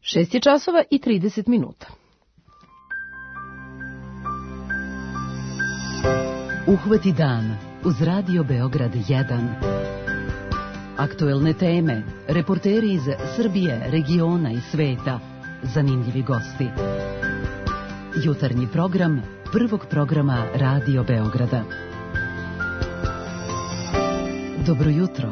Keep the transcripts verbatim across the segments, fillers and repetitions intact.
Šest je časova i trideset minuta. Uhvati dan uz Radio Beograd jedan. Aktuelne teme, reporteri iz Srbije, regiona i sveta, zanimljivi gosti. Jutarnji program prvog programa Radio Beograda. Dobro jutro.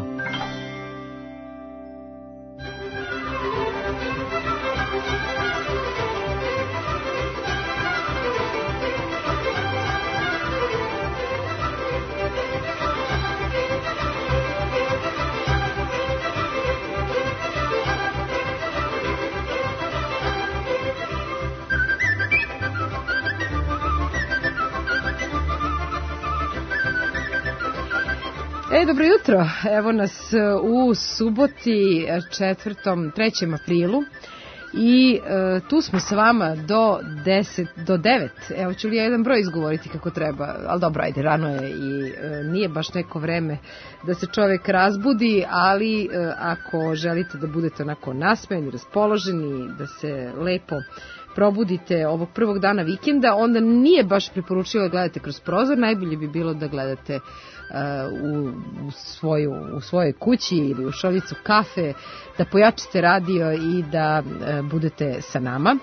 E, dobro jutro, evo nas u suboti četvrtom, trećem aprilu i e, tu smo sa vama do deset, do devet, evo ću li ja jedan broj izgovoriti kako treba, ali dobro, ajde, rano je i e, nije baš neko vreme da se čovjek razbudi, ali e, ako želite da budete onako nasmejani, raspoloženi, da se lepo probudite ovog prvog dana vikenda, onda nije baš preporučivo da gledate kroz prozor, najbolje bi bilo da gledate U, u, svoju, u svojoj kući ili u šoljicu kafe, da pojačate radio i da e, budete sa nama,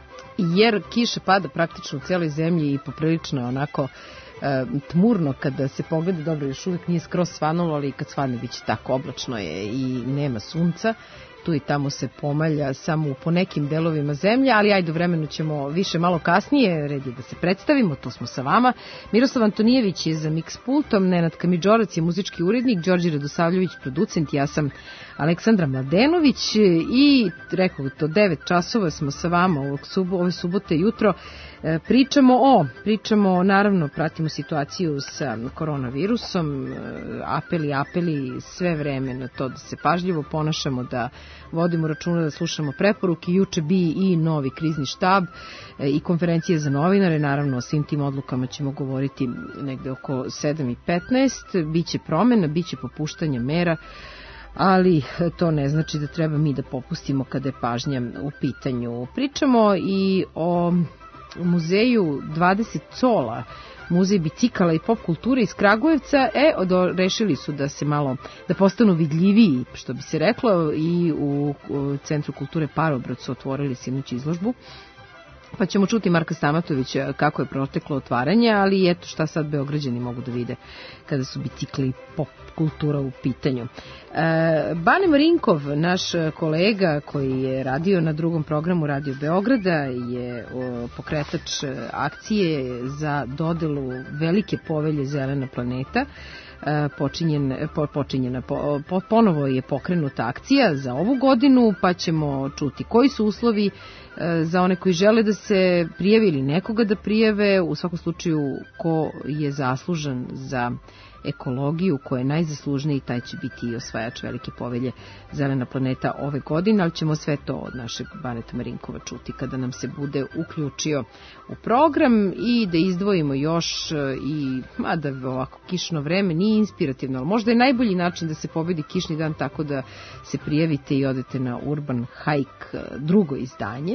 jer kiša pada praktično u cijeloj zemlji i poprilično onako e, tmurno kada se pogleda, dobro, još uvijek nije skroz svanulo, ali kad svane bit će tako, oblačno je i nema sunca. Tu i tamo se pomalja samo po nekim delovima zemlje, ali ajde, u vremenu ćemo više malo kasnije, red je da se predstavimo, tu smo sa vama. Miroslav Antonijević je za Mix pultom, Nenad Kamidžorac je muzički urednik, Đorđe Radosavljević producent, ja sam Aleksandra Mladenović i rekao do devet časova smo sa vama ovog subo, ove subote jutro. Pričamo o, pričamo, naravno, pratimo situaciju sa koronavirusom, apeli, apeli sve vreme na to da se pažljivo ponašamo, da vodimo računa, da slušamo preporuke. Juče bi i novi krizni štab i konferencije za novinare, naravno o svim tim odlukama ćemo govoriti negde oko sedam i petnaest, biće promjena, biće popuštanja mera, ali to ne znači da treba mi da popustimo kada je pažnja u pitanju. Pričamo i o u muzeju dvadeset cola, muzej bicikala i pop kulture iz Kragujevca, e, odo, rešili su da se malo, da postanu vidljiviji, što bi se reklo, i u, u Centru kulture Parobrod su otvorili sinoć izložbu. Pa ćemo čuti Marka Stamatovića kako je proteklo otvaranje, ali eto šta sad Beograđani mogu da vide kada su bicikli i pop kultura u pitanju. E, Bane Marinkov, naš kolega koji je radio na drugom programu Radio Beograda, je o, pokretač akcije za dodelu velike povelje Zelena planeta. Počinjen, po, počinjena, po, po, ponovo je pokrenuta akcija za ovu godinu, pa ćemo čuti koji su uslovi e, za one koji žele da se prijave ili nekoga da prijave, u svakom slučaju ko je zaslužan za ekologiju, ko je najzaslužniji, taj će biti i osvajač velike povelje Zelena planeta ove godine, ali ćemo sve to od našeg Baneta Marinkova čuti kada nam se bude uključio u program. I da izdvojimo još i, mada ovako kišno vreme nije inspirativno, ali možda je najbolji način da se pobedi kišni dan tako da se prijavite i odete na Urban Hike drugo izdanje.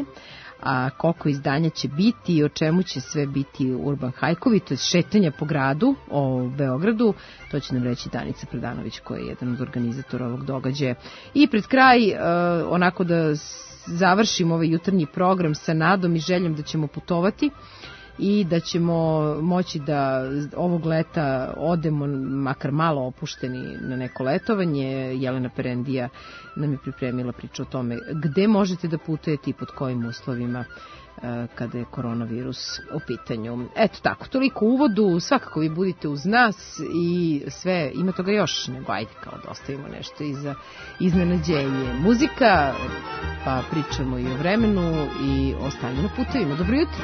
A koliko izdanja će biti i o čemu će sve biti Urban Hajkovi, to je šetanja po gradu o Beogradu, to će nam reći Danica Predanović koja je jedan od organizatora ovog događaja. I pred kraj, onako da završimo ovaj jutarnji program sa nadom i željom da ćemo putovati i da ćemo moći da ovog leta odemo makar malo opušteni na neko letovanje. Jelena Perendija nam je pripremila priču o tome gde možete da putujete i pod kojim uslovima kada je koronavirus u pitanju. Eto tako, toliko u uvodu, svakako vi budite uz nas i sve, ima toga još, nego ajde kao da ostavimo nešto i za iznenađenje. Muzika, pa pričamo i o vremenu i o stanju na putevima. Dobro jutro!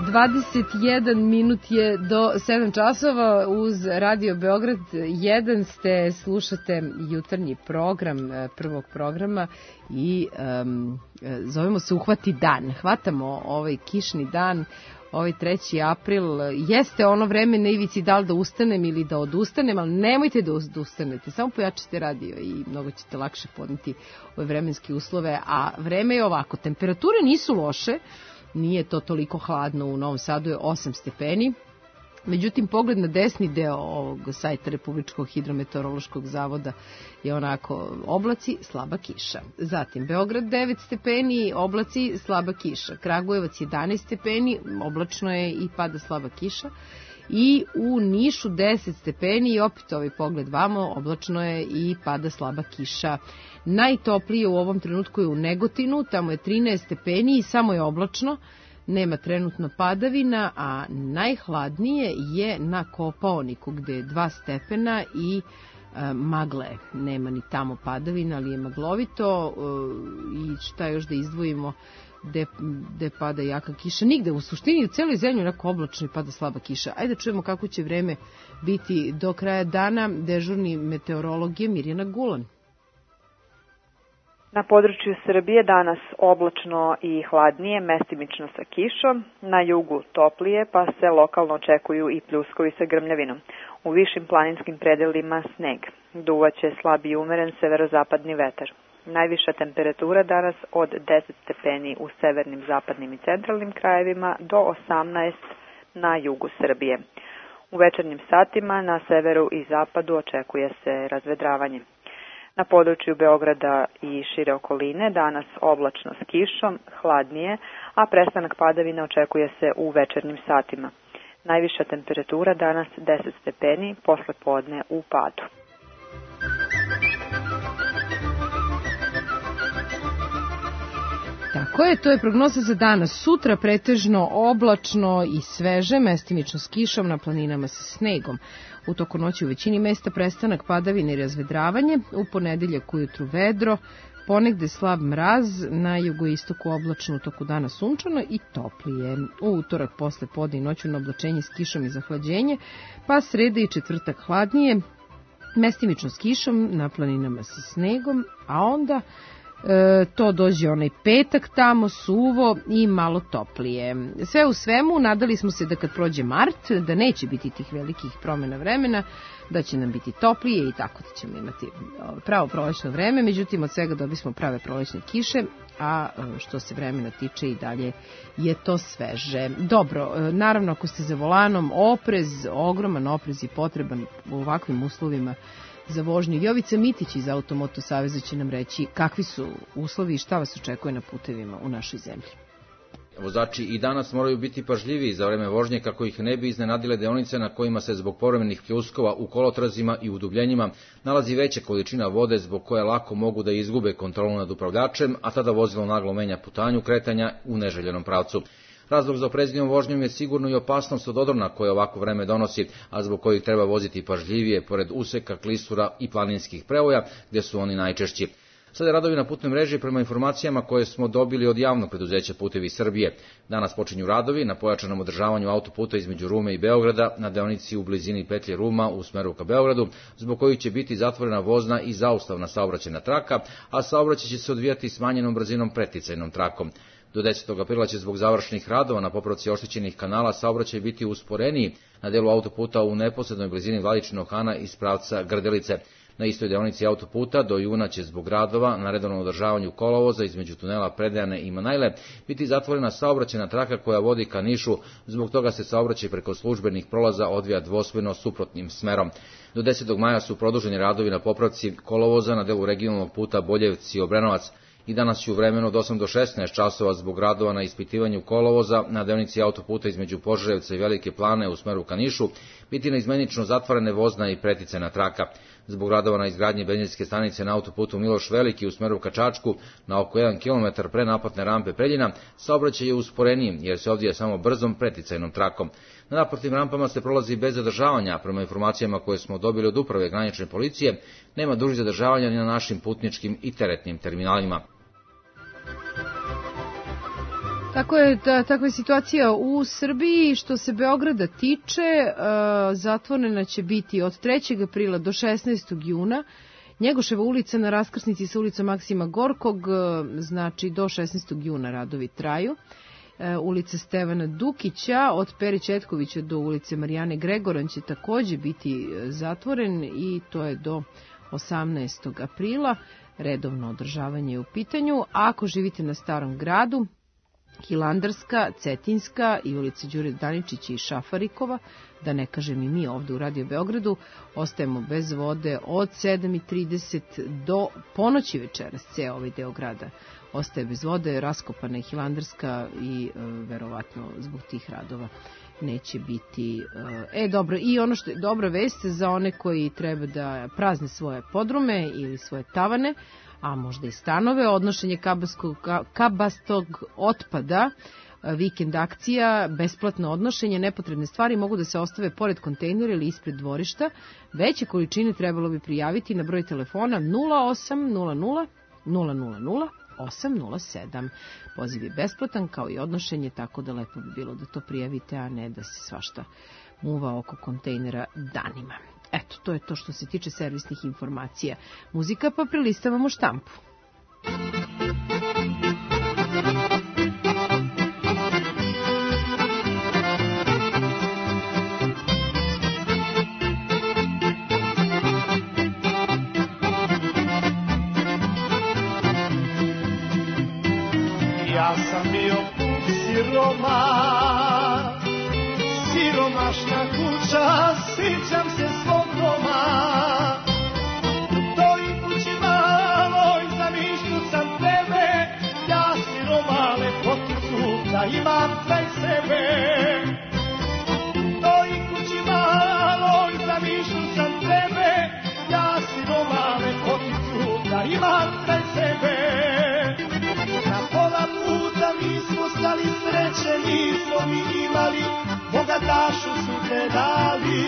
dvadeset jedan minut je do sedam časova. Uz Radio Beograd jedan ste, slušate jutarnji program prvog programa i um, zovemo se Uhvati dan. Hvatamo ovaj kišni dan, ovaj treći april. Jeste ono vreme na ivici da li da ustanem ili da odustanem, ali nemojte da odustanete, samo pojačite radio i mnogo ćete lakše podneti ove vremenske uslove. A vreme je ovako, temperature nisu loše, nije to toliko hladno, u Novom Sadu je osam stepeni. Međutim, pogled na desni deo ovog sajta Republičkog hidrometeorološkog zavoda je onako oblaci, slaba kiša. Zatim, Beograd devet stepeni, oblaci, slaba kiša. Kragujevac jedanaest stepeni, oblačno je i pada slaba kiša. I u Nišu deset stepeni i opet ovaj pogled vamo, oblačno je i pada slaba kiša. Najtoplije u ovom trenutku je u Negotinu, tamo je trinaest stepeni i samo je oblačno. Nema trenutno padavina, a najhladnije je na Kopaoniku gde je dva stepena i e, magle. Nema ni tamo padavina, ali je maglovito. E, I šta još da izdvojimo gde, gde pada jaka kiša? Nigde, u suštini u celoj zemlji onako oblačno i pada slaba kiša. Ajde da čujemo kako će vreme biti do kraja dana. Dežurni meteorolog je Mirjana Gulan. Na području Srbije danas oblačno i hladnije, mestimično sa kišom, na jugu toplije, pa se lokalno očekuju i pljuskovi sa grmljavinom. U višim planinskim predelima sneg. Duvaće slab i umeren severozapadni vetar. Najviša temperatura danas od deset stepeni u severnim, zapadnim i centralnim krajevima do osamnaest na jugu Srbije. U večernjim satima na severu i zapadu očekuje se razvedravanje. Na području Beograda i šire okoline danas oblačno s kišom, hladnije, a prestanak padavina očekuje se u večernjim satima. Najviša temperatura danas deset stepeni, posle podne u padu. Tako je, to je prognoza za danas. Sutra pretežno oblačno i sveže, mestimično s kišom, na planinama sa snegom. U toku noći u većini mesta prestanak padavine i razvedravanje, u ponedeljak ujutru vedro, ponegde slab mraz, na jugoistoku oblačno, u toku dana sunčano i toplije. U utorak posle podne i noću na oblačenje s kišom i zahlađenje, pa sreda i četvrtak hladnije, mestimično s kišom, na planinama sa snegom, a onda E, to dođe onaj petak tamo, suvo i malo toplije. Sve u svemu, nadali smo se da kad prođe mart, da neće biti tih velikih promjena vremena, da će nam biti toplije i tako da ćemo imati pravo prolećno vreme, međutim od svega dobismo prave prolećne kiše, a što se vremena tiče i dalje je to sveže. Dobro, naravno ako ste za volanom, oprez, ogroman oprez i potreban u ovakvim uslovima za vožnju. Jovica Mitić iz Automoto Saveza će nam reći kakvi su uslovi i šta vas očekuje na putevima u našoj zemlji. Vozači i danas moraju biti pažljiviji za vreme vožnje kako ih ne bi iznenadile deonice na kojima se zbog povremenih pljuskova u kolotrazima i udubljenjima nalazi veća količina vode zbog koje lako mogu da izgube kontrolu nad upravljačem, a tada vozilo naglo menja putanju kretanja u neželjenom pravcu. Razlog za opreznijom vožnjom je sigurno i opasnost od odrona koje ovako vreme donosi, a zbog kojih treba voziti pažljivije pored useka, klisura i planinskih prevoja, gdje su oni najčešći. Sada radovi na putnoj mreži prema informacijama koje smo dobili od javnog preduzeća Putevi Srbije. Danas počinju radovi na pojačanom održavanju autoputa između Rume i Beograda na deonici u blizini petlje Ruma u smeru ka Beogradu, zbog kojih će biti zatvorena vozna i zaustavna saobraćajna traka, a saobraćaj će se odvijati smanjenom brzinom preticajnom trakom. Do desetog aprila će zbog završenih radova na popravci oštećenih kanala saobraćaj biti usporeniji na delu autoputa u neposrednoj blizini Vladičinog Hana iz pravca Grdelice. Na istoj deonici autoputa do juna će zbog radova na redovnom održavanju kolovoza između tunela Predejane i Manajle biti zatvorena saobraćajna traka koja vodi ka Nišu, zbog toga se saobraćaj preko službenih prolaza odvija dvosmerno suprotnim smerom. Do desetog maja su produženi radovi na popravci kolovoza na delu regionalnog puta Boljevci-Obrenovac. I danas će u vremenu od osam do šesnaest časova zbog radova na ispitivanju kolovoza na deonici autoputa između Požarevca i Velike Plane u smeru ka Nišu biti neizmenično zatvorene vozna i preticajna traka. Zbog radova na izgradnji benzinske stanice na autoputu Miloš Veliki u smeru ka Čačku na oko jedan kilometar pre naplatne rampe Preljina saobraćaj je usporeniji jer se odvija samo brzom preticajnom trakom. Na naplatnim rampama se prolazi bez zadržavanja, prema informacijama koje smo dobili od uprave granične policije, nema dužih zadržavanja ni na našim putničkim i teretnim terminalima. Tako je, ta, takva je situacija u Srbiji. Što se Beograda tiče, uh, zatvorena će biti od trećeg aprila do šesnaestog juna. Njegoševa ulica na raskrsnici sa ulicom Maksima Gorkog, uh, znači do šesnaestog juna radovi traju. Uh, ulica Stevana Dukića od Pere Četkovića do ulice Marijane Gregoran će takođe biti zatvoren i to je do osamnaestog aprila. Redovno održavanje je u pitanju. Ako živite na Starom gradu, Hilandarska, Cetinska i ulica Đure Daničića i Šafarikova, da ne kažem i mi ovde u Radio Beogradu, ostajemo bez vode od sedam i trideset do ponoći večeras. Ceo ovaj deo grada ostaje bez vode, raskopana je Hilandarska i e, verovatno zbog tih radova neće biti... E, dobro, i ono što je dobra vest za one koji treba da prazne svoje podrume ili svoje tavane, a možda i stanove, odnošenje kabastog otpada, vikend akcija, besplatno odnošenje, nepotrebne stvari mogu da se ostave pored kontejnera ili ispred dvorišta. Veće količine trebalo bi prijaviti na broj telefona nula osam nula nula nula nula nula osam nula sedam. Poziv je besplatan kao i odnošenje, tako da lepo bi bilo da to prijavite, a ne da se svašta muva oko kontejnera danima. Eto, to je to što se tiče servisnih informacija. Muzika, pa prelistavamo štampu. Ja sam bio siromaš, siromašna kuća, sjećam se svog doma. U toj kući maloj zamišljao sam tebe, ja siroma lepoticu da imam kraj sebe. U toj kući maloj zamišljao sam tebe, ja siroma lepoticu da imam kraj sebe. Na pola puta mi smo stali, sreće nismo mi imali, bogatašu su te dali.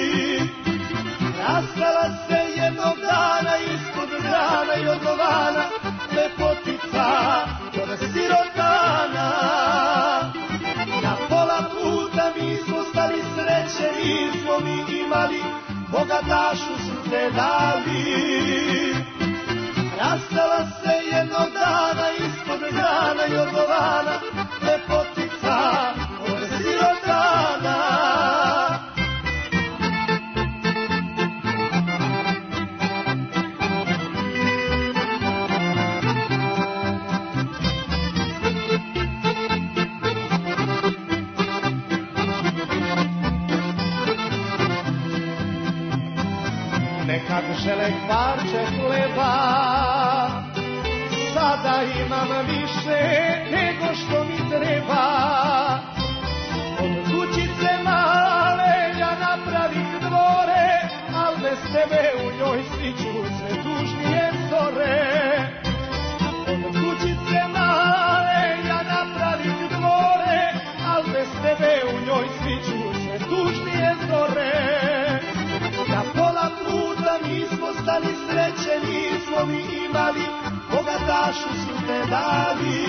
Nastala se jednog dana ispod grana i od dovana, lepotica od sirotana. Na pola puta mi smo stali, sreće nismo mi imali, bogatašu su te dali. Nastala se jednog dana ispod grana i od dovana, lepotica od sirotana. Nekad žele kvarče hleba, sada imam više nego što mi treba. Od kućice male ja napravih dvore, al bez tebe u njoj sviću sve tužnije zore. Od kućice male ja napravih dvore, al bez tebe u njoj sviću sve tužnije zore. Na pola puta mi smo stali, sreće nismo mi imali, bogatašu su te dali.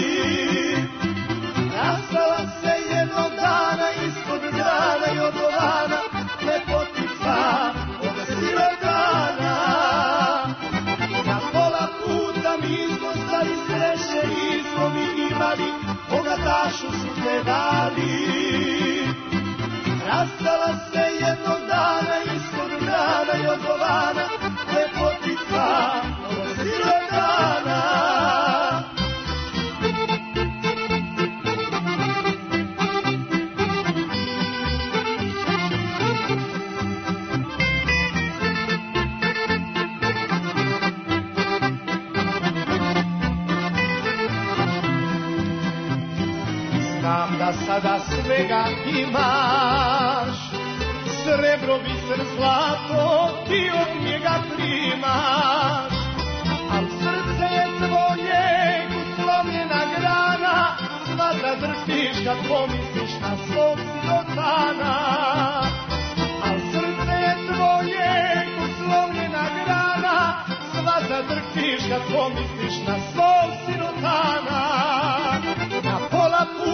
Nastala se jednog dana ispod grana i od dovana, lepotica od sirotana. Na pola puta mi smo stali, sreće nismo mi imali, bogatašu su te dali. Nastala se jednog dana ispod grana i od dovana, lepotica od sirotana. Znam da sada svega imaš, srebro, biser, zlato, ti od njega primaš. Al srce je tvoje uslomljena grana, sva zadrhtiš kad pomisliš na svog sirotana. Al srce je tvoje uslomljena grana, sva zadrhtiš kad pomisliš na svog sirotana. Na pola puta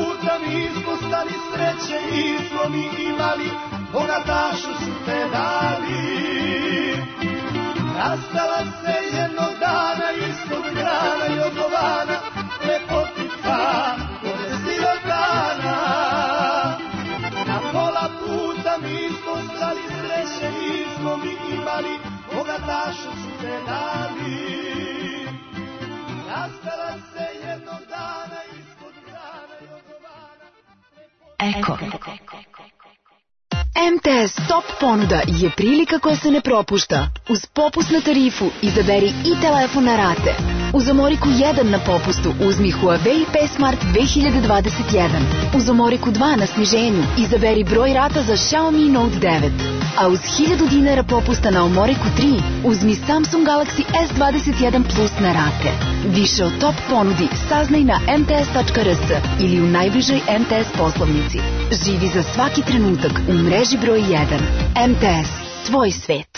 sreće nismo mi imali, bogatašu su te dali. Rastala se jednog dana ispod grana i odgovana, lepotica od sirotana. Na pola puta mi smo stali, sreće nismo mi imali, bogatašu su te dali. Rastala se jednog dana ispod grana i odgovana. Eko. M T S Top ponuda je prilika koja se ne propušta. Uz popust na tarifu izaberi i telefon na rate. Uz Omoriku jedan na popustu uzmi Huawei P Smart dve hiljade dvadeset jedan. Uz Omoriku dva na sniženju izaberi broj rata za Xiaomi Note devet. A uz hiljadu dinara popusta na Omoriku tri uzmi Samsung Galaxy S dvadeset jedan Plus na rate. Više o Top ponudi saznaj na m t s tačka r s ili u najbližoj M T S poslovnici. Živi za svaki trenutak u mreži broj jedan. M T S. Tvoj svet.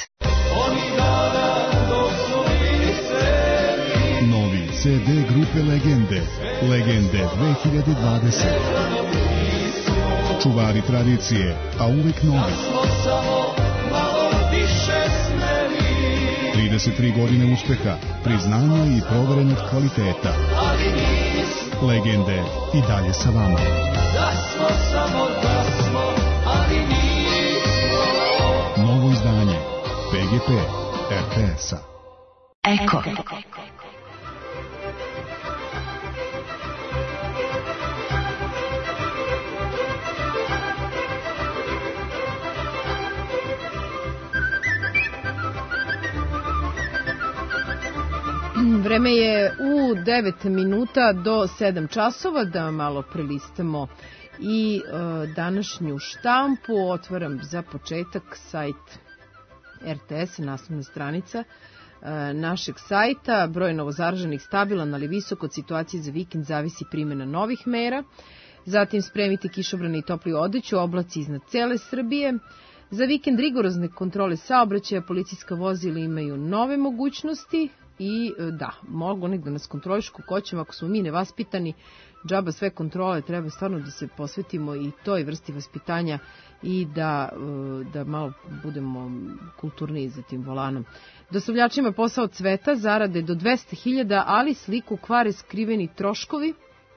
Novi C D grupe Legende. Legende dve hiljade dvadeset. Čuvari tradicije, a uvek novi. trideset tri godine uspeha, priznanja i proverenog kvaliteta. Legende i dalje sa vama. Novo izdanje P G P R T S-a. Eko. Vreme je u devet minuta do sedam časova, da malo prelistamo i e, današnju štampu. Otvaram za početak sajt R T S, naslovna stranica e, našeg sajta. Broj novozaraženih stabilan, ali visok. Od situacije za vikend zavisi primjena novih mera. Zatim spremite kišobrane i toplu odeću, oblaci iznad cele Srbije. Za vikend rigorozne kontrole saobraćaja, policijska vozila imaju nove mogućnosti. I da, mogu nek da nas kontroliš kako hoćemo, ako smo mi nevaspitani, džaba sve kontrole, treba stvarno da se posvetimo i toj vrsti vaspitanja i da, da malo budemo kulturniji za tim volanom. Dostavljačima posao cveta, zarade do dvesta hiljada, ali sliku kvare skriveni troškovi.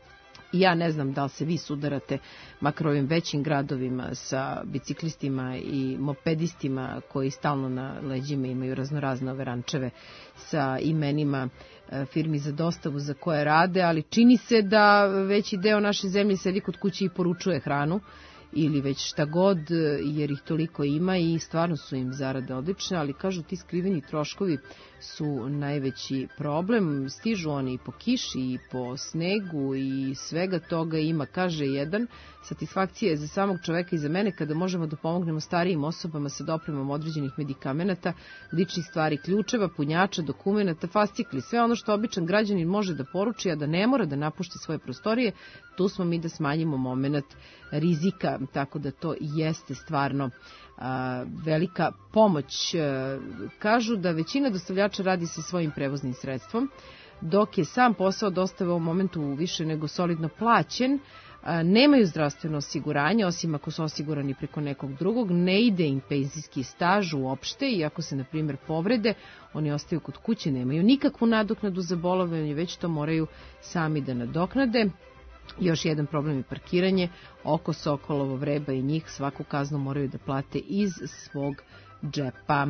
Ja ne znam da li se vi sudarate, makar ovim većim gradovima, sa biciklistima i mopedistima koji stalno na leđima imaju raznorazne ove rančeve sa imenima firmi za dostavu za koje rade, ali čini se da veći deo naše zemlje sedi kod kuće i poručuje hranu ili već šta god, jer ih toliko ima i stvarno su im zarade odlične, ali kažu ti skriveni troškovi su najveći problem. Stižu oni i po kiši i po snegu i svega toga ima, kaže jedan. Satisfakcija je za samog čoveka i za mene kada možemo da pomognemo starijim osobama sa dopremom određenih medikamenata, ličnih stvari, ključeva, punjača, dokumenata, fascikli, sve ono što običan građanin može da poruči, a da ne mora da napušti svoje prostorije. Tu smo mi da smanjimo moment rizika, tako da to jeste stvarno a, velika pomoć. A, kažu da većina dostavljača radi sa svojim prevoznim sredstvom, dok je sam posao dostave u momentu više nego solidno plaćen. A, nemaju zdravstveno osiguranje, osim ako su osigurani preko nekog drugog, ne ide im penzijski staž uopšte i ako se, na primjer, povrede, oni ostaju kod kuće, nemaju nikakvu nadoknadu za bolovanje, već to moraju sami da nadoknade. Još jedan problem je parkiranje. Oko Sokolovo, Vreba i njih svaku kaznu moraju da plate iz svog džepa.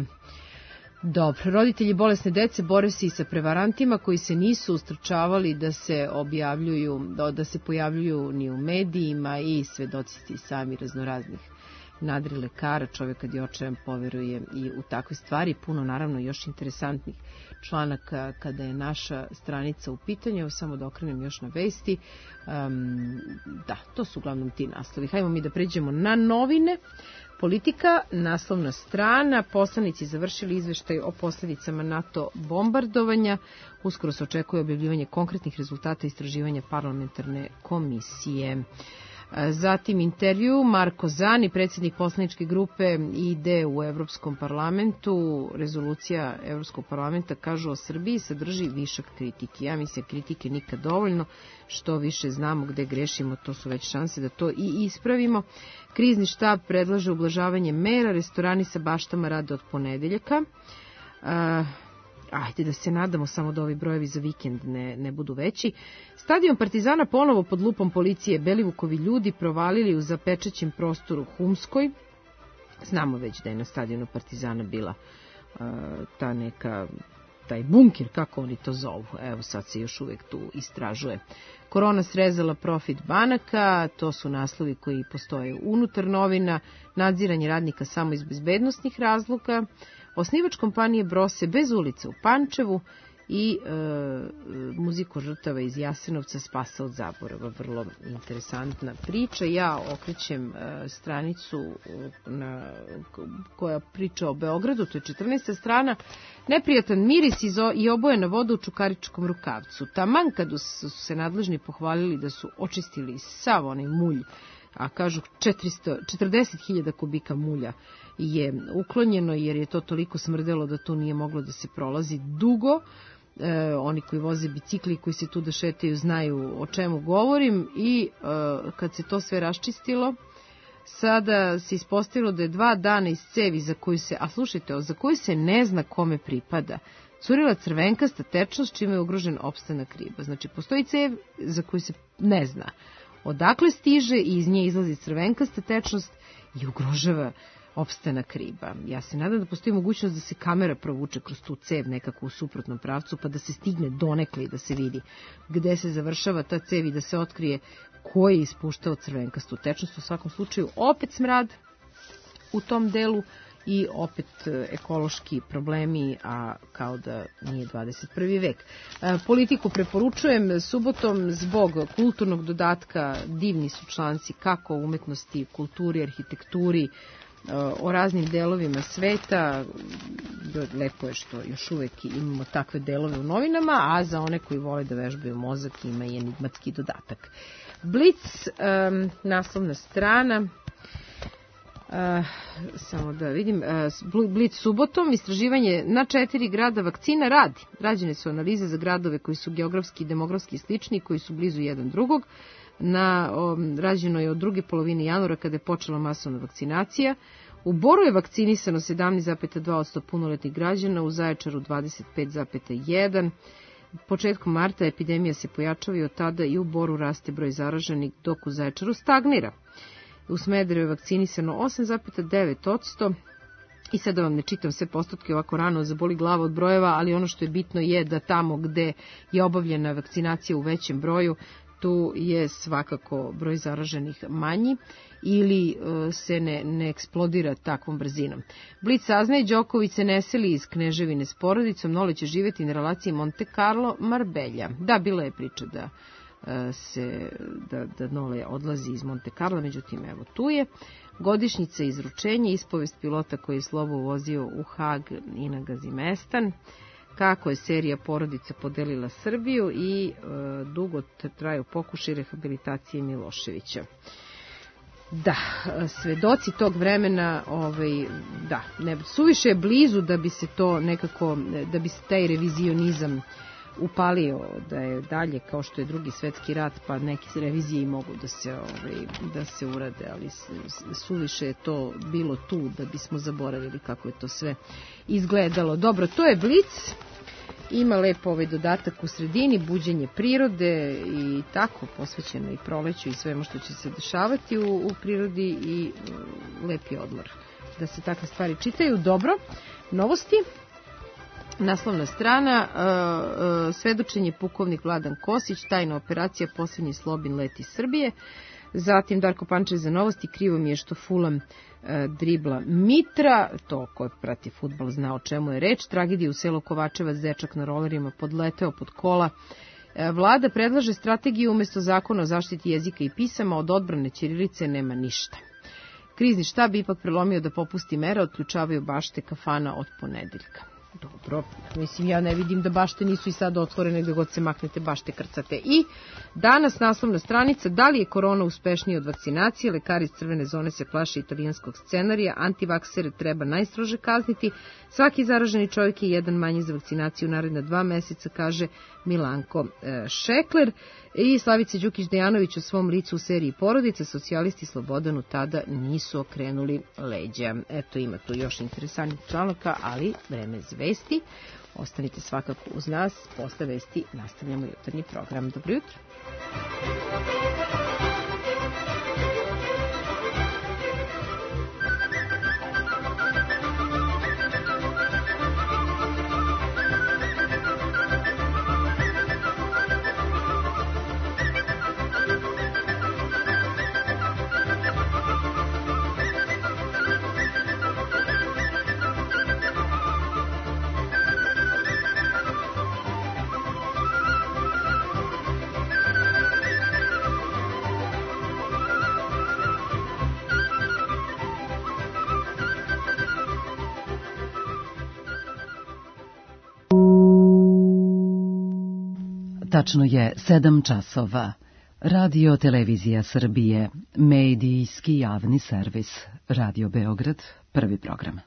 Dobro, roditelji bolesne dece bore se i sa prevarantima koji se nisu ustručavali da se objavljuju, da se pojavljuju ni u medijima i svedoci ste sami raznoraznih nadri lekara. Čovjek kad je očajan poveruje i u takve stvari. Puno naravno još interesantnih članaka kada je naša stranica u pitanju. Evo samo da okrenem još na vesti. Um, da, to su uglavnom ti naslovi. Hajmo mi da pređemo na novine. Politika, naslovna strana, poslanici završili izveštaj o posljedicama NATO bombardovanja. Uskoro se očekuje objavljivanje konkretnih rezultata istraživanja parlamentarne komisije. Zatim intervju Marko Zani, predsjednik poslaničke grupe I D u Evropskom parlamentu. Rezolucija Evropskog parlamenta, kažu, o Srbiji sadrži višak kritike. Ja mislim, kritike nikad dovoljno. Što više znamo gde grešimo, to su već šanse da to i ispravimo. Krizni štab predlaže ublažavanje mera, restorani sa baštama rade od ponedeljaka. Uh, Ajde da se nadamo samo da ovi brojevi za vikend ne, ne budu veći. Stadion Partizana ponovo pod lupom policije. Belivukovi ljudi provalili u zapečećem prostoru Humskoj. Znamo već da je na stadionu Partizana bila uh, ta neka, taj bunkir, kako oni to zovu. Evo sad se još uvek tu istražuje. Korona srezala profit banaka, to su naslovi koji postoje unutar novina. Nadziranje radnika samo iz bezbednosnih razloga. Osnivač kompanije Brose bez ulice u Pančevu i e, muziko žrtava iz Jasenovca spasa od zaborava. Vrlo interesantna priča. Ja okrećem e, stranicu na, koja priča o Beogradu, to je četrnaesta strana. Neprijatan miris iz, i obojena voda u Čukaričkom rukavcu. Taman kad su se nadležni pohvalili da su očistili sav onaj mulj, a kažu četiristo četrdeset hiljada kubika mulja je uklonjeno jer je to toliko smrdelo da tu nije moglo da se prolazi dugo. E, oni koji voze bicikli i koji se tu da šetaju znaju o čemu govorim i e, kad se to sve raščistilo, sada se ispostavilo da je dva dana iz cevi za koju se, a slušajte, za koju se ne zna kome pripada, curila crvenkasta tečnost čime je ugrožen opstanak riba. Znači, postoji cev za koju se ne zna odakle stiže i iz nje izlazi crvenkasta tečnost i ugrožava opstanak riba. Ja se nadam da postoji mogućnost da se kamera provuče kroz tu cev nekako u suprotnom pravcu, pa da se stigne donekle i da se vidi gde se završava ta cev i da se otkrije ko je ispuštao crvenkastu tečnost. U svakom slučaju opet smrad u tom delu i opet ekološki problemi, a kao da nije dvadeset prvi vek. Politiku preporučujem subotom zbog kulturnog dodatka. Divni su članci kako o umetnosti, kulturi, arhitekturi, o raznim delovima sveta. Lepo je što još uvek imamo takve delove u novinama, a za one koji vole da vežbaju mozak ima i enigmatski dodatak. Blic, um, naslovna strana. Uh, samo da vidim, uh, Blic subotom, istraživanje na četiri grada vakcina radi. Rađene su analize za gradove koji su geografski i demografski slični, koji su blizu jedan drugog. Na, um, rađeno je od druge polovine januara kada je počela masovna vakcinacija. U Boru je vakcinisano sedamnaest zarez dva posto punoletnih građana, u Zaječaru dvadeset pet zarez jedan. Početkom marta epidemija se pojačava i od tada i u Boru raste broj zaraženih, dok u Zaječaru stagnira. U Smederevu je vakcinisano osam zarez devet posto. I sad da vam ne čitam sve postotke ovako rano, zaboli glava od brojeva, ali ono što je bitno je da tamo gde je obavljena vakcinacija u većem broju, tu je svakako broj zaraženih manji ili uh, se ne, ne eksplodira takvom brzinom. Blic saznaje, Đoković se ne seli iz Kneževine s porodicom, Nole će živjeti na relaciji Monte Carlo Marbella. Da, bila je priča da uh, se da, da Nole odlazi iz Monte Carlo, međutim evo tu je. Godišnjica izručenja, ispovest pilota koji je slovo vozio u Hag i na Gazimestan. Kako je serija Porodica podelila Srbiju i e, dugo traju pokušaj rehabilitacije Miloševića. Da, svedoci tog vremena, ovaj, da, ne, suviše je blizu da bi se to nekako, da bi se taj revizionizam upalio, da je dalje kao što je drugi svetski rat, pa neke revizije i mogu da se, ovaj, da se urade, ali suviše je to bilo tu da bismo zaboravili kako je to sve izgledalo. Dobro, to je Blic. Ima lepo ovaj dodatak u sredini, buđenje prirode i tako, posvećeno i proleću i svemu što će se dešavati u, u prirodi i lepi odmor. Da se takve stvari čitaju. Dobro, novosti. Naslovna strana, uh, uh, svedočenje pukovnik Vladan Kosić, tajna operacija, posljednji Slobin let iz Srbije. Zatim Darko Pančev za novosti, krivo mi je što Fulham uh, dribla Mitra, to ko prati fudbal zna o čemu je reč. Tragedija u selu Kovačevac, dečak na rolerima podleteo pod kola. Uh, Vlada predlaže strategiju umjesto zakona o zaštiti jezika i pisama, od odbrane ćirilice nema ništa. Krizni štab ipak prelomio da popusti mere, otključavaju bašte kafana od ponedeljka. Dobro, mislim, ja ne vidim da bašte nisu i sad otvorene gde god se maknete bašte krcate. I danas naslovna stranica, da li je korona uspešnija od vakcinacije, lekari iz crvene zone se plaše italijanskog scenarija, antivaksere treba najstrože kazniti, svaki zaraženi čovjek je jedan manje za vakcinaciju naredna dva meseca, kaže Milanko Šekler. I Slavica Đukić-Dejanović u svom licu u seriji Porodice, socijalisti Slobodanu tada nisu okrenuli leđa. Eto, ima tu još interesantnih članaka, ali vreme zvesti. Ostanite svakako uz nas, posle vesti nastavljamo jutarnji program. Dobro jutro. Tačno je sedam časova. Radio Televizija Srbije, medijski javni servis. Radio Beograd, prvi program.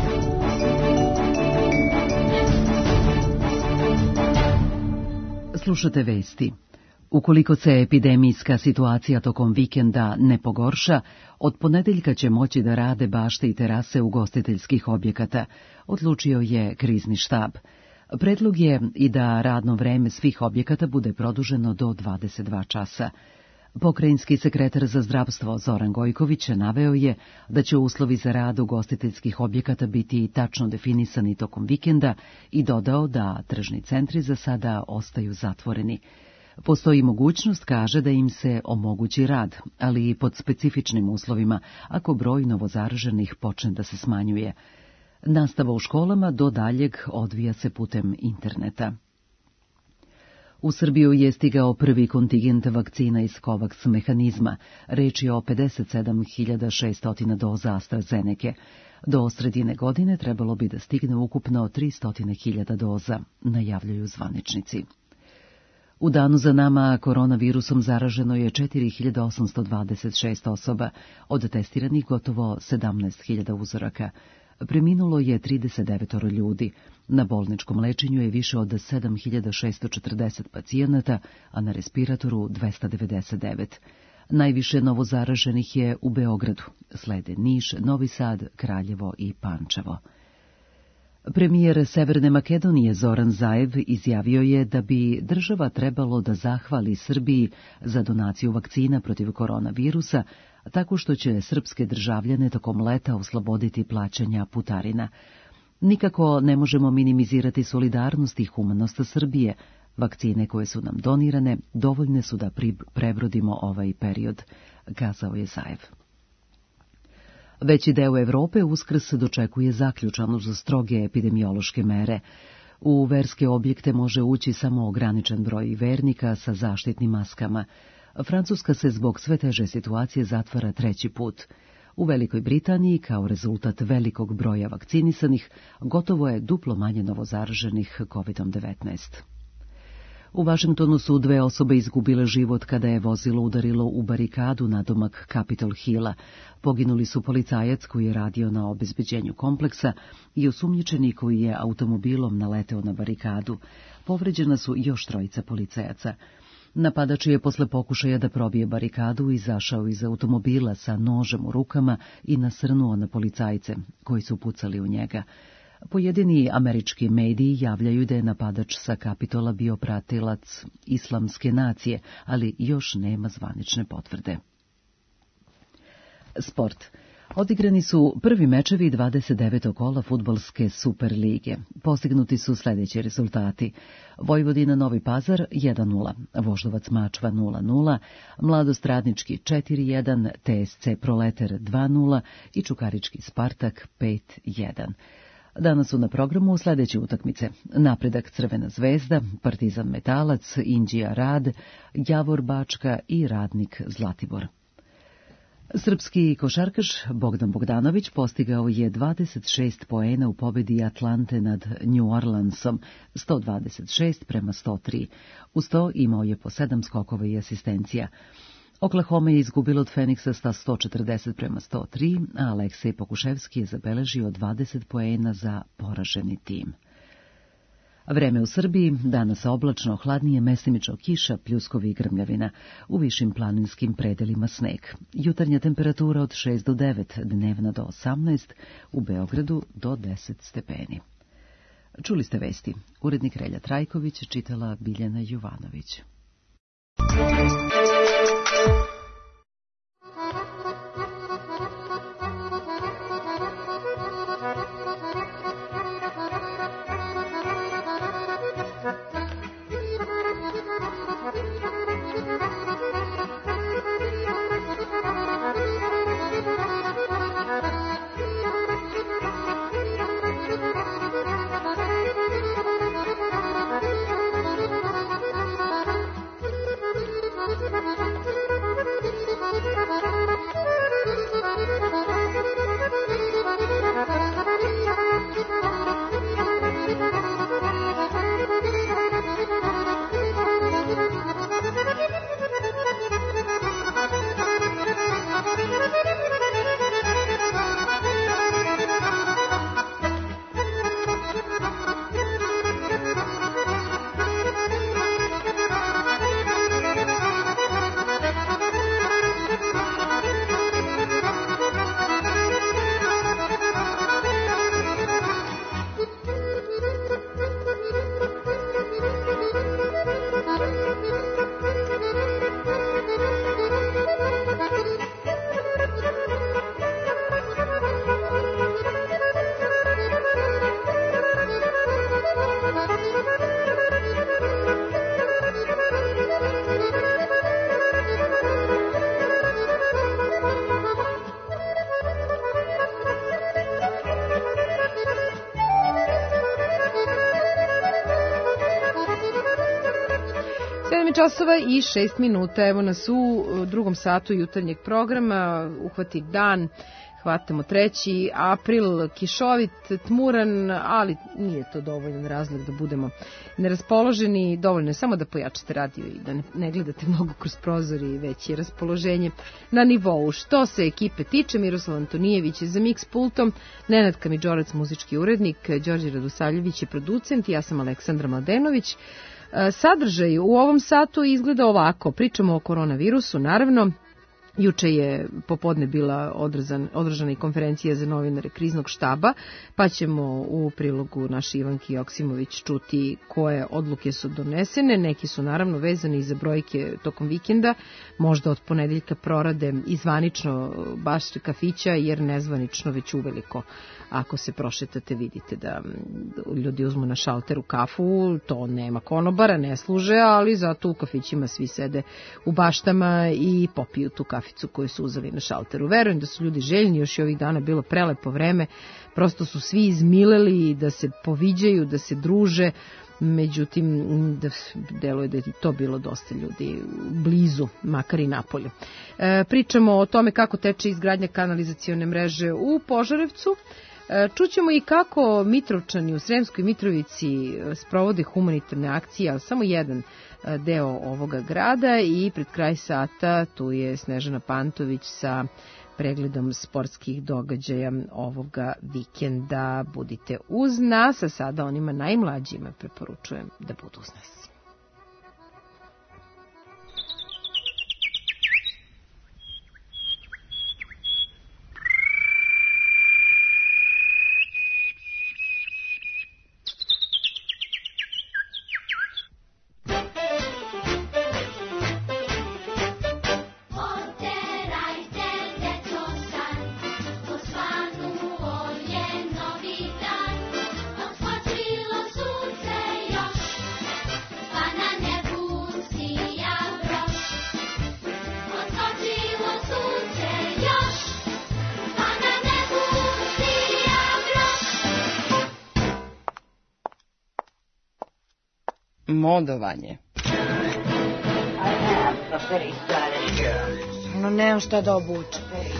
Slušate vesti. Ukoliko se epidemijska situacija tokom vikenda ne pogorša, od ponedeljka će moći da rade bašte i terase ugostiteljskih objekata, odlučio je krizni štab. Predlog je i da radno vreme svih objekata bude produženo do dvadeset dva časa. Pokrajinski sekretar za zdravstvo Zoran Gojković naveo je da će uslovi za rad ugostiteljskih objekata biti tačno definisani tokom vikenda i dodao da tržni centri za sada ostaju zatvoreni. Postoji mogućnost, kaže, da im se omogući rad, ali i pod specifičnim uslovima, ako broj novozaraženih počne da se smanjuje. Nastava u školama do daljeg odvija se putem interneta. U Srbiju je stigao prvi kontingent vakcina iz COVAX mehanizma. Reč je o pedeset sedam hiljada šesto doza AstraZeneke. Do sredine godine trebalo bi da stigne ukupno tristo hiljada doza, najavljuju zvaničnici. U danu za nama koronavirusom zaraženo je četiri hiljade osamsto dvadeset šest osoba, od testiranih gotovo sedamnaest hiljada uzoraka. Preminulo je trideset devet ljudi. Na bolničkom lečenju je više od sedam hiljada šesto četrdeset pacijenata, a na respiratoru dvesta devedeset devet. Najviše novozaraženih je u Beogradu, slede Niš, Novi Sad, Kraljevo i Pančevo. Premijer Severne Makedonije Zoran Zaev izjavio je da bi država trebalo da zahvali Srbiji za donaciju vakcina protiv koronavirusa, tako što će srpske državljane tokom leta osloboditi plaćanja putarina. Nikako ne možemo minimizirati solidarnost i humanost Srbije. Vakcine koje su nam donirane dovoljne su da prebrodimo ovaj period, kazao je Zaev. Veći deo Evrope Uskrs dočekuje zaključan uz stroge epidemiološke mere. U verske objekte može ući samo ograničen broj vernika sa zaštitnim maskama. Francuska se zbog sve teže situacije zatvara treći put. U Velikoj Britaniji, kao rezultat velikog broja vakcinisanih, gotovo je duplo manje novozaraženih kovid devetnaest. U Vašingtonu su dve osobe izgubile život kada je vozilo udarilo u barikadu nadomak Capitol Hilla. Poginuli su policajac koji je radio na obezbeđenju kompleksa i osumnjičeni koji je automobilom naleteo na barikadu. Povređena su još trojica policajaca. Napadač je posle pokušaja da probije barikadu izašao iz automobila sa nožem u rukama i nasrnuo na policajce koji su pucali u njega. Pojedini američki mediji javljaju da je napadač sa Kapitola bio pratilac islamske nacije, ali još nema zvanične potvrde. Sport. Odigrani su prvi mečevi dvadeset devetog kola fudbalske Superlige. Postignuti su sljedeći rezultati. Vojvodina Novi Pazar jedan nula, Voždovac Mačva nula nula, Mladost Radnički četiri jedan, T S C Proleter dva nula i Čukarički Spartak pet jedan. Danas su na programu sljedeće utakmice: Napredak Crvena zvezda, Partizan Metalac, Inđija Rad, Javor Bačka i Radnik Zlatibor. Srpski košarkaš Bogdan Bogdanović postigao je dvadeset šest poena u pobedi Atlante nad New Orleansom, sto dvadeset šest prema sto tri. Uz to imao je po sedam skokova i asistencija. Oklahoma je izgubilo od Feniksa sa sto četrdeset prema sto tri, a Aleksej Pokuševski je zabeležio dvadeset poena za poraženi tim. Vreme u Srbiji, danas oblačno, hladnije, mestimično kiša, pljuskovi i grmljavina, u višim planinskim predelima sneg. Jutarnja temperatura od šest do devet, dnevna do osamnaest, u Beogradu do deset stepeni. Čuli ste vesti. Urednik Relja Trajković, čitala Biljana Jovanović. Časova i šest minuta, evo nas u drugom satu jutarnjeg programa, uhvati dan, hvatamo treći april, kišovit, tmuran, ali nije to dovoljan razlog da budemo neraspoloženi, dovoljno je samo da pojačate radio i da ne, ne gledate mnogo kroz prozor i već je raspoloženje na nivou. Što se ekipe tiče, Miroslav Antonijević je za Mix pultom, Nenad Kamidžorac muzički urednik, Đorđe Radosavljević je producent, ja sam Aleksandra Mladenović. Sadržaj u ovom satu izgleda ovako. Pričamo o koronavirusu, naravno. Juče je popodne bila održan, održana i konferencija za novinare kriznog štaba, pa ćemo u prilogu naši Ivanki Joksimović čuti koje odluke su donesene. Neki su naravno vezani za brojke tokom vikenda, možda od ponedeljka prorade i zvanično baš kafića, jer nezvanično već uveliko. Ako se prošetate vidite da ljudi uzmu na šalteru kafu, to nema konobara, ne služe, ali zato u kafićima svi sede u baštama i popiju tu kaficu koju su uzeli na šalteru. Verujem da su ljudi željni, još i ovih dana bilo prelepo vreme, prosto su svi izmileli da se poviđaju, da se druže, međutim, da deluje da je to bilo dosta ljudi blizu, makar i napolju. E, pričamo o tome kako teče izgradnja kanalizacione mreže u Požarevcu. Čućemo i kako Mitrovčani u Sremskoj Mitrovici sprovode humanitarne akcije, ali samo jedan deo ovoga grada, i pred kraj sata tu je Snežana Pantović sa pregledom sportskih događaja ovoga vikenda. Budite uz nas, a sada onima najmlađima preporučujem da budu uz nas. Modovanje. I have a very stylish girl. Ono, nemam šta da obučem.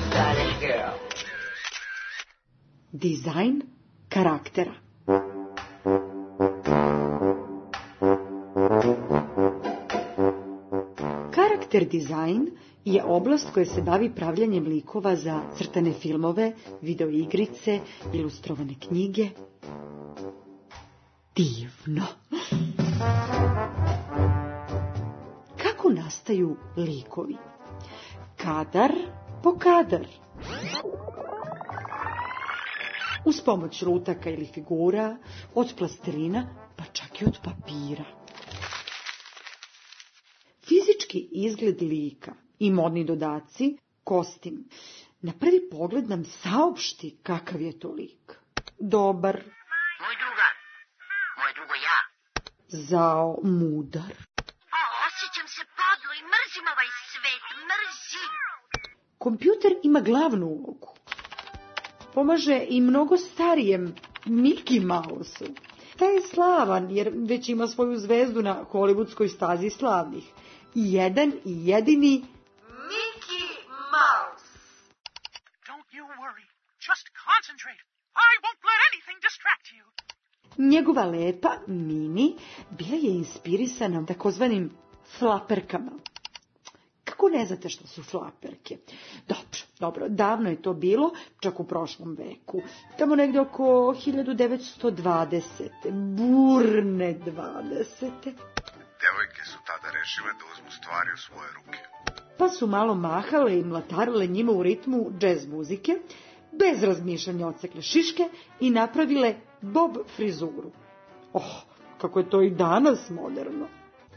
Dizajn karaktera. Karakter dizajn je oblast koja se bavi pravljanjem likova za crtane filmove, videoigrice, ilustrovane knjige. Divno. Kako nastaju likovi? Kadar po kadar. Uz pomoć lutaka ili figura, od plastelina, pa čak i od papira. Fizički izgled lika i modni dodaci, kostim, na prvi pogled nam saopšti kakav je to lik. Dobar. Moj drugar. Moj drugo ja. Zao, mudar. O, osjećam se podlo i mrzim ovaj svet, mrzim. Kompjuter ima glavnu ulogu. Pomaže i mnogo starijem Mickey Mouse-u. Taj je slavan jer već ima svoju zvezdu na hollywoodskoj stazi slavnih. Jedan i jedini Mickey Mouse. Don't you worry. Just concentrate. I won't let anything distract you. Njegova lepa Mini bila je inspirisana takozvanim flaperkama. Kako ne znate što su flaperke? Dobro, dobro, davno je to bilo, čak u prošlom veku. Tamo negdje oko hiljadu devetsto dvadesete. Burne dvadesete. Devojke su tada rešile da uzmu stvari u svoje ruke. Pa su malo mahale i mlatarile njima u ritmu džez muzike, bez razmišljanja odsekle šiške i napravile bob frizuru. Oh, kako je to i danas moderno.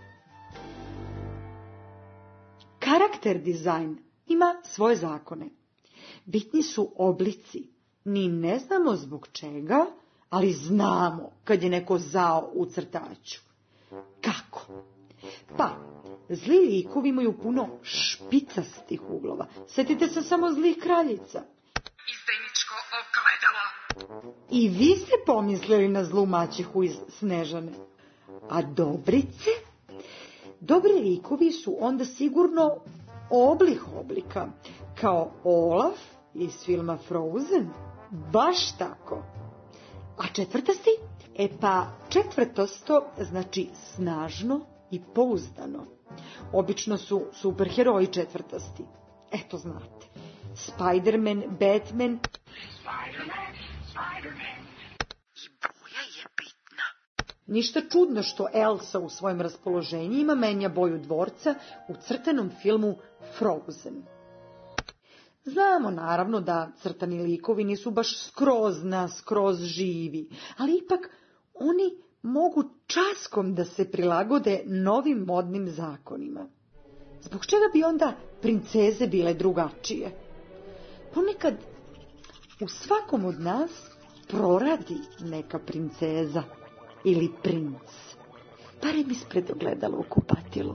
Karakter dizajn ima svoje zakone. Bitni su oblici. Ni ne znamo zbog čega, ali znamo kad je neko zao u crtaću. Kako? Pa, zli likovi imaju puno špicastih uglova. Sjetite se samo zlih kraljica. Izdajničko ogledalo. I vi ste pomislili na zlu maćehu iz Snežane. A dobrice? Dobri likovi su onda sigurno oblih oblika, kao Olaf iz filma Frozen. Baš tako. A četvrtasti? E pa četvrtosto znači snažno i pouzdano. Obično su superheroji četvrtosti. Eto znate. Spider-Man, Batman. Spider-Man, Spider-Man. I boja je bitna. Ništa čudno što Elsa u svojim raspoloženjima menja boju dvorca u crtanom filmu Frozen. Znamo naravno da crtani likovi nisu baš skroz na skroz živi, ali ipak oni mogu časkom da se prilagode novim modnim zakonima. Zbog čega bi onda princeze bile drugačije? Ponekad u svakom od nas proradi neka princeza ili princ, barem ispred ogledala u kupatilu.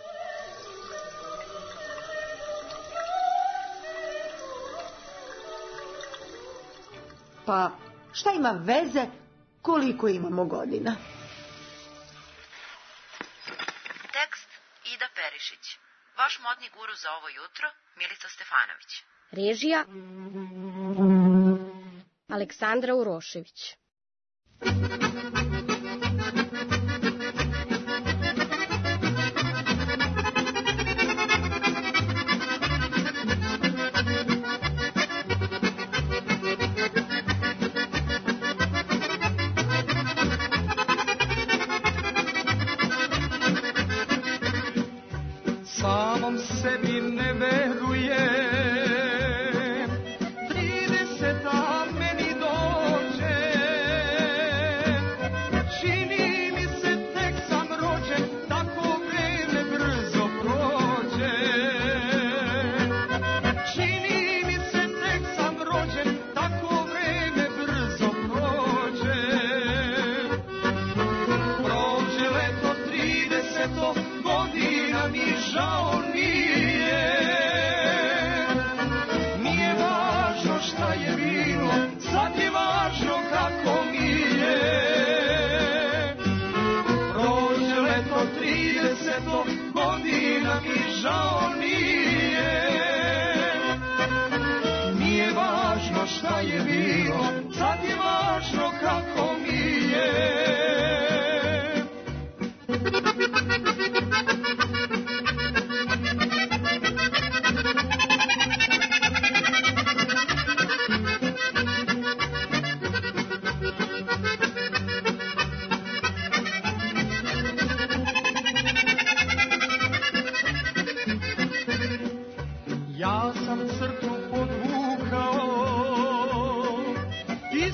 Pa šta ima veze koliko imamo godina? Tekst Ida Perišić. Vaš modni guru za ovo jutro, Milica Stefanović. Režija Aleksandra Urošević. Samom sebi ne verujem, trideseta meni dođe, čini mi se tek sam rođen, tako vreme brzo prođe. Čini mi se tek sam rođen, tako vreme brzo prođe. Prođe leto trideseto, godina mi žao nije. Nije važno šta je bilo, sad je važno kako mi je. Prođe leto trideseto, godina mi žao nije.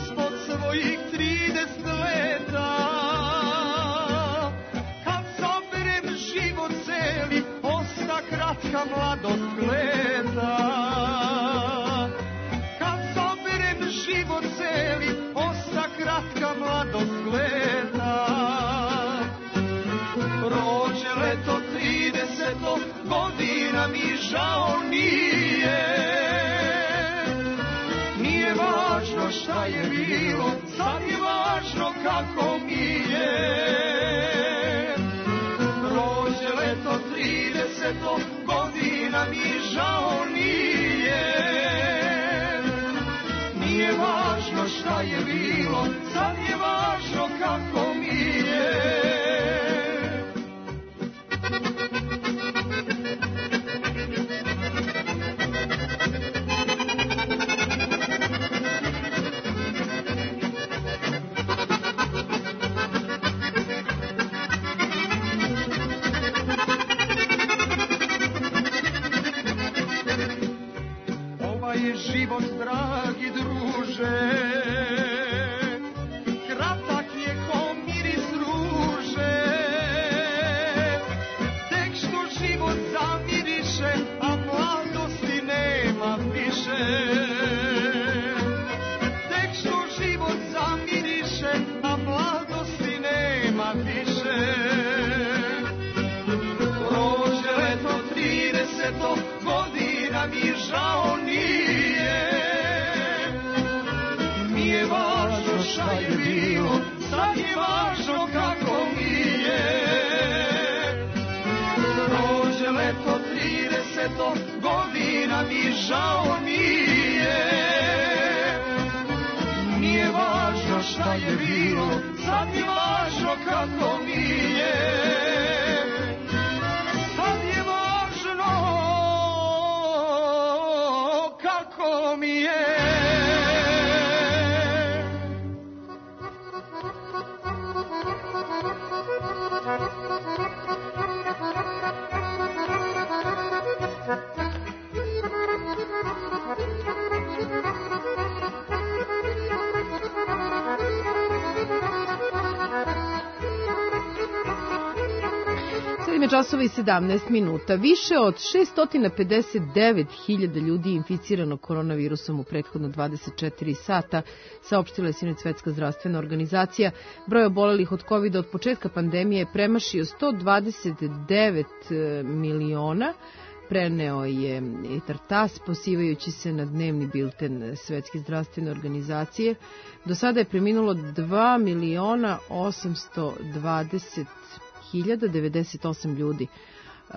ispod svojih trideset leta. Kad saberem život celi, osta kratka mladost gleda. Kad saberem život celi, osta kratka mladost gleda. Prođe leto trideseto, godina mi žao nije. Nije važno šta je bilo, sad je važno kako mi je. Prođe leto trideseto, godina mi žao nije. Nije važno šta je bilo, sad je važno kako mi je. Život, dragi druže, kratak je ko miris ruže. Tek što život zamiriše, a mladosti nema više. Tek što život zamiriše, a mladosti nema više. Prođe leto trideseto, godina mi žao nije. Nije važno šta je bilo, sad je važno kako mi je. Prođe leto trideseto, godina mi žao nije. Nije važno šta je bilo, sad je važno kako mi je. Sad je važno kako mi je. sedam časova i sedamnaest minuta. Više od šesto pedeset devet hiljada ljudi je inficirano koronavirusom u prethodno dvadeset četiri sata, saopštila je sinoć Svetska zdravstvena organizacija. Broj obolelih od kovida od početka pandemije je premašio sto dvadeset devet miliona. Preneo je i Tartas, pozivajući se na dnevni bilten Svetske zdravstvene organizacije. Do sada je preminulo dva miliona osamsto dvadeset hiljada devedeset osam ljudi uh,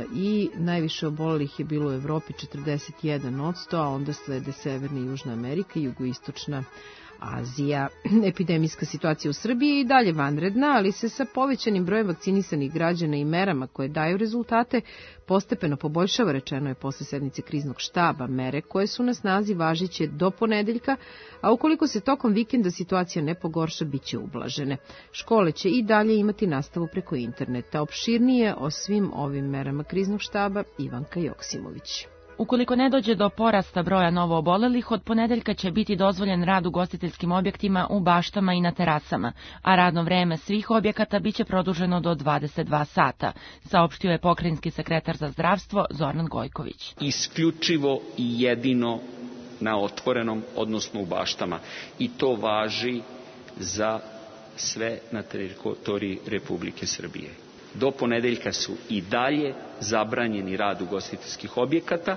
i najviše obolelih je bilo u Evropi četrdeset jedan odsto, a onda slede Severna i Južna Amerika i Jugoistočna Azija. Epidemijska situacija u Srbiji je i dalje vanredna, ali se sa povećanim brojem vakcinisanih građana i merama koje daju rezultate postepeno poboljšava, rečeno je posle sednice kriznog štaba. Mere koje su na snazi važiće do ponedeljka, a ukoliko se tokom vikenda situacija ne pogorša, bit će ublažene. Škole će i dalje imati nastavu preko interneta. Opširnije o svim ovim merama kriznog štaba Ivanka Joksimović. Ukoliko ne dođe do porasta broja novoobolelih, od ponedeljka će biti dozvoljen rad ugostiteljskim objektima u baštama i na terasama, a radno vreme svih objekata biće produženo do dvadeset dva sata, saopštio je pokrajinski sekretar za zdravstvo Zoran Gojković. Isključivo i jedino na otvorenom, odnosno u baštama. I to važi za sve na teritoriji Republike Srbije. Do ponedeljka su i dalje zabranjeni rad ugostiteljskih objekata.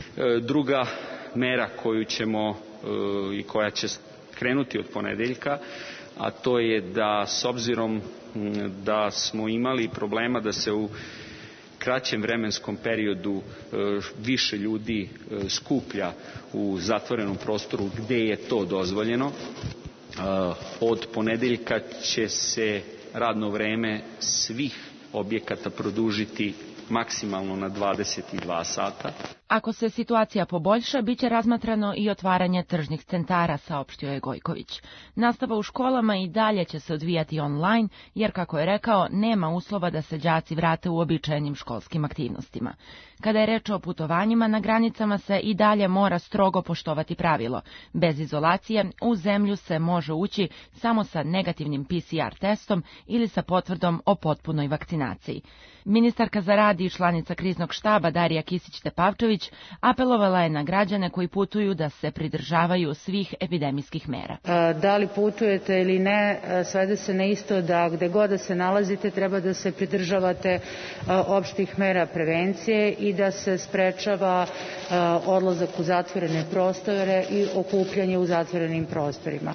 Druga mera koju ćemo i koja će krenuti od ponedeljka, a to je da s obzirom da smo imali problema da se u kraćem vremenskom periodu više ljudi skuplja u zatvorenom prostoru gde je to dozvoljeno, od ponedeljka će se radno vreme svih objekata produžiti maksimalno na dvadeset dva sata. Ako se situacija poboljša, bit će razmatrano i otvaranje tržnih centara, saopštio je Gojković. Nastava u školama i dalje će se odvijati online, jer, kako je rekao, nema uslova da se đaci vrate u običajenim školskim aktivnostima. Kada je reč o putovanjima, na granicama se i dalje mora strogo poštovati pravilo. Bez izolacije u zemlju se može ući samo sa negativnim P C R testom ili sa potvrdom o potpunoj vakcinaciji. Ministarka za rad i članica kriznog štaba Darija Kisić-Tepavčević apelovala je na građane koji putuju da se pridržavaju svih epidemijskih mera. Da li putujete ili ne, svede se na isto da gde god da se nalazite treba da se pridržavate opštih mera prevencije i da se sprečava odlazak u zatvorene prostore i okupljanje u zatvorenim prostorima.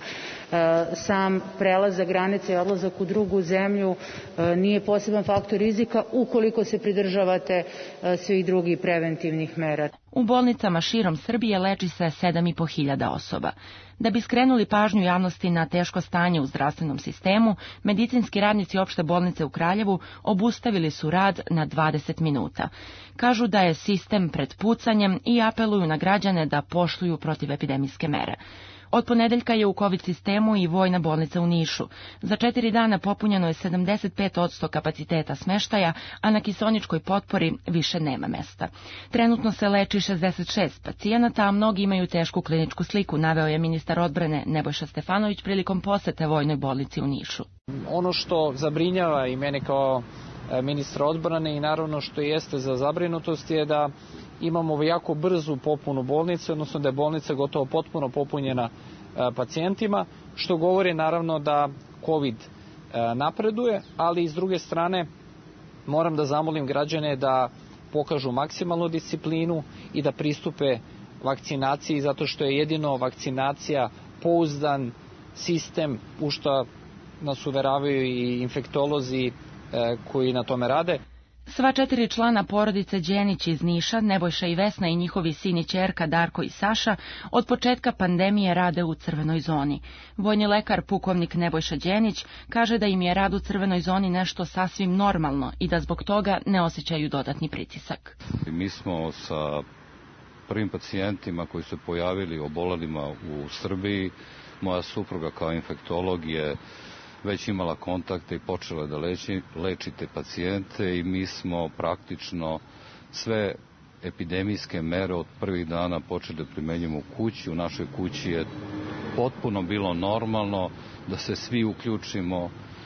Sam prelazak granice i odlazak u drugu zemlju nije poseban faktor rizika ukoliko se pridržavate svih drugih preventivnih mera. U bolnicama širom Srbije leči se sedam i po hiljada osoba. Da bi skrenuli pažnju javnosti na teško stanje u zdravstvenom sistemu, medicinski radnici opšte bolnice u Kraljevu obustavili su rad na dvadeset minuta. Kažu da je sistem pred pucanjem i apeluju na građane da poštuju protivepidemijske mere. Od ponedeljka je u COVID sistemu i vojna bolnica u Nišu. Za četiri dana popunjeno je sedamdeset pet posto kapaciteta smeštaja, a na kiseoničkoj potpori više nema mesta. Trenutno se leči šezdeset šest pacijenata, a mnogi imaju tešku kliničku sliku, naveo je ministar odbrane Nebojša Stefanović prilikom posete vojnoj bolnici u Nišu. Ono što zabrinjava i mene kao ministra odbrane i naravno što jeste za zabrinutost je da imamo jako brzu popunu bolnice, odnosno da je bolnica gotovo potpuno popunjena pacijentima, što govori naravno da COVID napreduje, ali s druge strane moram da zamolim građane da pokažu maksimalnu disciplinu i da pristupe vakcinaciji, zato što je jedino vakcinacija pouzdan sistem, u što nas uveravaju i infektolozi koji na tome rade. Sva četiri člana porodice Đenić iz Niša, Nebojša i Vesna i njihovi sin i ćerka Darko i Saša, od početka pandemije rade u crvenoj zoni. Vojni lekar pukovnik Nebojša Đenić kaže da im je rad u crvenoj zoni nešto sasvim normalno i da zbog toga ne osjećaju dodatni pritisak. Mi smo sa prvim pacijentima koji su pojavili obolelima u Srbiji, moja supruga kao infektolog je već imala kontakte i počela da leči, leči te pacijente i mi smo praktično sve epidemijske mere od prvih dana počeli da primenjujemo u kući. U našoj kući je potpuno bilo normalno da se svi uključimo uh,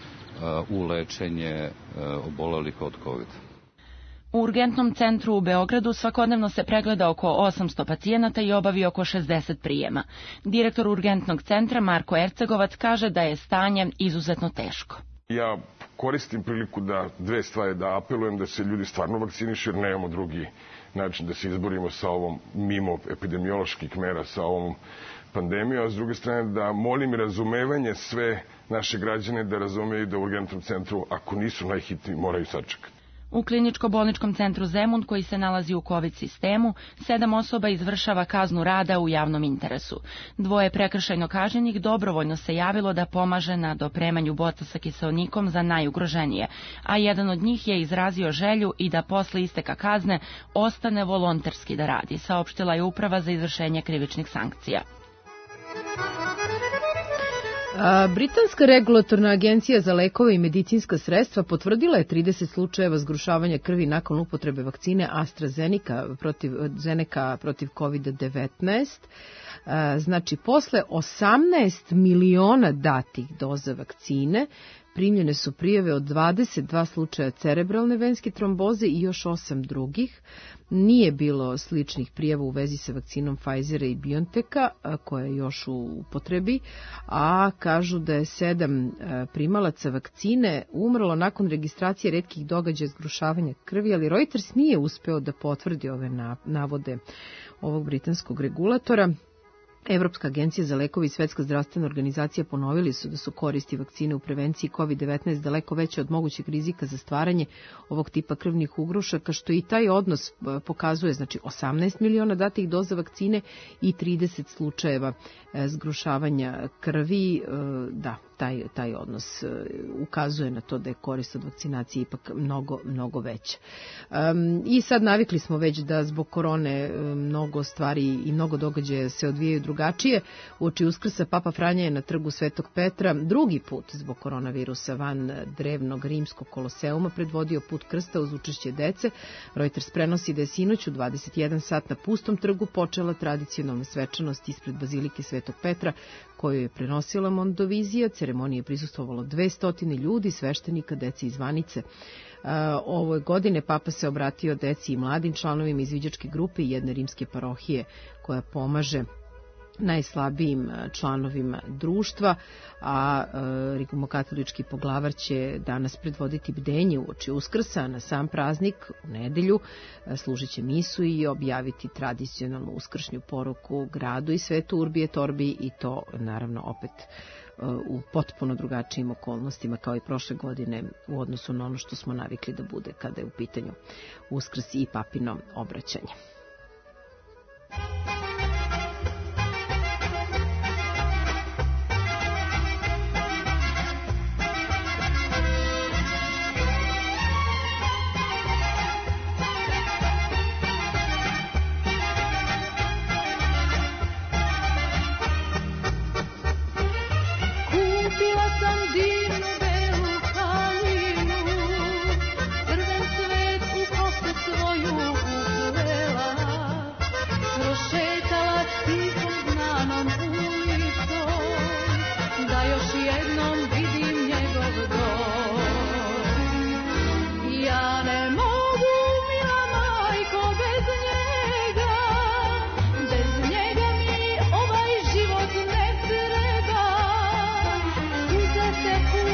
u lečenje uh, obolelih od kovida. U urgentnom centru u Beogradu svakodnevno se pregleda oko osamsto pacijenata i obavi oko šezdeset prijema. Direktor urgentnog centra Marko Ercegovac kaže da je stanje izuzetno teško. Ja koristim priliku da dve stvari, da apelujem da se ljudi stvarno vakcinišu jer nemamo drugi način da se izborimo sa ovom mimo epidemioloških mera, sa ovom pandemijom, a s druge strane da molim i razumevanje sve naše građane da razumeju da u urgentnom centru, ako nisu najhitniji, moraju sačekati. U kliničko-bolničkom centru Zemun, koji se nalazi u COVID sistemu, sedam osoba izvršava kaznu rada u javnom interesu. Dvoje prekršajno kažnjenih dobrovoljno se javilo da pomaže na dopremanju boca sa kiseonikom za najugroženije, a jedan od njih je izrazio želju i da posle isteka kazne ostane volonterski da radi, saopštila je Uprava za izvršenje krivičnih sankcija. A, Britanska regulatorna agencija za lekove i medicinska sredstva potvrdila je trideset slučajeva zgrušavanja krvi nakon upotrebe vakcine AstraZeneca protiv, Zeneca protiv COVID devetnaest. A, znači, posle osamnaest miliona datih doza vakcine, primljene su prijave od dvadeset dva slučaja cerebralne venske tromboze i još osam drugih. Nije bilo sličnih prijava u vezi sa vakcinom Pfizera i BioNTecha, koja je još u upotrebi, a kažu da je sedam primalaca vakcine umrlo nakon registracije retkih događaja zgrušavanja krvi, ali Reuters nije uspeo da potvrdi ove navode ovog britanskog regulatora. Evropska agencija za lekove i Svetska zdravstvena organizacija ponovili su da su koristi vakcine u prevenciji kovid devetnaest daleko veće od mogućeg rizika za stvaranje ovog tipa krvnih ugrušaka, što i taj odnos pokazuje, znači osamnaest miliona datih doza vakcine i trideset slučajeva zgrušavanja krvi. Da, taj, taj odnos ukazuje na to da je korist od vakcinacije ipak mnogo, mnogo veća. Um, I sad navikli smo već da zbog korone mnogo stvari i mnogo događaja se odvijaju drugačije. Uoči Uskrsa Papa Franja je na trgu Svetog Petra drugi put zbog koronavirusa van drevnog rimskog koloseuma predvodio put krsta uz učešće dece. Reuters prenosi da je sinoć u dvadeset jedan sat na pustom trgu počela tradicionalna svečanost ispred Bazilike Svetog Petra, koju je prenosila Mondovizija. Ceremonije je prisustvovalo dvesta ljudi, sveštenika, dece i zvanice. Ove godine Papa se obratio deci i mladim članovima izviđačke grupe i jedne rimske parohije koja pomaže najslabijim članovima društva, a rimokatolički poglavar će danas predvoditi bdenje uoči Uskrsa. Na sam praznik u nedelju služit će misu i objaviti tradicionalnu uskršnju poruku gradu i svetu Urbi et Orbi, i to naravno opet u potpuno drugačijim okolnostima kao i prošle godine u odnosu na ono što smo navikli da bude kada je u pitanju Uskrs i papino obraćanje. Te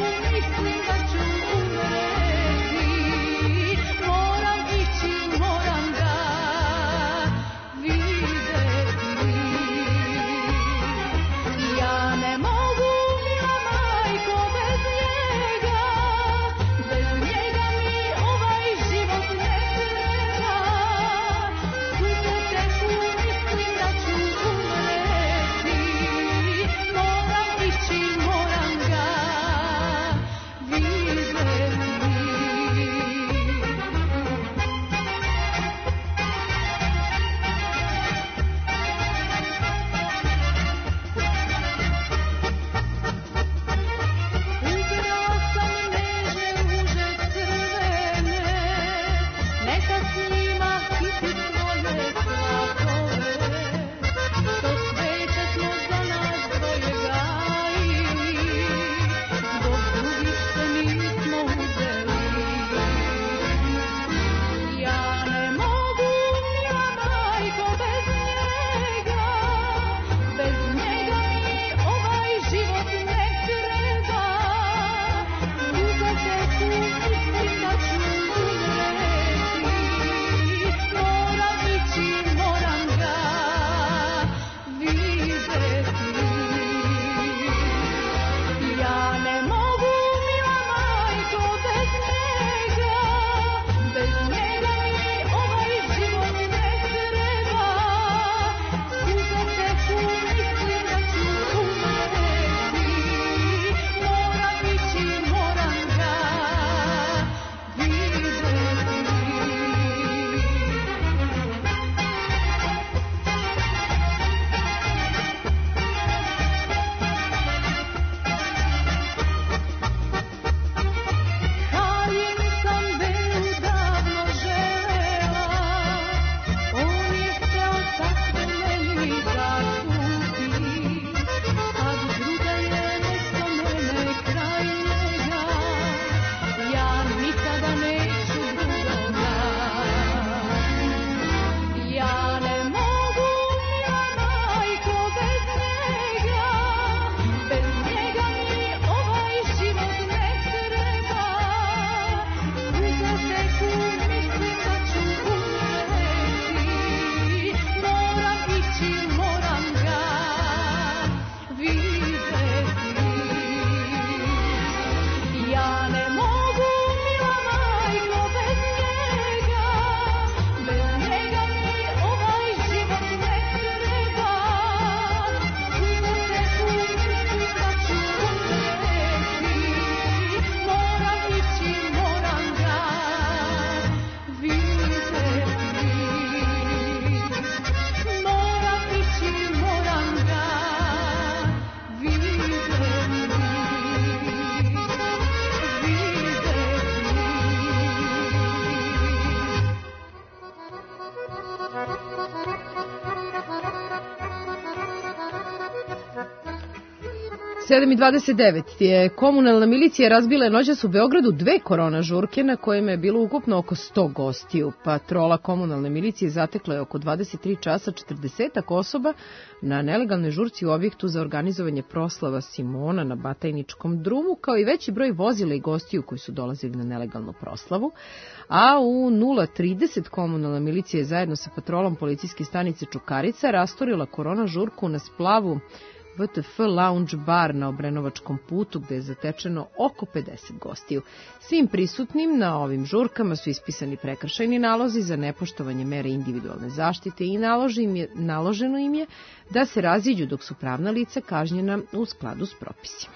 sedam i dvadeset devet je komunalna milicija razbila noćas u Beogradu dve korona žurke na kojima je bilo ukupno oko sto gostiju. Patrola komunalne milicije zatekla je oko dvadeset tri časa četrdesetak osoba na nelegalnoj žurci u objektu za organizovanje proslava Simona na Batajničkom drumu, kao i veći broj vozila i gostiju koji su dolazili na nelegalnu proslavu. A u nula trideset komunalna milicija je zajedno sa patrolom policijske stanice Čukarica rastorila korona žurku na splavu V T F Lounge Bar na Obrenovačkom putu, gde je zatečeno oko pedeset gostiju. Svim prisutnim na ovim žurkama su ispisani prekršajni nalozi za nepoštovanje mere individualne zaštite i im je, naloženo im je da se raziđu dok su pravna lica kažnjena u skladu s propisima.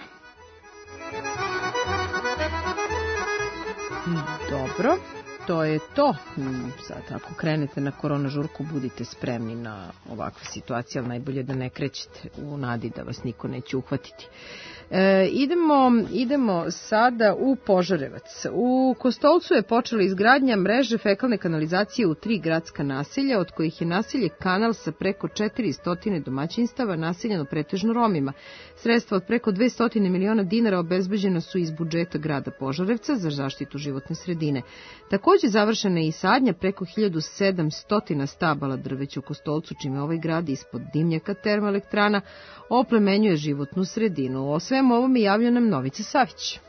Dobro. To je to. Sad, ako krenete na korona žurku, budite spremni na ovakve situacije, ali najbolje da ne krećete u nadi da vas niko neće uhvatiti. E, idemo, idemo sada u Požarevac. U Kostolcu je počela izgradnja mreže fekalne kanalizacije u tri gradska naselja, od kojih je naselje Kanal sa preko četiristo domaćinstava naseljeno pretežno Romima. Sredstva od preko dvesta miliona dinara obezbeđena su iz budžeta grada Požarevca za zaštitu životne sredine. Takođe završena je i sadnja preko hiljadu sedamsto stabala drveća u Kostolcu, čime ovaj grad ispod dimnjaka termoelektrana oplemenjuje životnu sredinu. O svemu ovome javlja nam Novica Savić.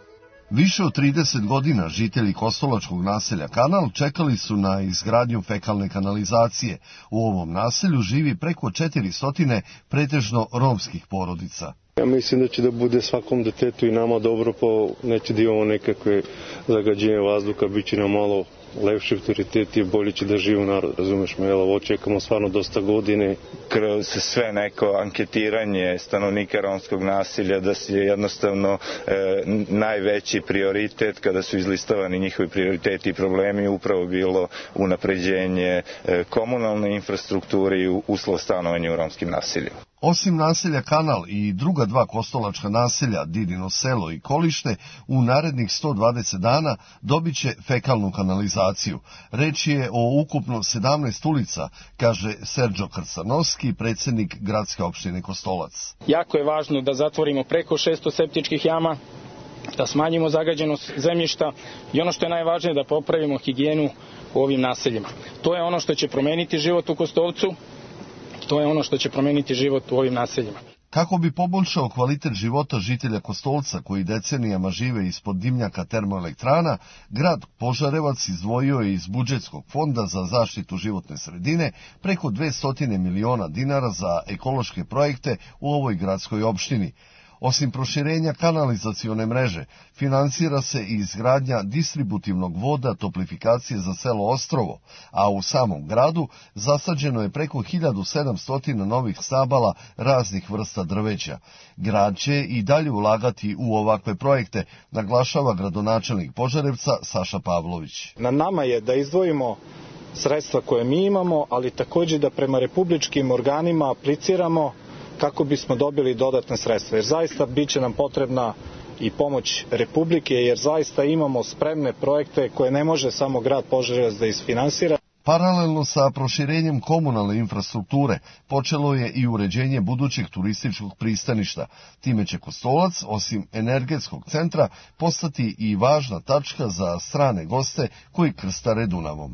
Više od trideset godina žitelji kostolačkog naselja Kanal čekali su na izgradnju fekalne kanalizacije. U ovom naselju živi preko četiristo pretežno romskih porodica. Ja mislim da će da bude svakom detetu i nama dobro, pa neće da imamo nekakve zagađenje vazduha, bit će nam malo lepši autoritet i bolje će da živi narod, razumeš me, jel, ovo čekamo stvarno dosta godine. Kroz sve neko anketiranje stanovnika romskog nasilja da se jednostavno e, najveći prioritet kada su izlistovani njihovi prioriteti i problemi upravo bilo unapređenje e, komunalne infrastrukture i uslov stanovanja u romskim naseljima. Osim naselja Kanal i druga dva kostolačka naselja, Didino selo i Kolište, u narednih sto dvadeset dana dobit će fekalnu kanalizaciju. Reč je o ukupno sedamnaest ulica, kaže Serđo Krcanovski, predsjednik gradske opštine Kostolac. Jako je važno da zatvorimo preko šesto septičkih jama, da smanjimo zagađenost zemljišta i ono što je najvažnije da popravimo higijenu u ovim naseljima. To je ono što će promeniti život u Kostolcu. To je ono što će promeniti život u ovim naseljima. Kako bi poboljšao kvalitet života žitelja Kostolca koji decenijama žive ispod dimnjaka termoelektrana, grad Požarevac izdvojio je iz budžetskog fonda za zaštitu životne sredine preko dvesta miliona dinara za ekološke projekte u ovoj gradskoj opštini. Osim proširenja kanalizacione mreže, finansira se i izgradnja distributivnog voda toplifikacije za selo Ostrovo, a u samom gradu zasađeno je preko hiljadu sedamsto novih stabala raznih vrsta drveća. Grad će i dalje ulagati u ovakve projekte, naglašava gradonačelnik Požarevca Saša Pavlović. Na nama je da izdvojimo sredstva koje mi imamo, ali također da prema republičkim organima apliciramo kako bismo dobili dodatne sredstva, jer zaista bit će nam potrebna i pomoć Republike, jer zaista imamo spremne projekte koje ne može samo grad Požarevac da isfinansira. Paralelno sa proširenjem komunalne infrastrukture počelo je i uređenje budućeg turističkog pristaništa. Time će Kostolac, osim energetskog centra, postati i važna tačka za strane goste koji krstare Dunavom.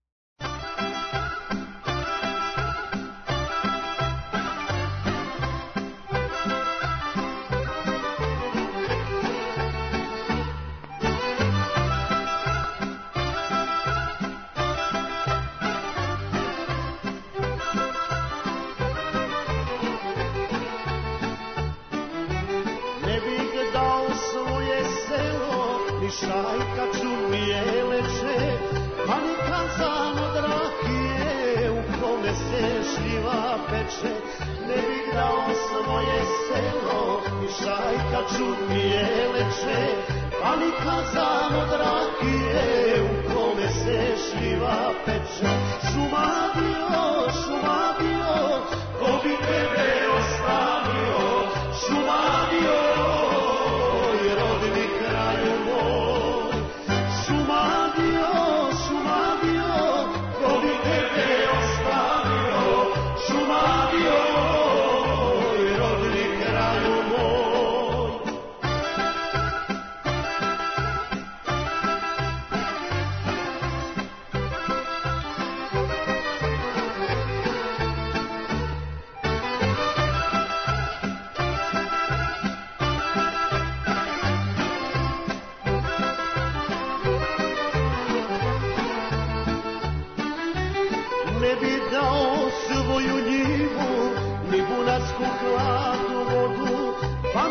Šajka čumije leče, pa ni kazan od rakije u kome se šljiva peče. Ne bih dao svoje selo, ni šajka čumije leče, pa ni kazan od rakije u kome se šljiva peče. Šumadio, šumadio, ko bi tebe ostavio, šumadio. Šumadio, rodni kraju moj.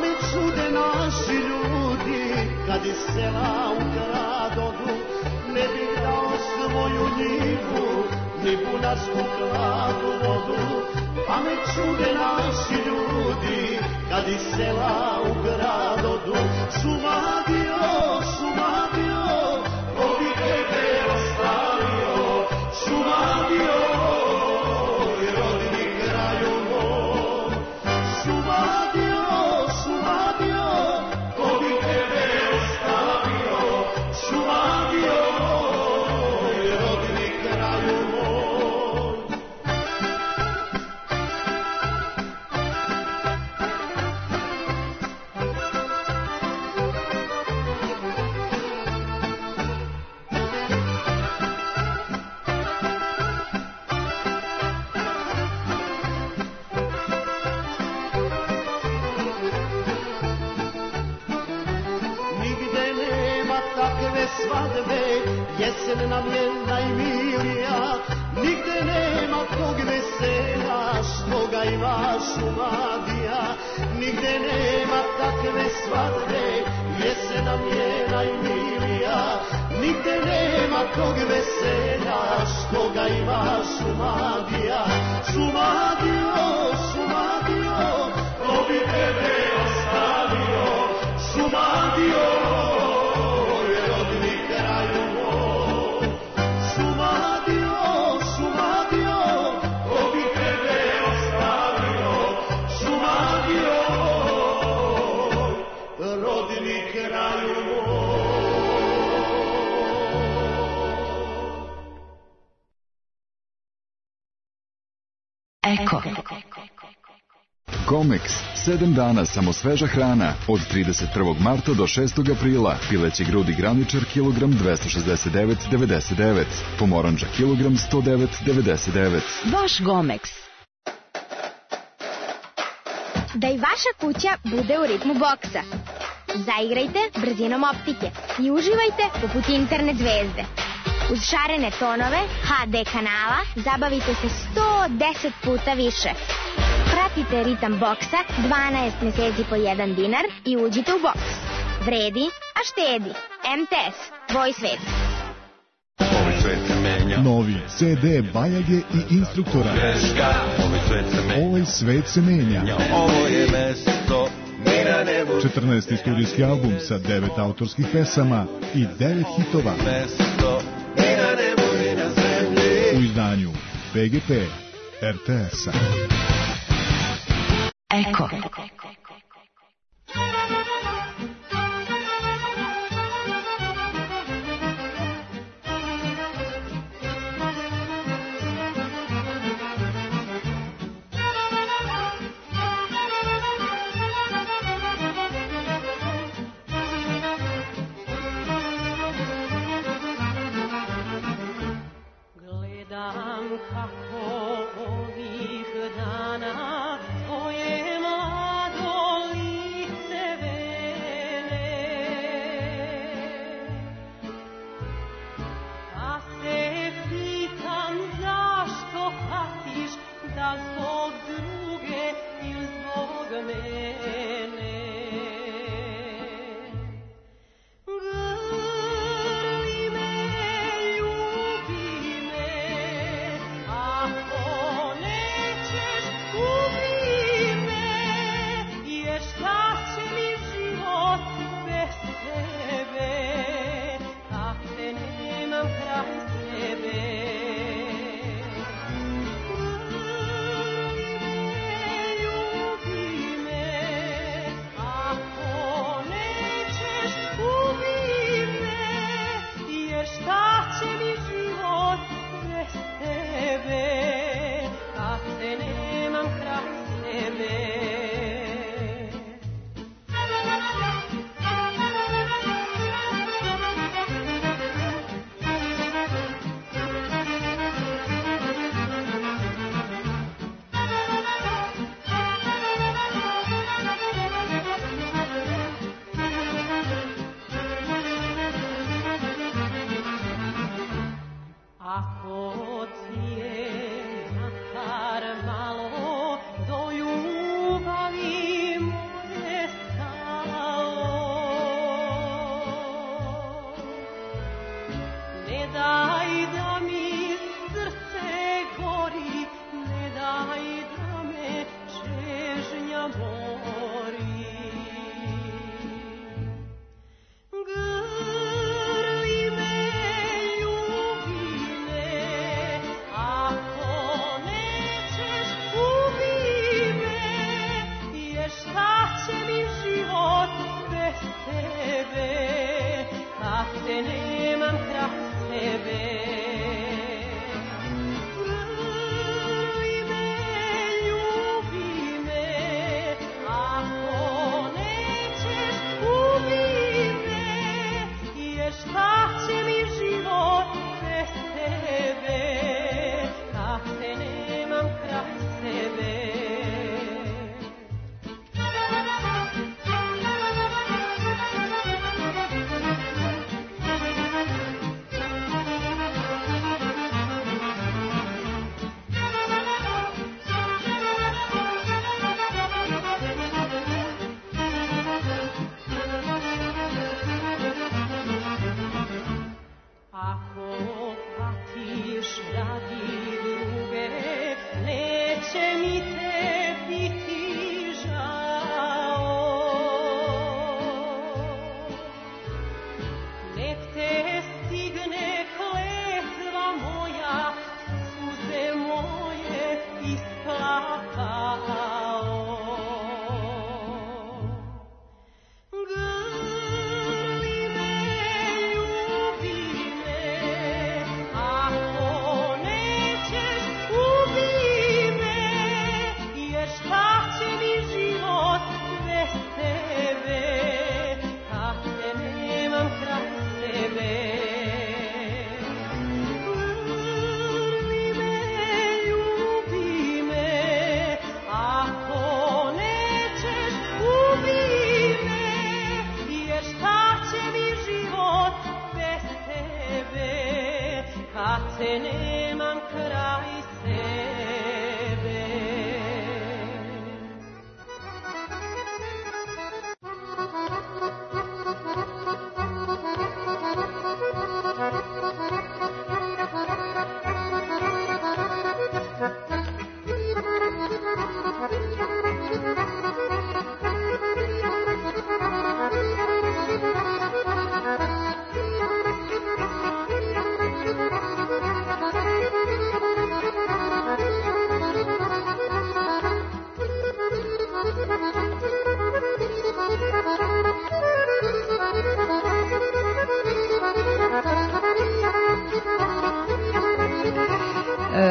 me čude naši ljudi, kad iz sela u grad odu, ne bih dao svoju njivu, ni bunarsku hladnu vodu. Pa me čude naši ljudi, kad iz sela u grad odu. Šumadio, Šumadio, ko bi tebe ostavio, Šumadio, rodni kraju moj. Šumadio, Šumadio, ko bi tebe ostavio, Šumadio, rodni kraju moj. Svadbe, jesen nam je najmilija, nigde nema tog vesela što ga ima Šumadija. Nigde nema takve svadbe, jesen nam je najmilija, nigde nema tog vesela što ga ima Šumadija. Šumadio, Šumadio, ko bi tebe ostavio, Šumadio, Eko. Comex, sedam dana samo sveža hrana, od trideset prvog marta do šestog aprila. Pileći grudi graničar kilogram dvesta šezdeset devet zarez devedeset devet, pomoranđa kilogram sto devet zarez devedeset devet. Vaš Gomex. Da i vaša kuća bude u ritmu boksa. Zaigrajte brzinom optike i uživajte poput internet zvezde. Uz šarene tonove ha de kanala zabavite se sto deset puta više. Pratite ritam boksa dvanaest meseci po jedan dinar i uđite u boks. Vredi, a štedi. em te es, tvoj svet. Novi ce de Bajage i Instruktora. Ovaj svet se menja. Ovo je mesto mi na nebu. četrnaesti studijski album sa devet autorskih pesama i devet hitova. Mesto mi na nebu i na zemlji. U izdanju pe ge pe er te es-a. Eko. Gledam kako ovih dana tvoje mlade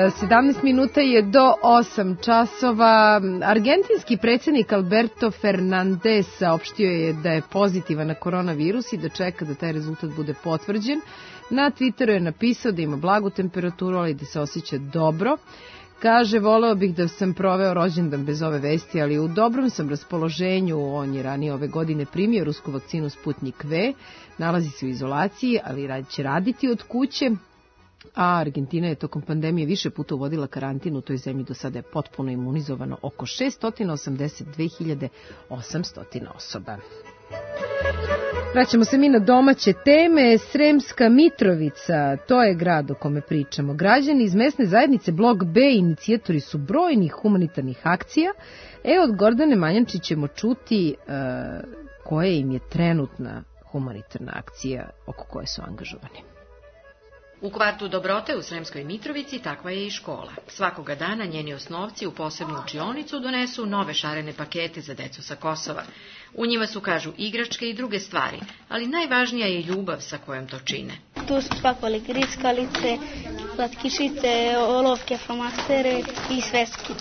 sedamnaest minuta je do osam časova. Argentinski predsjednik Alberto Fernandez saopštio je da je pozitivan na koronavirus i da čeka da taj rezultat bude potvrđen. Na Twitteru je napisao da ima blagu temperaturu, ali da se osjeća dobro. Kaže, voleo bih da sam proveo rođendan bez ove vesti, ali u dobrom sam raspoloženju. On je ranije ove godine primio rusku vakcinu Sputnik V, nalazi se u izolaciji, ali će raditi od kuće. A Argentina je tokom pandemije više puta uvodila karantin. U toj zemlji do sada je potpuno imunizovano oko šesto osamdeset dve hiljade osamsto osoba. Vraćamo se mi na domaće teme. Sremska Mitrovica, to je grad o kome pričamo. Građani iz mesne zajednice Blok B inicijatori su brojnih humanitarnih akcija. E, od Gordane Manjančić ćemo čuti uh, koja im je trenutna humanitarna akcija oko koje su angažovani. U kvartu Dobrote u Sremskoj Mitrovici takva je i škola. Svakoga dana njeni osnovci u posebnu učionicu donesu nove šarene pakete za decu sa Kosova. U njima su, kažu, igračke i druge stvari, ali najvažnija je ljubav sa kojom to čine. Tu su spakovali griskalice, slatkišice, olovke, flomastere i sveske.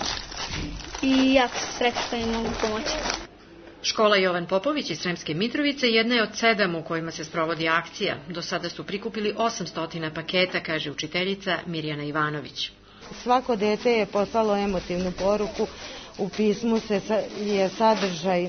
I jako se sreću što im mogu pomoći. Škola Jovan Popović iz Sremske Mitrovice jedna je od sedam u kojima se sprovodi akcija. Do sada su prikupili osamsto paketa, kaže učiteljica Mirjana Ivanović. Svako dete je poslalo emotivnu poruku. U pismu se je sadržaj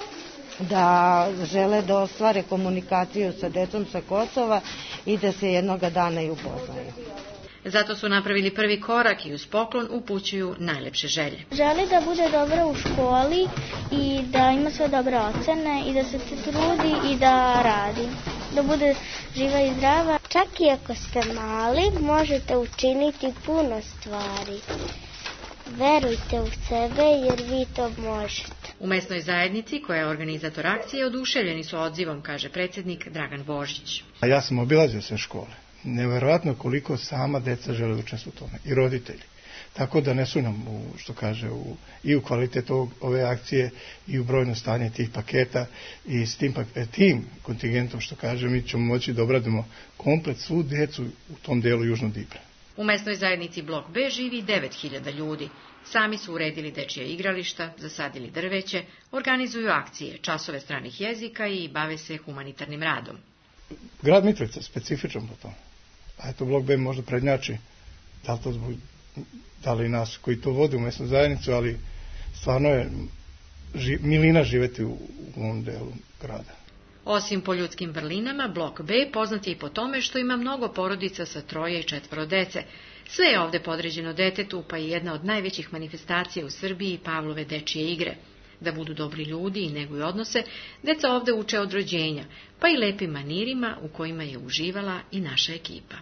da žele da ostvare komunikaciju sa decom sa Kosova i da se jednoga dana i upoznaju. Zato su napravili prvi korak i uz poklon upućuju najlepše želje. Želi da bude dobra u školi i da ima sve dobre ocene i da se trudi i da radi. Da bude živa i zdrava. Čak i ako ste mali, možete učiniti puno stvari. Verujte u sebe jer vi to možete. U mesnoj zajednici, koja je organizator akcije, oduševljeni su odzivom, kaže predsjednik Dragan Božić. Ja sam obilazio sve škole. Neverovatno koliko sama deca žele učestvovati u tome i roditelji. Tako da ne sumnjam u, što kaže, u, i u kvalitet ovog, ove akcije i u brojno stanje tih paketa i s tim, tim kontingentom, što kaže, mi ćemo moći da obradimo komplet svu decu u tom delu Južnog Dibra. U mesnoj zajednici Blok B živi devet hiljada ljudi. Sami su uredili dečija igrališta, zasadili drveće, organizuju akcije, časove stranih jezika i bave se humanitarnim radom. Grad Mitrovica je specifičan po tome. A eto, Blok B možda prednjači, da li, to zbog, da li nas koji to vode u mesnu zajednicu, ali stvarno je ži, milina živeti u, u ovom delu grada. Osim po ljudskim vrlinama, Blok B poznat je i po tome što ima mnogo porodica sa troje i četvoro dece. Sve je ovde podređeno detetu, pa i jedna od najvećih manifestacija u Srbiji Pavlove dečije igre. Da budu dobri ljudi i neguju odnose, deca ovde uče od rođenja, pa i lepim manirima u kojima je uživala i naša ekipa.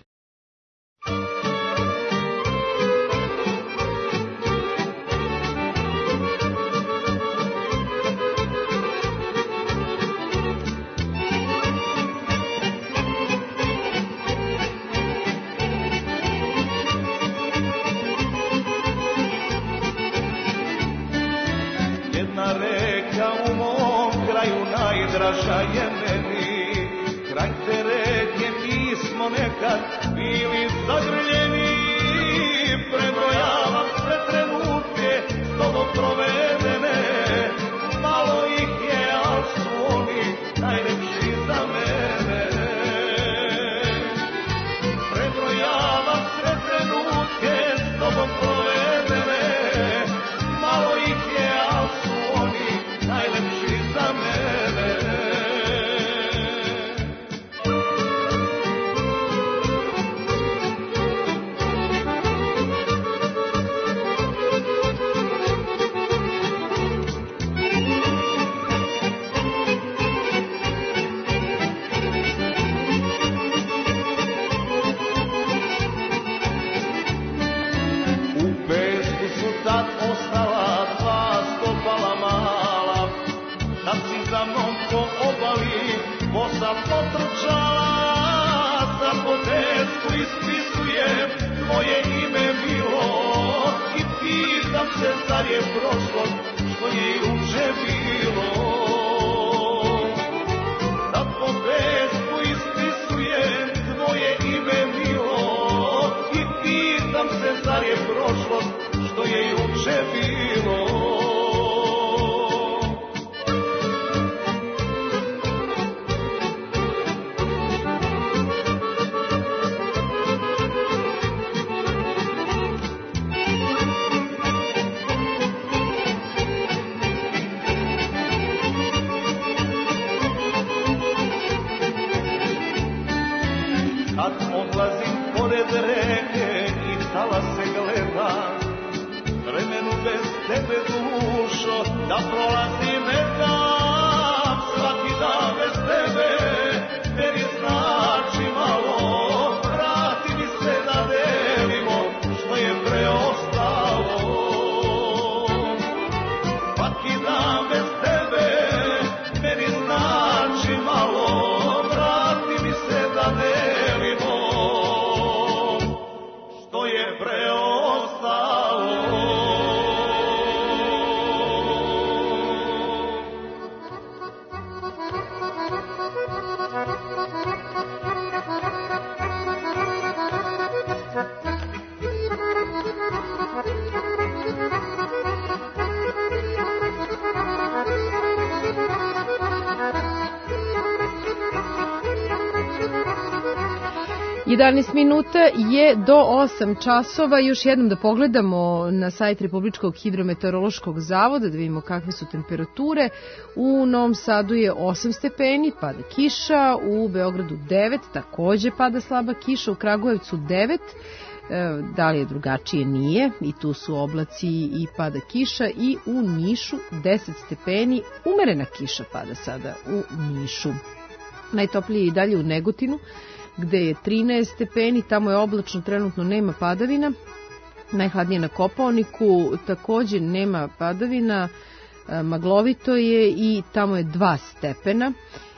Najdraža je meni, kraj te reke mi smo nekad bili zagrljeni. Prebrojavam sve trenutke s tobom provedene, malo ih je, al su oni najlepši za mene. Prebrojavam sve trenutke s tobom provedene, malo ih je, al su oni najlepši za mene. Potrčala, za potesku ispisujem tvoje ime milo i pitam se zar je prošlo što je juče bilo. Za potesku ispisujem tvoje ime milo i pitam se zar da prolazim etam svaki dan bez tebe, meni znači malo, vrati mi se da delimo što je preostalo. Svaki dan bez tebe, meni znači malo, vrati mi se da delimo što je preostalo. jedanaest minuta je do osam časova. Još jednom da pogledamo na sajt Republičkog hidrometeorološkog zavoda da vidimo kakve su temperature. U Novom Sadu je osam stepeni, pada kiša, u Beogradu devet, takođe pada slaba kiša, u Kragujevcu devet, da li je drugačije, nije, i tu su oblaci i pada kiša, i u Nišu deset stepeni, umerena kiša pada sada u Nišu. Najtoplije i dalje u Negotinu, gde je trinaest stepeni, tamo je oblačno, trenutno nema padavina. Najhladnije na Kopaoniku, takođe nema padavina, maglovito je i tamo je dva stepena.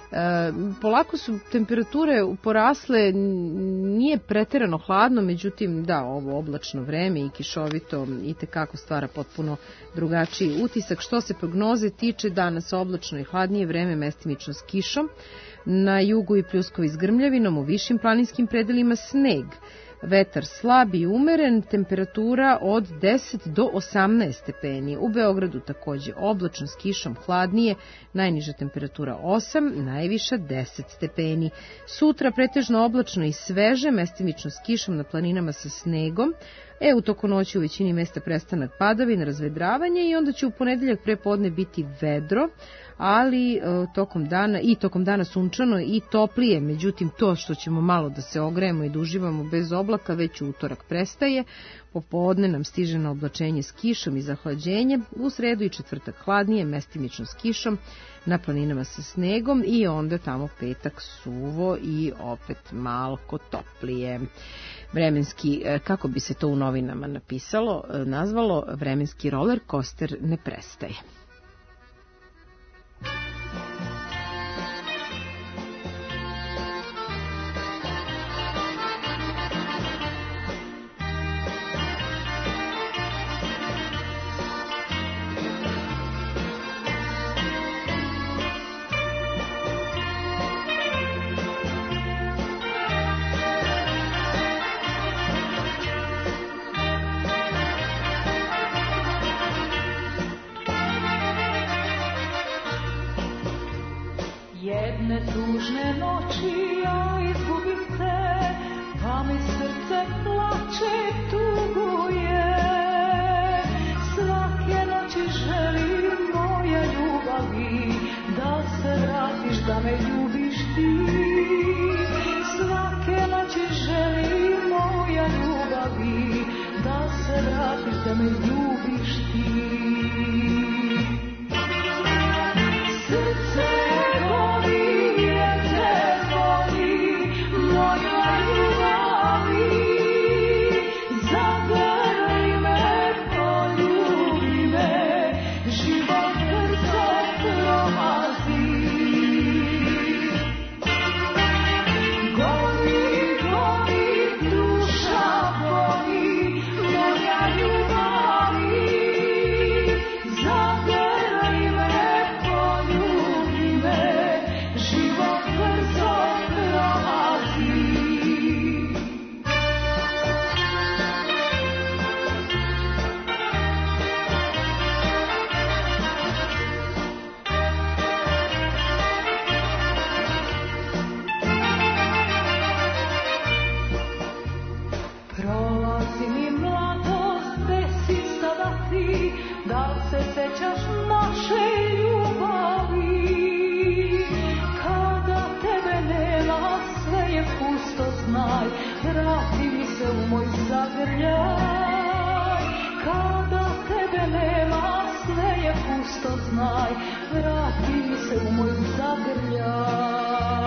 Polako su temperature porasle, nije preterano hladno, međutim da, ovo oblačno vreme i kišovito i tekako stvara potpuno drugačiji utisak. Što se prognoze tiče, danas oblačno i hladnije vreme, mestimično s kišom, na jugu i pljuskovi s grmljavinom, u višim planinskim predelima sneg. Vetar slab i umeren, temperatura od deset do osamnaest stepeni. U Beogradu takođe oblačno s kišom, hladnije, najniža temperatura osam, najviša deset stepeni. Sutra pretežno oblačno i sveže, mestimično s kišom, na planinama sa snegom. E, u toku noći u većini mesta prestanak padavina, razvedravanje, i onda će u ponedeljak pre podne biti vedro, ali tokom dana i tokom dana sunčano i toplije. Međutim, to što ćemo malo da se ogrejemo i da uživamo bez oblaka već u utorak prestaje. Popodne nam stiže na oblačenje s kišom i zahlađenje. U sredu i četvrtak hladnije, mestimično s kišom, na planinama sa snegom, i onda tamo petak suvo i opet malko toplije. Vremenski, kako bi se to u novinama napisalo, nazvalo, vremenski roller coaster ne prestaje. Jedne tužne noći ja izgubim te, pa mi srce plače, tuguje. Svake noći želim, moja ljubavi, da se vratiš, da me ljubiš ti. Svake noći želim, moja ljubavi, da se vratiš, da me ljubiš ti. Srce za znaj, vrati se u moj zagrljaj.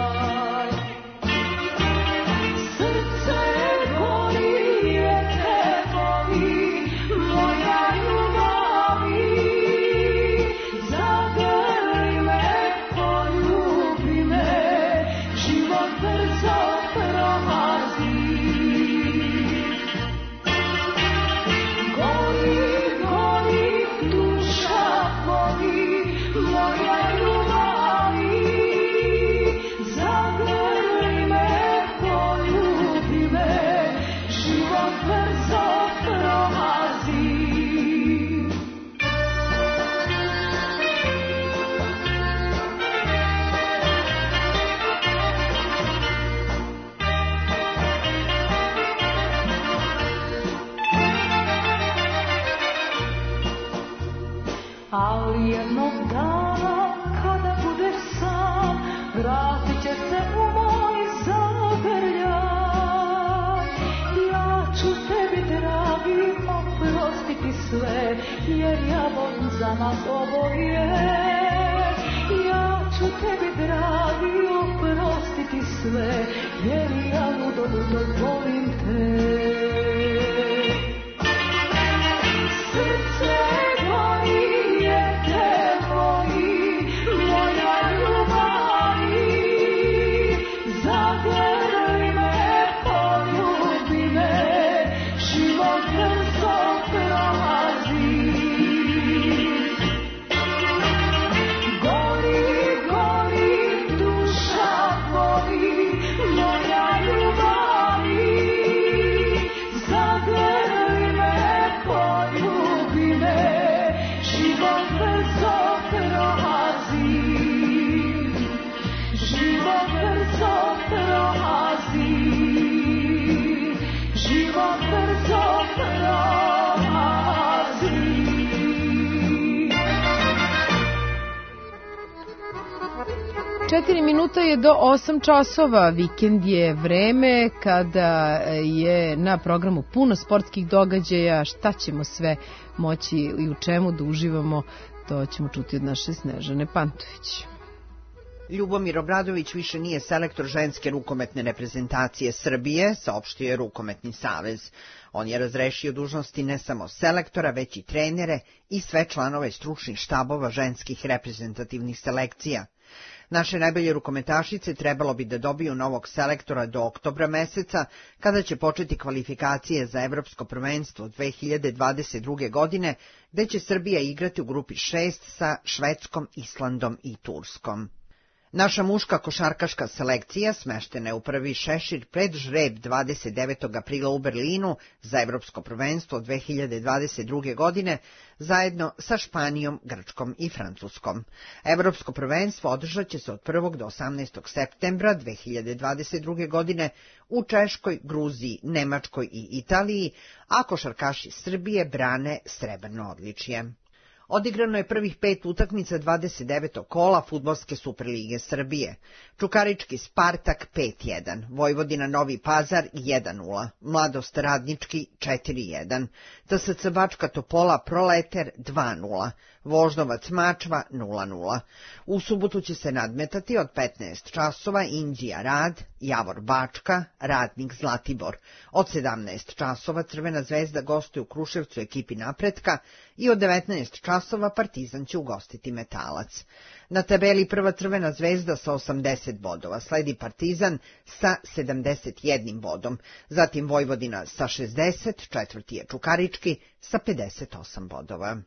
Srce gori je te voli, moja ljubavi, zagrli me, poljubi me, život brzo prolazi. Gori, gori, duša boli, moja ljubavi, zagrli me, poljubi me, život brzo prolazi. Ali jednog dana kada budeš sam, vratit će se u moj zagrljaj. Ja ću tebi, dragi, oprostiti sve, jer ja volim za nas oboje. Ja ću tebi, dragi, oprostiti sve, jer ja ludo, ludo volim te. Srce gori je te voli, moja ljubavi, zagrli me, poljubi me, život brzo prolazi. Gori, gori, duša boli, moja ljubavi, zagrli me, poljubi me, život brzo prolazi. Život brzo prolazi. Život brzo prolazi. Četiri minuta je do osam časova, vikend je vreme kada je na programu puno sportskih događaja, šta ćemo sve moći i u čemu da uživamo, to ćemo čuti od naše Snežane Pantović. Ljubomir Obradović više nije selektor ženske rukometne reprezentacije Srbije, saopštio je Rukometni savez. On je razrešio dužnosti ne samo selektora, već i trenere i sve članove stručnih štabova ženskih reprezentativnih selekcija. Naše najbolje rukometašice trebalo bi da dobiju novog selektora do oktobra meseca, kada će početi kvalifikacije za Evropsko prvenstvo dve hiljade dvadeset druge. godine, gde će Srbija igrati u grupi šest sa Švedskom, Islandom i Turskom. Naša muška košarkaška selekcija smeštena je u prvi šešir pred žreb dvadeset devetog aprila u Berlinu za Evropsko prvenstvo dve hiljade dvadeset druge. godine, zajedno sa Španijom, Grčkom i Francuskom. Evropsko prvenstvo održat će se od prvog do osamnaestog septembra dve hiljade dvadeset druge. godine u Češkoj, Gruziji, Nemačkoj i Italiji, a košarkaši Srbije brane srebrno odličje. Odigrano je prvih pet utakmica dvadeset devetog kola Fudbalske superlige Srbije. Čukarički Spartak pet jedan, Vojvodina Novi Pazar jedan nula, Mladost Radnički četiri jedan, T S C Bačka Topola Proleter dva nula, Voždovac Mačva nula nula. U subotu će se nadmetati od petnaest časova Inđija Rad, Javor Bačka, Radnik Zlatibor. Od sedamnaest časova Crvena zvezda gostuje u Kruševcu ekipi Napretka i od devetnaest časova Partizan će ugostiti Metalac. Na tabeli prva Crvena zvezda sa osamdeset bodova, sledi Partizan sa sedamdeset jednim bodom, zatim Vojvodina sa šezdeset, četvrti je Čukarički sa pedeset osam bodova.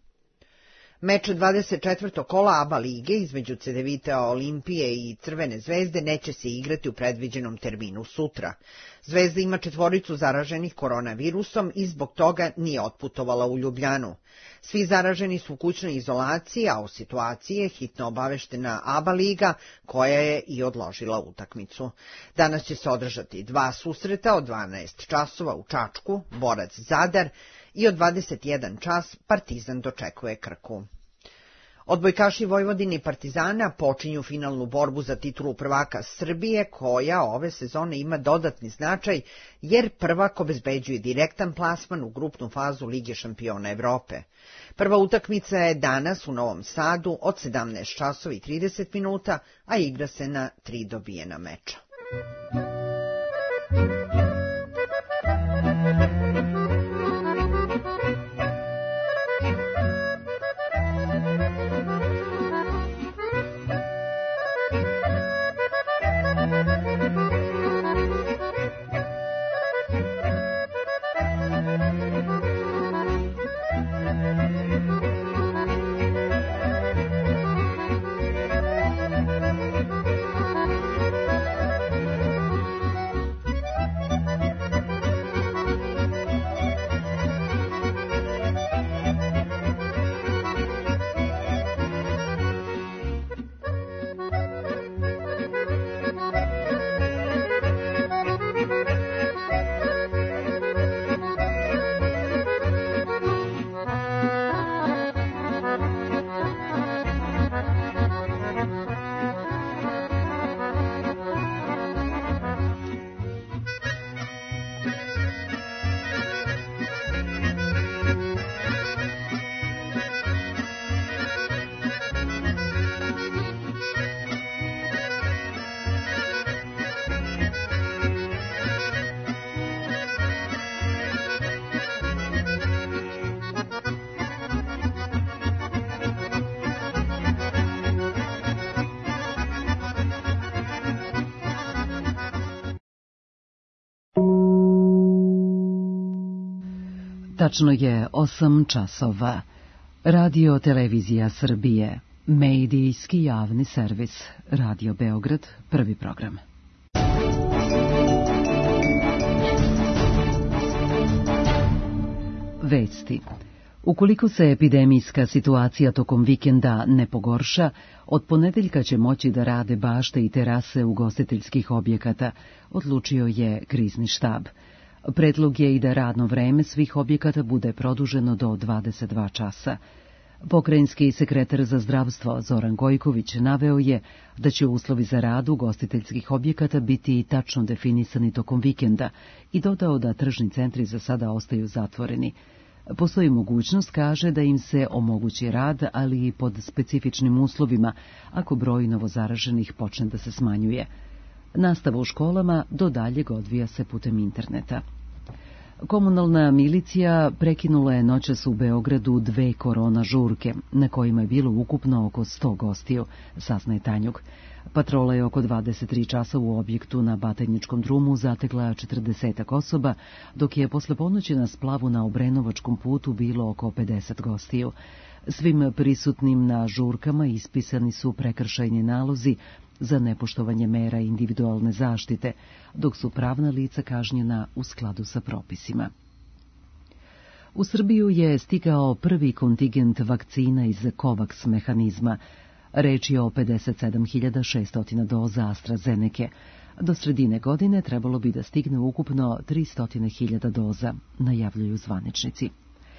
Meč dvadeset četvrtog kola A B A lige između Cedevita Olimpije i Crvene zvezde neće se igrati u predviđenom terminu sutra. Zvezda ima četvoricu zaraženih koronavirusom i zbog toga nije otputovala u Ljubljanu. Svi zaraženi su u kućnoj izolaciji, a o situaciji je hitno obaveštena A B A liga, koja je i odložila utakmicu. Danas će se održati dva susreta od dvanaest časova u Čačku, Borac Zadar, i od dvadeset jedan čas Partizan dočekuje Krku. Odbojkaši Vojvodine i Partizana počinju finalnu borbu za titulu prvaka Srbije, koja ove sezone ima dodatni značaj jer prvak obezbeđuje direktan plasman u grupnu fazu Lige šampiona Evrope. Prva utakmica je danas u Novom Sadu od sedamnaest časova i trideset minuta, a igra se na tri dobijena meča. Tačno je osam časova. Radio Televizija Srbije, medijski javni servis, Radio Beograd, prvi program. Vesti. Ukoliko se epidemijska situacija tokom vikenda ne pogorša, od ponedeljka će moći da rade bašte i terase ugostiteljskih objekata, odlučio je krizni štab. Predlog je i da radno vreme svih objekata bude produženo do dvadeset dva časa. Pokrajinski sekretar za zdravstvo Zoran Gojković naveo je da će uslovi za rad ugostiteljskih objekata biti tačno definisani tokom vikenda i dodao da tržni centri za sada ostaju zatvoreni. Postoji mogućnost, kaže, da im se omogući rad, ali i pod specifičnim uslovima, ako broj novozaraženih počne da se smanjuje. Nastava u školama do daljeg odvija se putem interneta. Komunalna milicija prekinula je noćas u Beogradu dve korona žurke, na kojima je bilo ukupno oko sto gostiju, saznaje Tanjug. Patrola je oko dvadeset tri časa u objektu na Batajničkom drumu zatekla četrdesetak osoba, dok je posle ponoći na splavu na Obrenovačkom putu bilo oko pedeset gostiju. Svim prisutnim na žurkama ispisani su prekršajni nalozi za nepoštovanje mera individualne zaštite, dok su pravna lica kažnjena u skladu sa propisima. U Srbiju je stigao prvi kontingent vakcina iz COVAX mehanizma. Reč je o pedeset sedam hiljada šesto doza AstraZeneke. Do sredine godine trebalo bi da stigne ukupno tristo hiljada doza, najavljuju zvaničnici.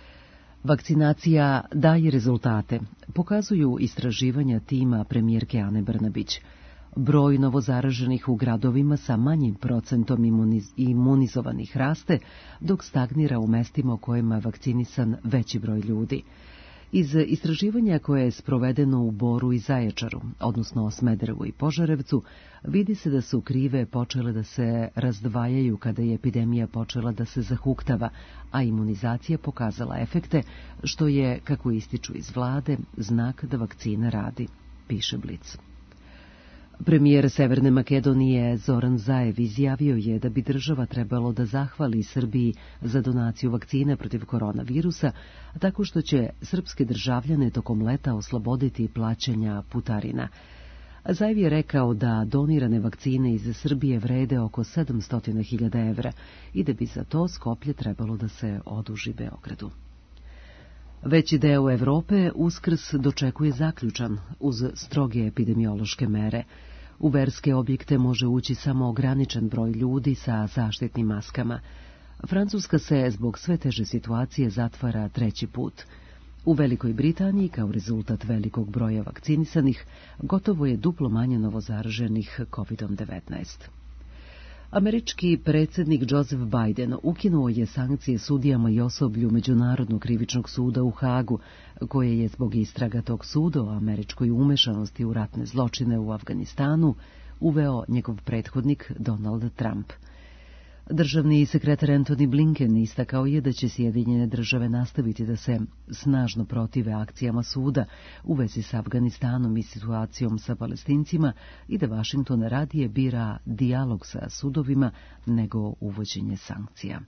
Vakcinacija daje rezultate, pokazuju istraživanja tima premijerke Ane Brnabić. Broj novozaraženih u gradovima sa manjim procentom imuniz, imunizovanih raste, dok stagnira u mestima u kojima je vakcinisan veći broj ljudi. Iz istraživanja koje je sprovedeno u Boru i Zaječaru, odnosno Smederevu i Požarevcu, vidi se da su krive počele da se razdvajaju kada je epidemija počela da se zahuktava, a imunizacija pokazala efekte, što je, kako ističu iz vlade, znak da vakcina radi, piše Blic. Premijer Severne Makedonije Zoran Zaev izjavio je da bi država trebalo da zahvali Srbiji za donaciju vakcine protiv koronavirusa, tako što će srpske državljane tokom leta osloboditi plaćanja putarina. Zaev je rekao da donirane vakcine iz Srbije vrede oko sedamsto hiljada evra i da bi za to Skoplje trebalo da se oduži Beogradu. Veći deo Evrope Uskrs dočekuje zaključan uz stroge epidemiološke mere. U verske objekte može ući samo ograničen broj ljudi sa zaštitnim maskama. Francuska se zbog sve teže situacije zatvara treći put. U Velikoj Britaniji, kao rezultat velikog broja vakcinisanih, gotovo je duplo manje novozaraženih kovidom devetnaest. Američki predsjednik Joseph Biden ukinuo je sankcije sudijama i osoblju Međunarodnog krivičnog suda u Hagu, koje je zbog istraga tog suda o američkoj umešanosti u ratne zločine u Afganistanu uveo njegov prethodnik Donald Trump. Državni sekretar Antony Blinken istakao je da će Sjedinjene države nastaviti da se snažno protive akcijama suda u vezi s Afganistanom i situacijom sa Palestincima i da Washington radije bira dijalog sa sudovima nego uvođenje sankcija.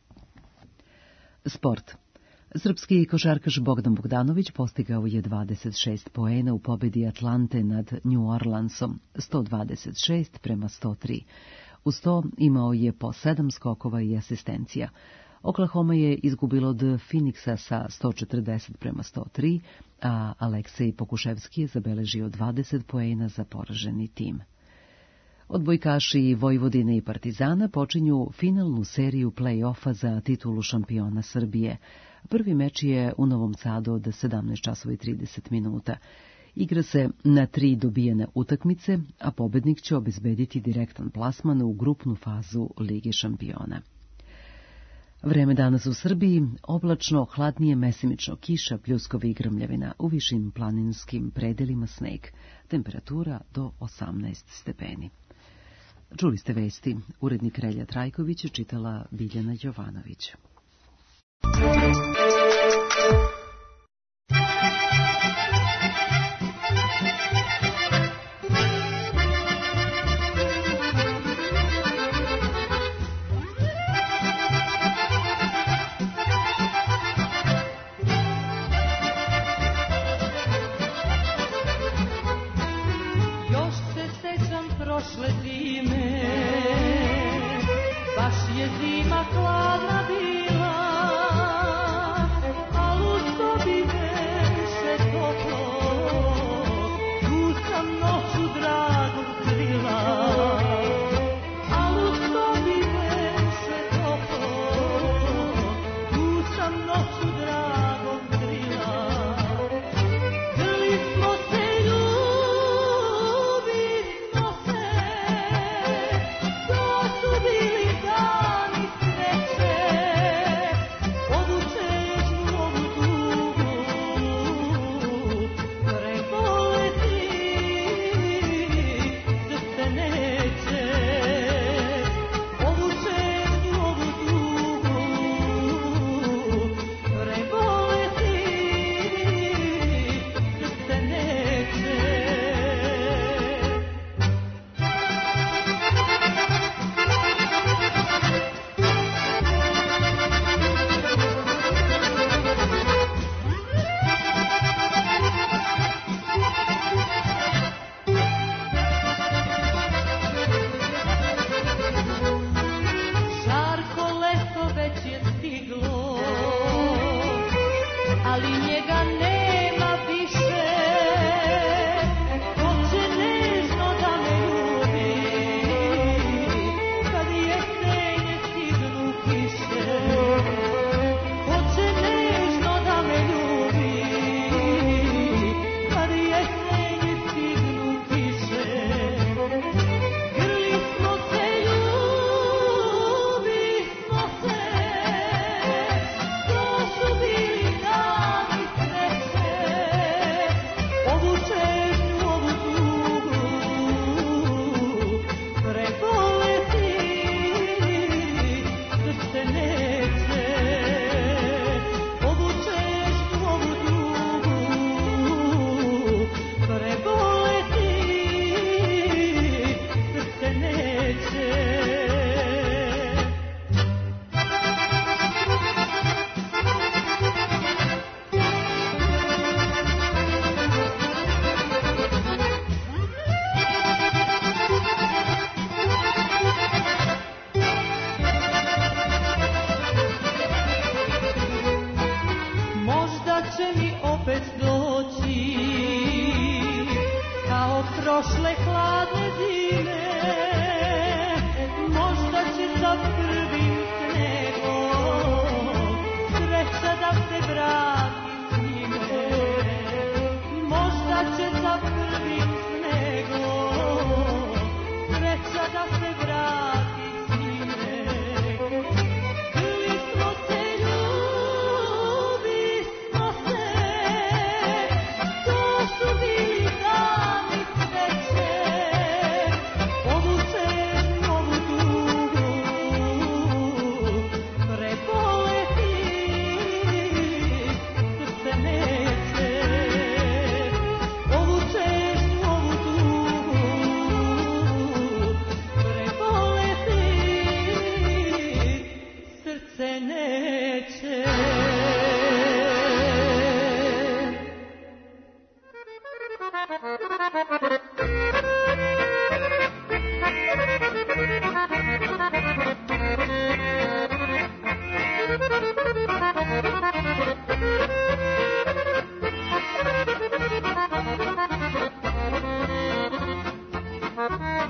Sport. Srpski košarkaš Bogdan Bogdanović postigao je dvadeset šest poena u pobedi Atlante nad New Orleansom, sto dvadeset šest prema sto tri. Uz to imao je po sedam skokova i asistencija. Oklahoma je izgubilo od Phoenixa sa sto četrdeset prema sto tri, a Aleksej Pokuševski je zabeležio dvadeset poena za poraženi tim. Odbojkaši Vojvodine i Partizana počinju finalnu seriju play-offa za titulu šampiona Srbije. Prvi meč je u Novom Sadu od sedamnaest časova i trideset minuta. Igra se na tri dobijene utakmice, a pobednik će obezbediti direktan plasman u grupnu fazu Lige šampiona. Vreme danas u Srbiji, oblačno, hladnije, mesimično, kiša, pljuskovi i grmljavina, u višim planinskim predelima sneg, temperatura do osamnaest stepeni. Čuli ste vesti, urednik Relja Trajković, čitala Biljana Jovanović. Prošle zime, baš je zima hladna bila, al uz to bi veše toplo, tu sam noću dragom krila, al uz to bi veše toplo, tu sam noću dragom krila. Grli smo se to su bili dani sreće,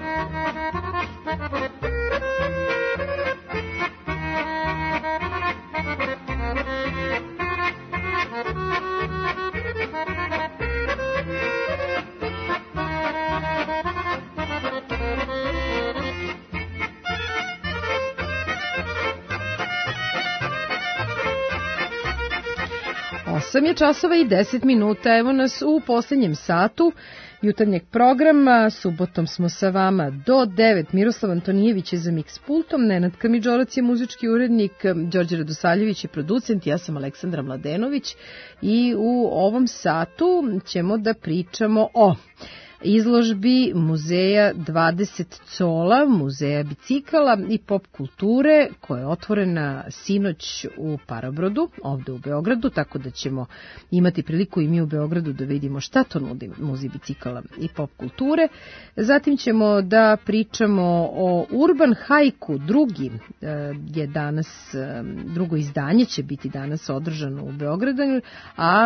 osam je časova i deset minuta, evo nas u posljednjem satu jutarnjeg programa. Subotom smo sa vama do devet. Miroslav Antonijević je za Mix pultom, Nenad Kamidžorac je muzički urednik, Đorđe Radosavljević je producent, ja sam Aleksandra Mladenović i u ovom satu ćemo da pričamo o izložbi muzeja dvadeset cola, muzeja bicikala i pop kulture, koja je otvorena sinoć u Parobrodu, ovde u Beogradu, tako da ćemo imati priliku i mi u Beogradu da vidimo šta to nudi muzej bicikala i pop kulture. Zatim ćemo da pričamo o Urban haiku, drugi je danas, drugo izdanje će biti danas održano u Beogradu, a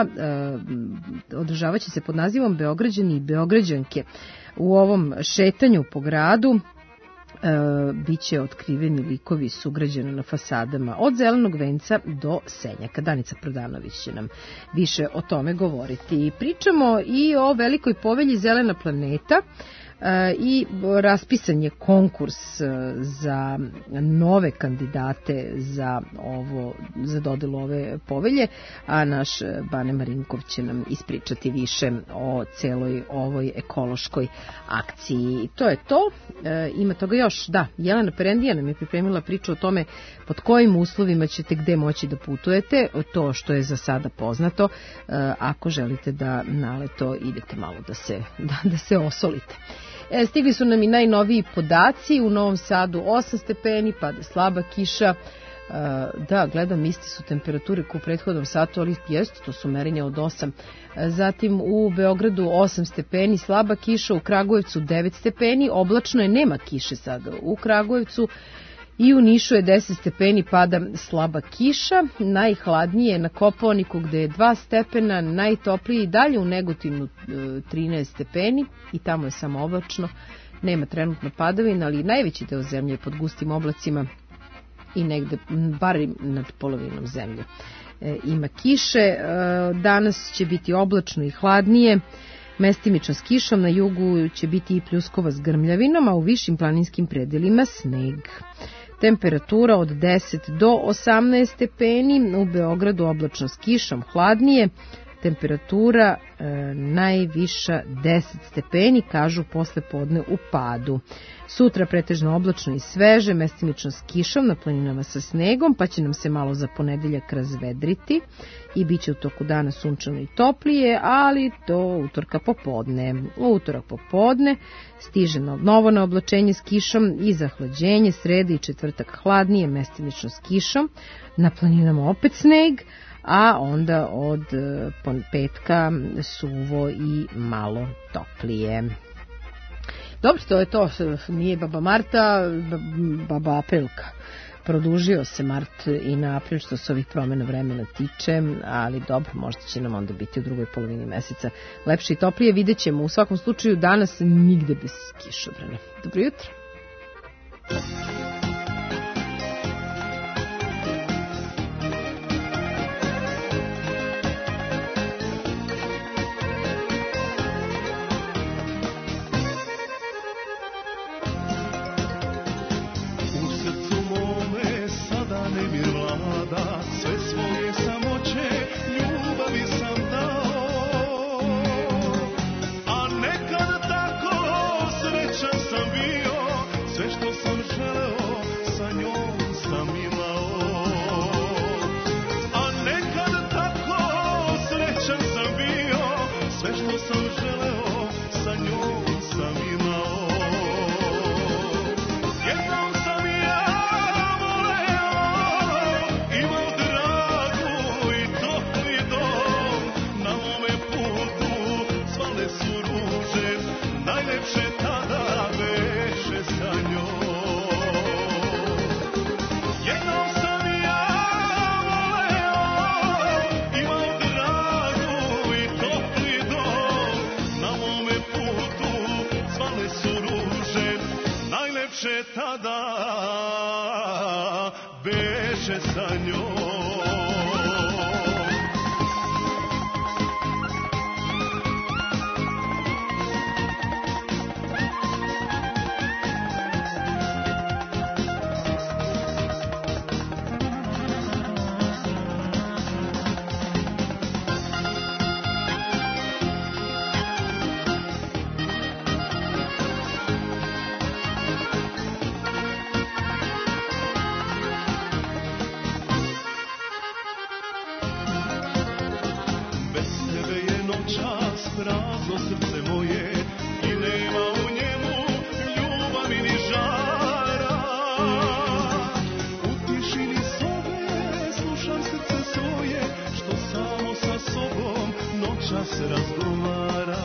održavaće se pod nazivom Beograđani i Beograđanke. U ovom šetanju po gradu e, bit će otkriveni likovi sugrađana na fasadama od Zelenog venca do Senjaka. Danica Prodanović će nam više o tome govoriti. Pričamo i o velikoj povelji Zelena planeta, i raspisan je konkurs za nove kandidate za ovo, za dodelu ove povelje, a naš Bane Marinkov će nam ispričati više o celoj ovoj ekološkoj akciji. To je to. E, ima toga još. Da, Jelena Perendija nam je pripremila priču o tome pod kojim uslovima ćete gde moći da putujete, to što je za sada poznato. E, ako želite da na leto idete malo da se, da, da se osolite. E, stigli su nam i najnoviji podaci. U Novom Sadu osam stepeni, pada slaba kiša. E, da, gledam, iste su temperature kao u prethodnom satu, ali jeste, to su merenja od osam. E, zatim u Beogradu osam stepeni, slaba kiša, u Kragujevcu devet stepeni, oblačno je, nema kiše sada u Kragujevcu. I u Nišu je deset stepeni, pada slaba kiša. Najhladnije je na Kopaoniku gde je dva stepena, najtopliji i dalje u Negotinu trinaest stepeni i tamo je samo oblačno, nema trenutno padavina, ali najveći deo zemlje je pod gustim oblacima i negde bar nad polovinom zemlje e, ima kiše. E, danas će biti oblačno i hladnije, mestimično s kišom, na jugu će biti i pljuskova s grmljavinom, a u višim planinskim predelima sneg. Temperatura od deset do osamnaest stepeni, u Beogradu oblačno s kišom, hladnije, temperatura e, najviša deset stepeni, kažu posle podne u padu. Sutra pretežno oblačno i sveže, mestimično s kišom, na planinama sa snegom, pa će nam se malo za ponedeljak razvedriti i bit će u toku dana sunčano i toplije, ali do utorka popodne. U utorak popodne stiže novo na oblačenje s kišom i zahlađenje, sreda i četvrtak hladnije, mestimično s kišom, na planinama opet sneg, a onda od petka suvo i malo toplije. Dobro, to je to. Nije baba Marta, baba Aprilka. Produžio se mart i na april što se ovih promjena vremena tiče, ali dobro, možda će nam onda biti u drugoj polovini meseca lepše i toplije. Vidjet ćemo. U svakom slučaju danas nigde bez kišobrana. Dobro jutro. Jednom sam ja voleo, imao najlepše tada beše sa njom. Prazno srce moje i nema u njemu ljubavi ni žara. U tišini sobe slušam srce svoje što samo sa sobom noćas razgovara.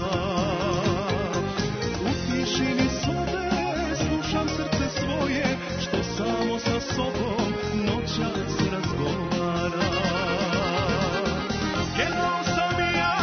U tišini sobe slušam srce svoje što samo sa sobom noćas razgovara. Jednom sam ja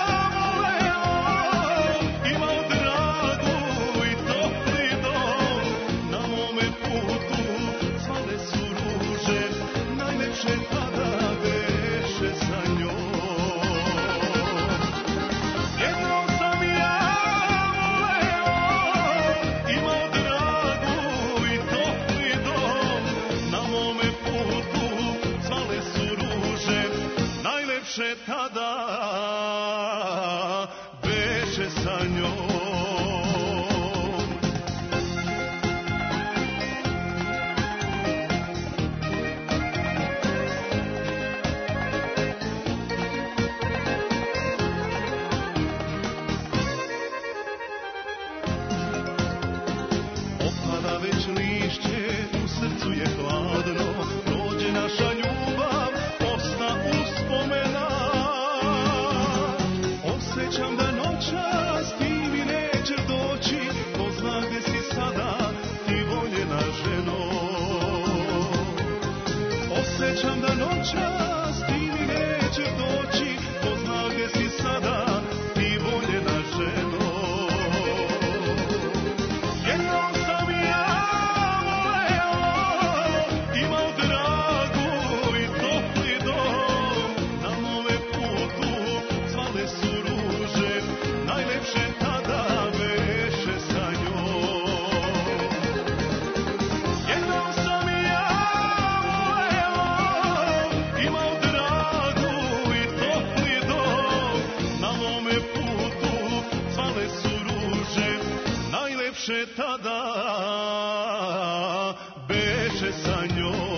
tada beše sa njom. Opada već lišće, u srcu je hladno, prođe naša ljubav, osta uspomena. Osjećam da noćas ti mi nećeš doći, ko zna gdje si sada, ti voljena ženo. Osjećam da noćas ti mi nećeš doći, ko zna gdje si sada, ti voljena ženo. Jednom sam ja voleo, imao dragu i topli dom, na mome putu zvale su ruže, najlepše tada beše sa njom. Jednom sam ja voleo, imao dragu i topli dom, na mome putu zvale su ruže, najlepše tada beše sa njom.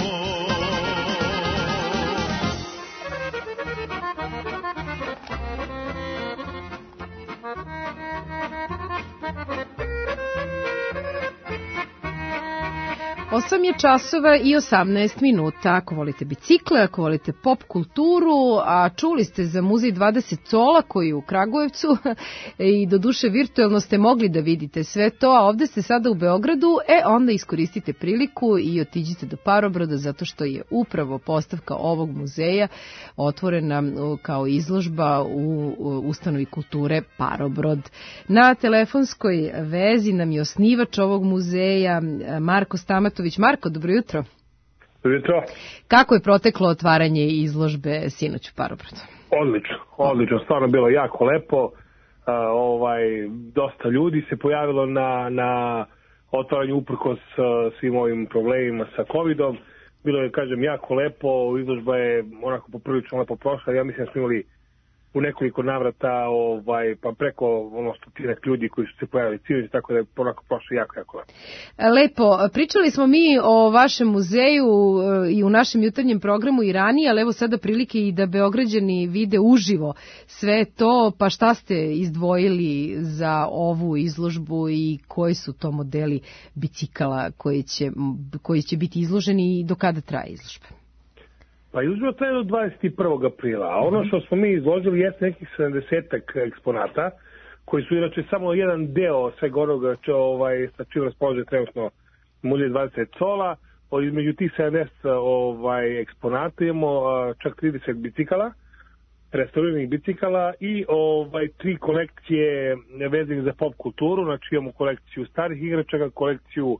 Osam je časova i osamnaest minuta. Ako volite bicikle, ako volite pop kulturu, a čuli ste za muzej dvadeset cola koji je u Kragujevcu i do duše virtuelno ste mogli da vidite sve to, a ovde ste sada u Beogradu, e onda iskoristite priliku i otiđite do Parobroda zato što je upravo postavka ovog muzeja otvorena kao izložba u ustanovi kulture Parobrod. Na telefonskoj vezi nam je osnivač ovog muzeja Marko Stamatović. Marko, dobro jutro. Dobro jutro. Kako je proteklo otvaranje izložbe sinoć u Parobrodu? Odlično, odlično, stvarno bilo jako lepo. Uh, ovaj, dosta ljudi se pojavilo na, na otvaranju uprkos uh, svim ovim problemima sa covidom. Bilo je, kažem, jako lepo, izložba je onako poprilično lepo prošla. Ja mislim da smo imali u nekoliko navrata, ovaj, pa preko ono stotinak ljudi koji su se pojavili sinoć, tako da je onako prošlo jako, jako lepo. Lepo, pričali smo mi o vašem muzeju i u našem jutarnjem programu i ranije, ali evo sada prilike i da Beograđani vide uživo sve to, pa šta ste izdvojili za ovu izložbu i koji su to modeli bicikala koji će, koji će biti izloženi i do kada traje izložba? Pa izložba traje do dvadeset prvog aprila, a ono što smo mi izložili jeste nekih sedamdesetak eksponata, koji su inače samo jedan deo svega onoga čo, ovaj, sa čim raspolaže trenutno muzej dvadeset cola. Između tih sedamdeset ovaj, eksponata imamo čak trideset bicikala, restauriranih bicikala i ovaj, tri kolekcije vezane za pop kulturu, znači imamo kolekciju starih igračaka, kolekciju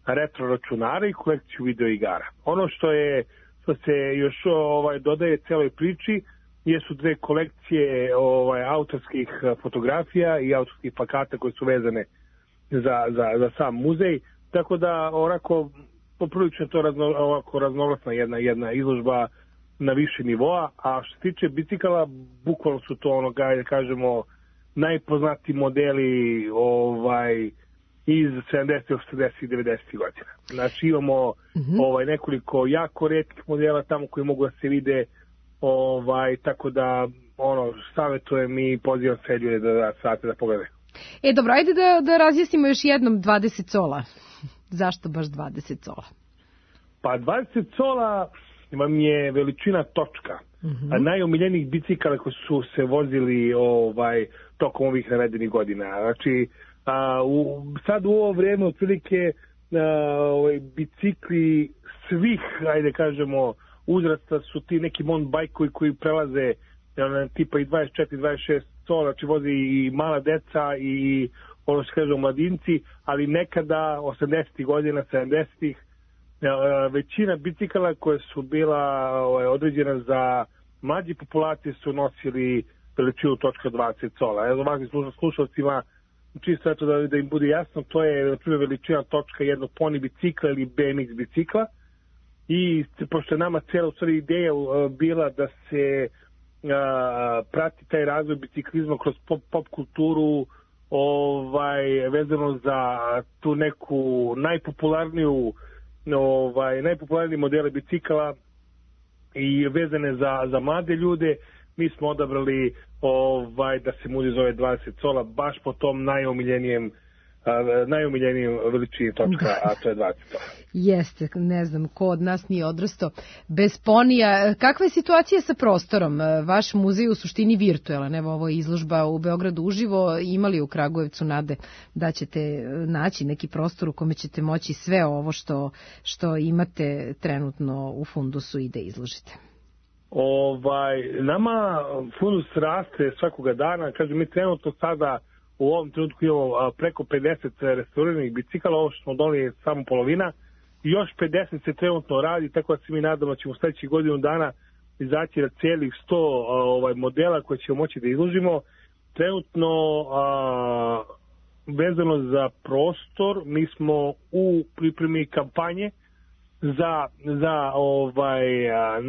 retro računara i kolekciju video igara. Ono što je što se još ovaj dodaje celoj priči jesu dve kolekcije ovaj autorskih fotografija i autorskih plakata koje su vezane za, za, za sam muzej, tako da onako poprilično to razno, ovako raznovrsna jedna, jedna izložba na više nivoa, a što se tiče bicikala, bukvalno su to ono, da kažemo, najpoznatiji modeli ovaj iz sedamdesetih, osamdesetih i devedesetih godina. Znači imamo mm-hmm. ovaj nekoliko jako retkih modela tamo koji mogu da se vide, ovaj tako da ono savjetujem i pozivam sve ljude da, da sate da pogledaju. E dobro, ajde da, da razjasnimo još jednom dvadeset cola. Zašto baš dvadeset cola? Pa dvadeset cola vam je veličina točka. Mm-hmm. A najomiljenijih bicikala koji su se vozili ovaj tokom ovih navedenih godina. Znači, a, u, sad u ovo vrijeme otprilike ovaj, bicikli svih, ajde kažemo, uzrasta su ti neki mountain bike-ovi koji prelaze na, tipa i dvadeset četiri dvadeset šest cola, znači vozi i mala deca i ono što kažemo mladinci, ali nekada osamdesetih godina, sedamdesetih većina bicikala koje su bila ovaj, određena za mlađe populacije su nosili veličinu točka dvadeset cola. Evo ovakvim slušalcima, čisto eto da, da im bude jasno, to je prva veličina točka jednog poni bicikla ili B M X bicikla. I pošto je nama cijela u stvari ideja uh, bila da se uh, prati taj razvoj biciklizma kroz pop, pop kulturu, ovaj, vezano za tu neku najpopularniju ovaj, najpopularniji modele bicikala i vezane za, za mlade ljude, mi smo odabrali ovaj, da se muzej zove dvadeset cola baš po tom najomiljenijem najomiljenijem veličini točka, a to je dvadeset cola. Jeste, ne znam, ko od nas nije odrastao bez ponija. Kakva je situacija sa prostorom? Vaš muzej u suštini virtualan, evo ovo je izložba u Beogradu uživo, imali u Kragujevcu nade da ćete naći neki prostor u kome ćete moći sve ovo što, što imate trenutno u fundusu i da izložite? Ovaj, nama fundus raste svakoga dana, kažem, mi trenutno sada u ovom trenutku imamo preko pedeset restauriranih bicikala, ovo što smo doneli je samo polovina, i još pedeset se trenutno radi, tako da se mi nadamo ćemo u sljedećih godinu dana izaći na cijelih sto ovaj, modela koje ćemo moći da izložimo. Trenutno a, vezano za prostor, mi smo u pripremi kampanje za, za ovaj, a,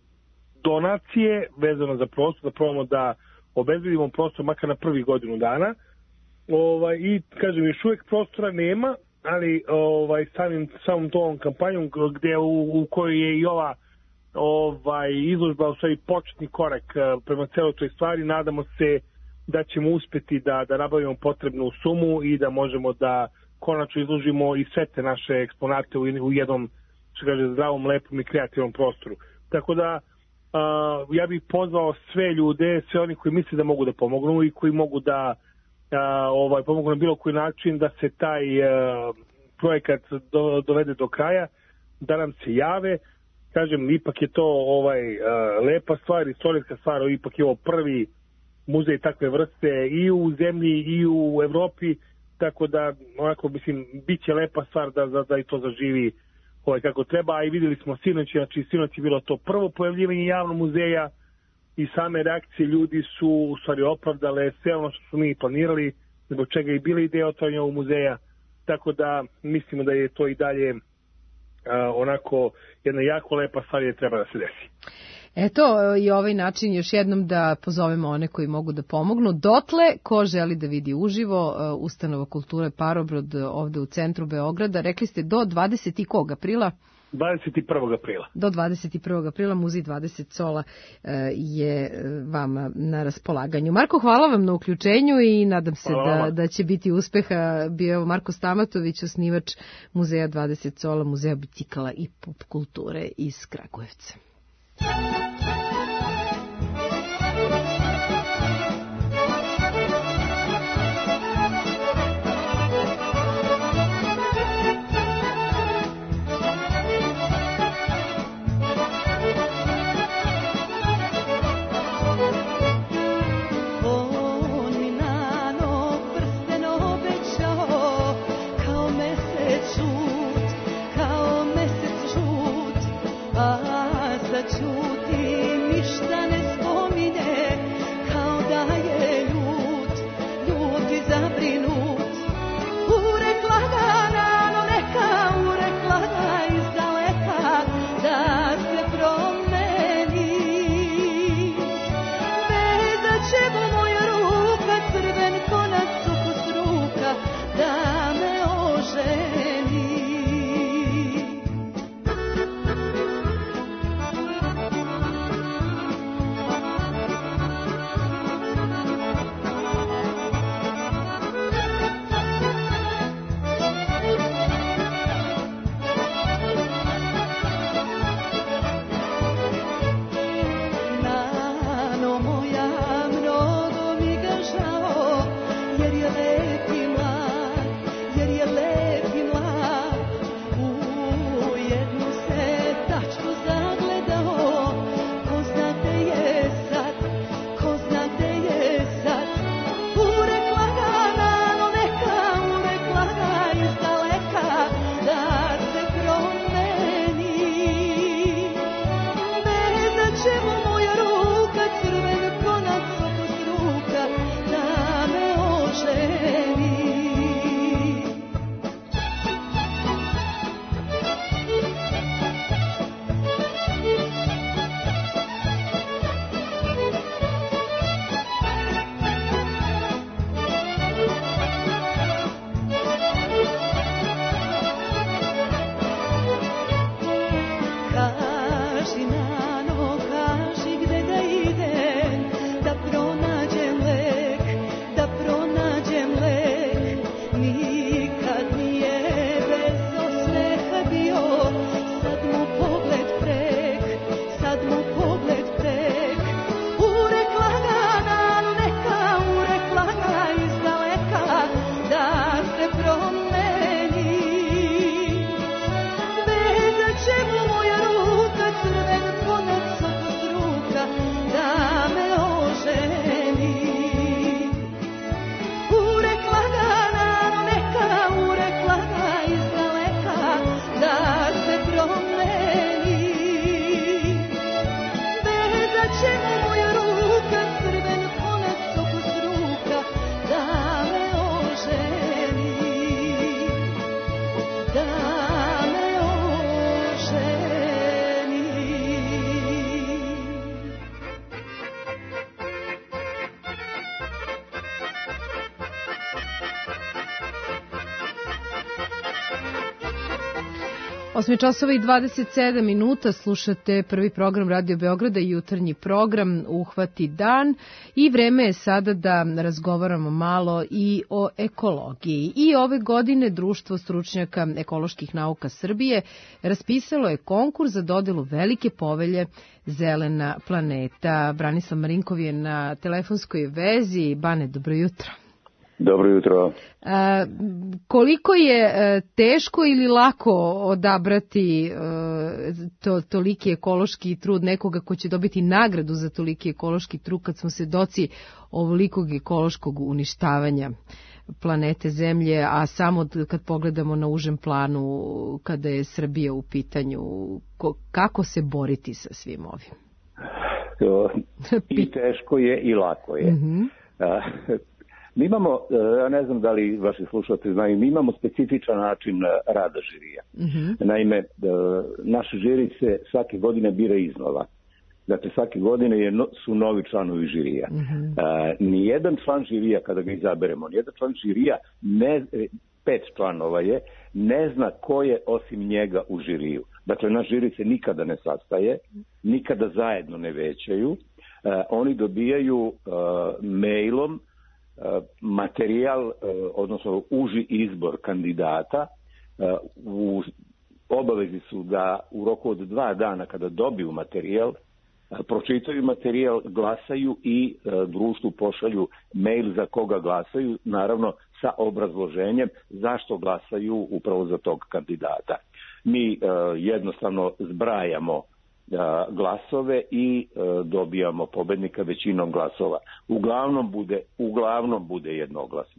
donacije vezano za prostor, da probamo da obezbedimo prostor makar na prvi godinu dana. Ovaj, i kažem, još uvijek prostora nema, ali ovaj, samim, samom tom kampanjom gdje u, u kojoj je i ova ovaj, izložba u stvari početni korak prema celoj toj stvari, nadamo se da ćemo uspjeti da, da nabavimo potrebnu sumu i da možemo da konačno izložimo i sve te naše eksponate u, u jednom, što kaže, zdravom, lepom i kreativnom prostoru. Tako da uh, ja bih pozvao sve ljude, sve oni koji misle da mogu da pomognu i koji mogu da Uh, ovaj, pomogu na bilo koji način da se taj uh, projekat do, dovede do kraja, da nam se jave. Kažem, ipak je to ovaj uh, lepa stvar, istorijska stvar, ipak je ovo prvi muzej takve vrste i u zemlji i u Evropi, tako da onako, mislim, bit će lepa stvar da, da, da i to zaživi ovaj, kako treba. A i vidjeli smo sinoć, znači sinoć je bilo to prvo pojavljivanje javnog muzeja, i same reakcije ljudi su u stvari opravdale sve ono što su mi planirali, zbog čega je bila ideja otvaranja ovog muzeja, tako da mislimo da je to i dalje uh, onako jedna jako lepa stvar je treba da se desi. Eto i ovaj način još jednom da pozovemo one koji mogu da pomognu. Dotle, ko želi da vidi uživo, uh, Ustanova kulture Parobrod ovde u centru Beograda, rekli ste do dvadesetog kog aprila? dvadeset prvog aprila. Do dvadeset prvog aprila muzej dvadeset cola je vama na raspolaganju. Marko, hvala vam na uključenju i nadam se da, da će biti uspeha. Bio Marko Stamatović, osnivač muzeja dvadeset cola, muzeja bicikala i pop kulture iz Kragujevca. Prsteno obećao kao mesec žut ćuti, ništa ne spominje, kao da je ljut, ljut i zabrinut. Urekla ga rano neka, urekla ga iz daleka, da se promeni. Vezat će mu moja ruka, crven konac oko struka, da me oženi. Nano moja, mnogo mi ga žao, jer je lep i mlad, jer je lep i mlad. U jednu se tačku zagledao, ko zna gde je sad, ko zna gde je sad. Urekla ga rano neka, urekla ga iz daleka, da se promeni. Vezat će mu moja ruka, crven konac oko struka, da me oženi. Kaži nano, kaži gde da idem, da pronađem lek, da pronađem lek. Nikad nije bez osmeha bio, sad mu pogled prek, sad mu pogled prek. Urekla ga nano neka, urekla ga iz daleka, da se promeni. Vezat će mu moja ruka, crven konac oko struka, da me oženi. Urekla ga rano neka, urekla ga iz daleka, da se promeni. Vezat će mu moja ruka, crven konac oko struka, da me oženi. Da me oženi. Osmi časova i dvadeset sedam minuta, slušate prvi program Radio Beograda i jutarnji program Uhvati dan i vreme je sada da razgovaramo malo i o ekologiji. I ove godine Društvo stručnjaka ekoloških nauka Srbije raspisalo je konkurs za dodelu velike povelje Zelena planeta. Branislav Marinkov je na telefonskoj vezi. Bane, dobro jutro. Dobro jutro. A, koliko je a, teško ili lako odabrati a, to, toliki ekološki trud nekoga ko će dobiti nagradu za toliki ekološki trud kad smo svedoci ovolikog ekološkog uništavanja planete Zemlje, a samo kad pogledamo na užem planu kada je Srbija u pitanju, ko, kako se boriti sa svim ovim? I teško je i lako je. Mm-hmm. Mi imamo, ja ne znam da li vaši slušatelji znaju, mi imamo specifičan način rada žirija. Mm-hmm. Naime, naš žiri se svake godine bira iznova. Dakle, svake godine je, su novi članovi žirija. Mm-hmm. A, nijedan član žirija, kada ga izaberemo, nijedan član žirija, ne, pet članova je, ne zna ko je osim njega u žiriju. Dakle, naš žiri se nikada ne sastaje, nikada zajedno ne većaju. A, oni dobijaju a, mailom materijal, odnosno uži izbor kandidata. U obavezi su da u roku od dva dana kada dobiju materijal, pročitaju materijal, glasaju i društvu pošalju mail za koga glasaju, naravno sa obrazloženjem zašto glasaju upravo za tog kandidata. Mi jednostavno zbrajamo glasove i dobijamo pobednika većinom glasova. Uglavnom bude, uglavnom bude jednoglasno.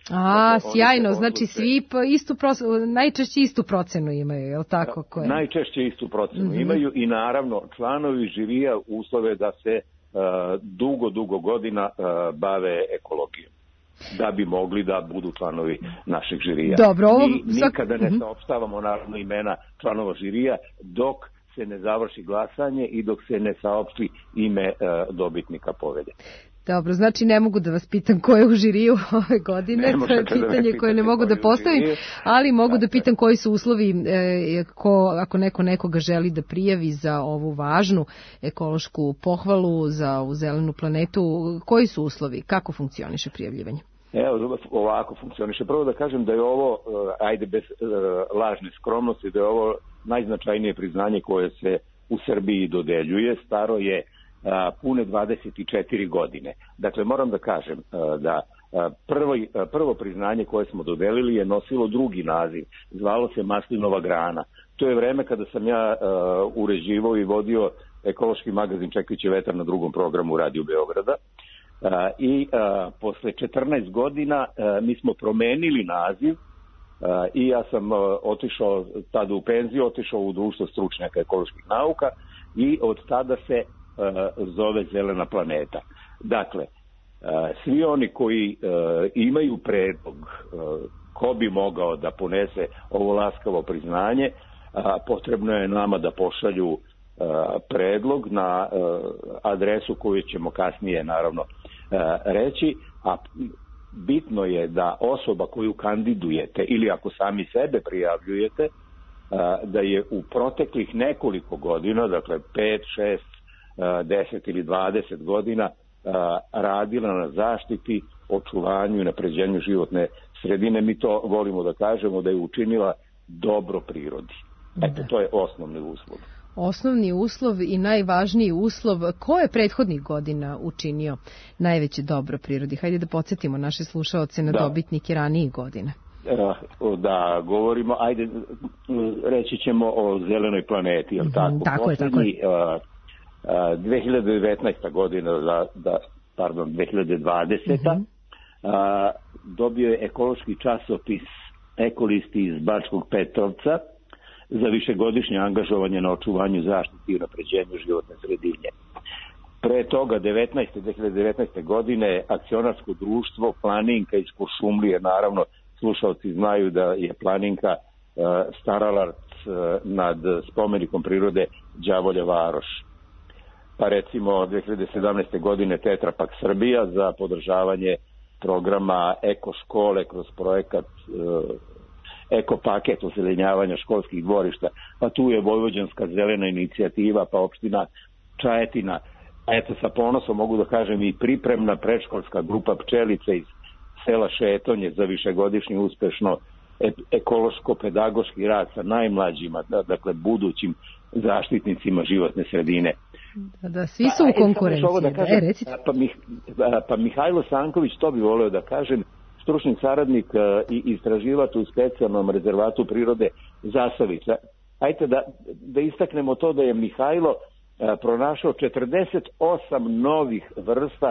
A, dakle, sjajno, znači svi istu procenu, najčešće istu procenu imaju, je li tako? Koje? Najčešće istu procenu mm-hmm. imaju i naravno članovi žirija uslove da se uh, dugo, dugo godina uh, bave ekologijom, da bi mogli da budu članovi našeg žirija. Dobro, ovo... Mi nikada ne saopštavamo naravno imena članova žirija dok se ne završi glasanje i dok se ne saopšti ime uh, dobitnika pobede. Dobro, znači ne mogu da vas pitam ko je u žiriju ove godine, to je pitanje koje ne mogu da postavim, ali mogu da pitam koji su uslovi e, ko, ako neko nekoga želi da prijavi za ovu važnu ekološku pohvalu za ovu zelenu planetu, koji su uslovi, kako funkcioniše prijavljivanje? Evo, ovako funkcioniše. Prvo da kažem da je ovo, ajde bez lažne skromnosti, da je ovo najznačajnije priznanje koje se u Srbiji dodeljuje, staro je pune dvadeset četiri godine. Dakle, moram da kažem da prvo, prvo priznanje koje smo dodelili je nosilo drugi naziv, zvalo se Maslinova grana. To je vreme kada sam ja uređivao i vodio ekološki magazin Čekviće vetar na drugom programu Radio Beograda. I posle četrnaest godina mi smo promenili naziv i ja sam otišao tada u penziju, otišao u društvo stručnjaka ekoloških nauka i od tada se zove Zelena planeta. Dakle, svi oni koji imaju predlog ko bi mogao da ponese ovo laskavo priznanje, potrebno je nama da pošalju predlog na adresu koju ćemo kasnije naravno reći, a bitno je da osoba koju kandidujete ili ako sami sebe prijavljujete, da je u proteklih nekoliko godina, dakle pet, šest, deset ili dvadeset godina radila na zaštiti, očuvanju i napređenju životne sredine. Mi to volimo da kažemo da je učinila dobro prirodi. Eto, to je osnovni uslov. Osnovni uslov i najvažniji uslov, ko je prethodnih godina učinio najveće dobro prirodi? Hajde da podsjetimo naše slušaoce na da. dobitnike ranijih godina. Da govorimo, ajde reći ćemo o zelenoj planeti, jel tako? Tako je, tako je. dve hiljade devetnaesta godina, da, da, pardon, dve hiljade dvadeseta Mm-hmm. A, dobio je ekološki časopis Ekolisti iz Bačkog Petrovca za višegodišnje angažovanje na očuvanju, zaštiti i unapređenju životne sredine. Pre toga, devetnaeste dve hiljade devetnaeste godine, akcionarsko društvo Planinka iz Kuršumlije, naravno, slušalci znaju da je Planinka uh, staralac uh, nad spomenikom prirode Đavolja Varoš. Pa recimo dve hiljade sedamnaeste godine Tetra Pak Srbija za podržavanje programa Eko škole kroz projekat uh, Eko paket ozelenjavanja školskih dvorišta. Pa tu je Vojvođanska zelena inicijativa, pa opština Čajetina. A eto, sa ponosom mogu da kažem i pripremna predškolska grupa Pčelice iz sela Šetonje za višegodišnji uspešno ekološko-pedagoški rad sa najmlađima, dakle budućim zaštitnicima životne sredine. Da, da svi su u konkurenciji. Pa, da kažem, e, recite. Pa, pa Mihajlo Sanković, to bi voleo da kažem, stručni saradnik i istraživač u specijalnom rezervatu prirode Zasavica. Ajte da, da istaknemo to da je Mihajlo pronašao četrdeset osam novih vrsta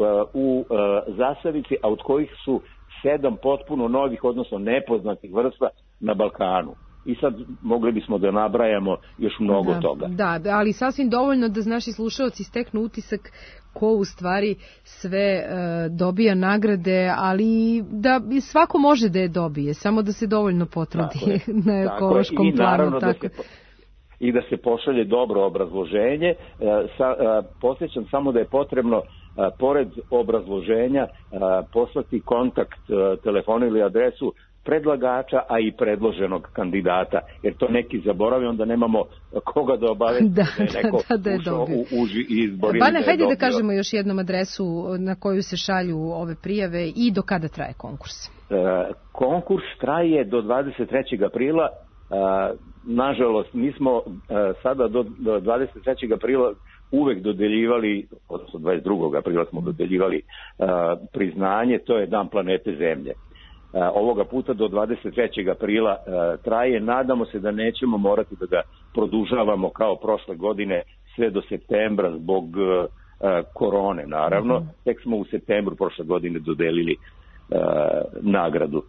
u Zasavici, a od kojih su sedam potpuno novih, odnosno nepoznatih vrsta na Balkanu. I sad mogli bismo da nabrajamo još mnogo da, toga. Da, ali sasvim dovoljno da naši slušalci steknu utisak ko u stvari sve e, dobija nagrade, ali da svako može da je dobije, samo da se dovoljno potrudi na ekološkom I planu. Tako. Da se, I da se pošalje dobro obrazloženje. E, sa, e, posjećam samo da je potrebno e, pored obrazloženja e, poslati kontakt e, telefonu ili adresu predlagača, a i predloženog kandidata, jer to neki zaboravi, onda nemamo koga da obavesti da, da je neko da, da, da je ušao u uži izbor. Bane, hajde da kažemo još jednom adresu na koju se šalju ove prijave i do kada traje konkurs. E, konkurs traje do dvadeset trećeg aprila. E, nažalost, mi smo e, sada do, do dvadeset trećeg aprila uvek dodeljivali, odnosno dvadeset drugog aprila smo dodeljivali e, priznanje, to je Dan planete Zemlje. Ovoga puta do dvadeset trećeg aprila traje. Nadamo se da nećemo morati da ga produžavamo kao prošle godine sve do septembra zbog korone, naravno. Mm-hmm. Tek smo u septembru prošle godine dodelili nagradu.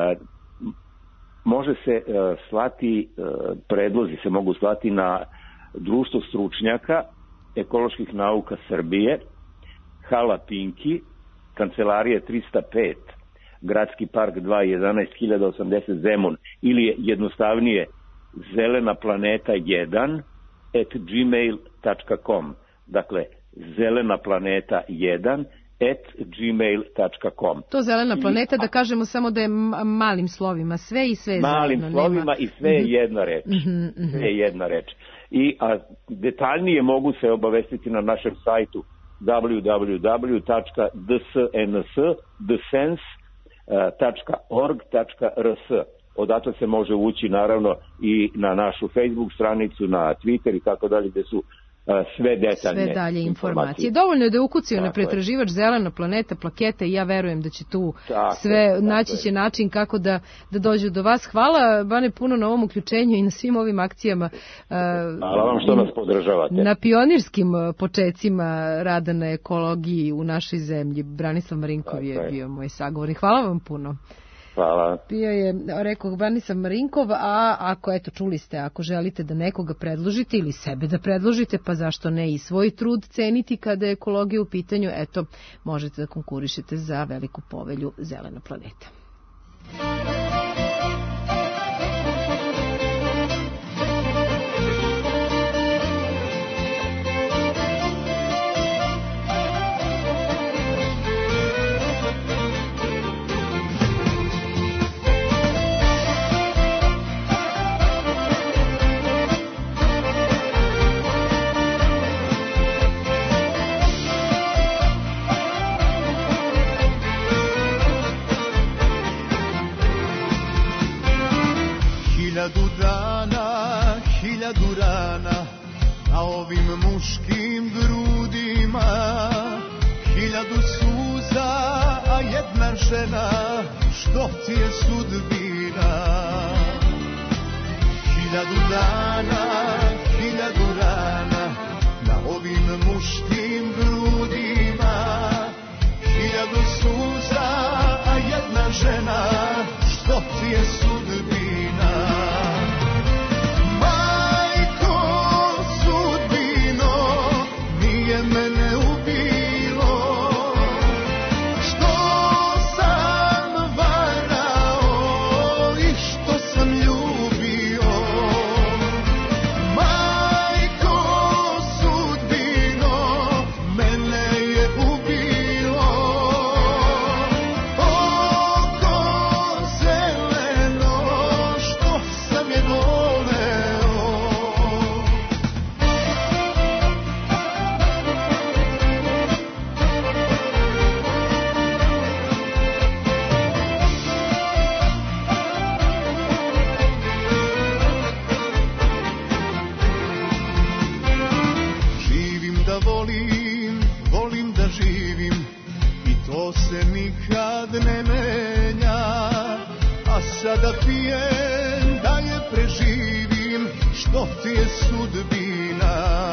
Može se slati, predlozi se mogu slati na Društvo stručnjaka ekoloških nauka Srbije, Hala Pinki, Kancelarije trista pet, Gradski park dva jedanaest hiljada osamdeset Zemun, ili jednostavnije zelena planeta jedan at gmail tačka com. Dakle, zelena planeta jedan at gmail tačka com. To zelena planeta, da kažemo samo da je malim slovima, sve i sve je malim zajedno. Malim slovima nema... i sve je jedna reč. Mm-hmm, mm-hmm. Sve je jedna reč. I a detaljnije mogu se obavestiti na našem sajtu w w w tačka d s n s tačka org tačka r s. Odatle se može ući naravno i na našu Facebook stranicu, na Twitter i tako dalje, gde su sve detaljne sve dalje informacije. informacije. Dovoljno je da je ukucio na pretraživač zelena planeta, plakete i ja verujem da će tu tako sve, je, naći će je. način kako da, da dođu do vas. Hvala, Bane, puno na ovom uključenju i na svim ovim akcijama. Hvala vam što nas podržavate. Na pionirskim počecima rada na ekologiji u našoj zemlji. Branislav Marinkov je, je bio moj sagovornik. Hvala vam puno. Hvala. Bio je, rekao Branislav Marinkov, a ako, eto, čuli ste, ako želite da nekoga predložite ili sebe da predložite, pa zašto ne i svoj trud ceniti kada je ekologija u pitanju, eto, možete da konkurišete za veliku povelju Zelena planeta. Hiljadu dana, hiljadu rana na ovim muškim grudima, hiljadu suza, a jedna žena, što ti je sudbina. Hiljadu dana, hiljadu rana na ovim muškim grudima, hiljadu suza, a jedna žena, što ti je sudbina. Sada pijem da je preživim, što ti je sudbina.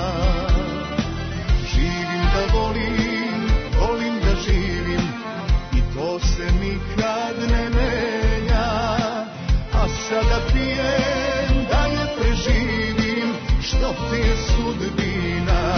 Živim da volim, volim da živim, i to se nikad ne menja. A sada pijem da je preživim, što ti je sudbina.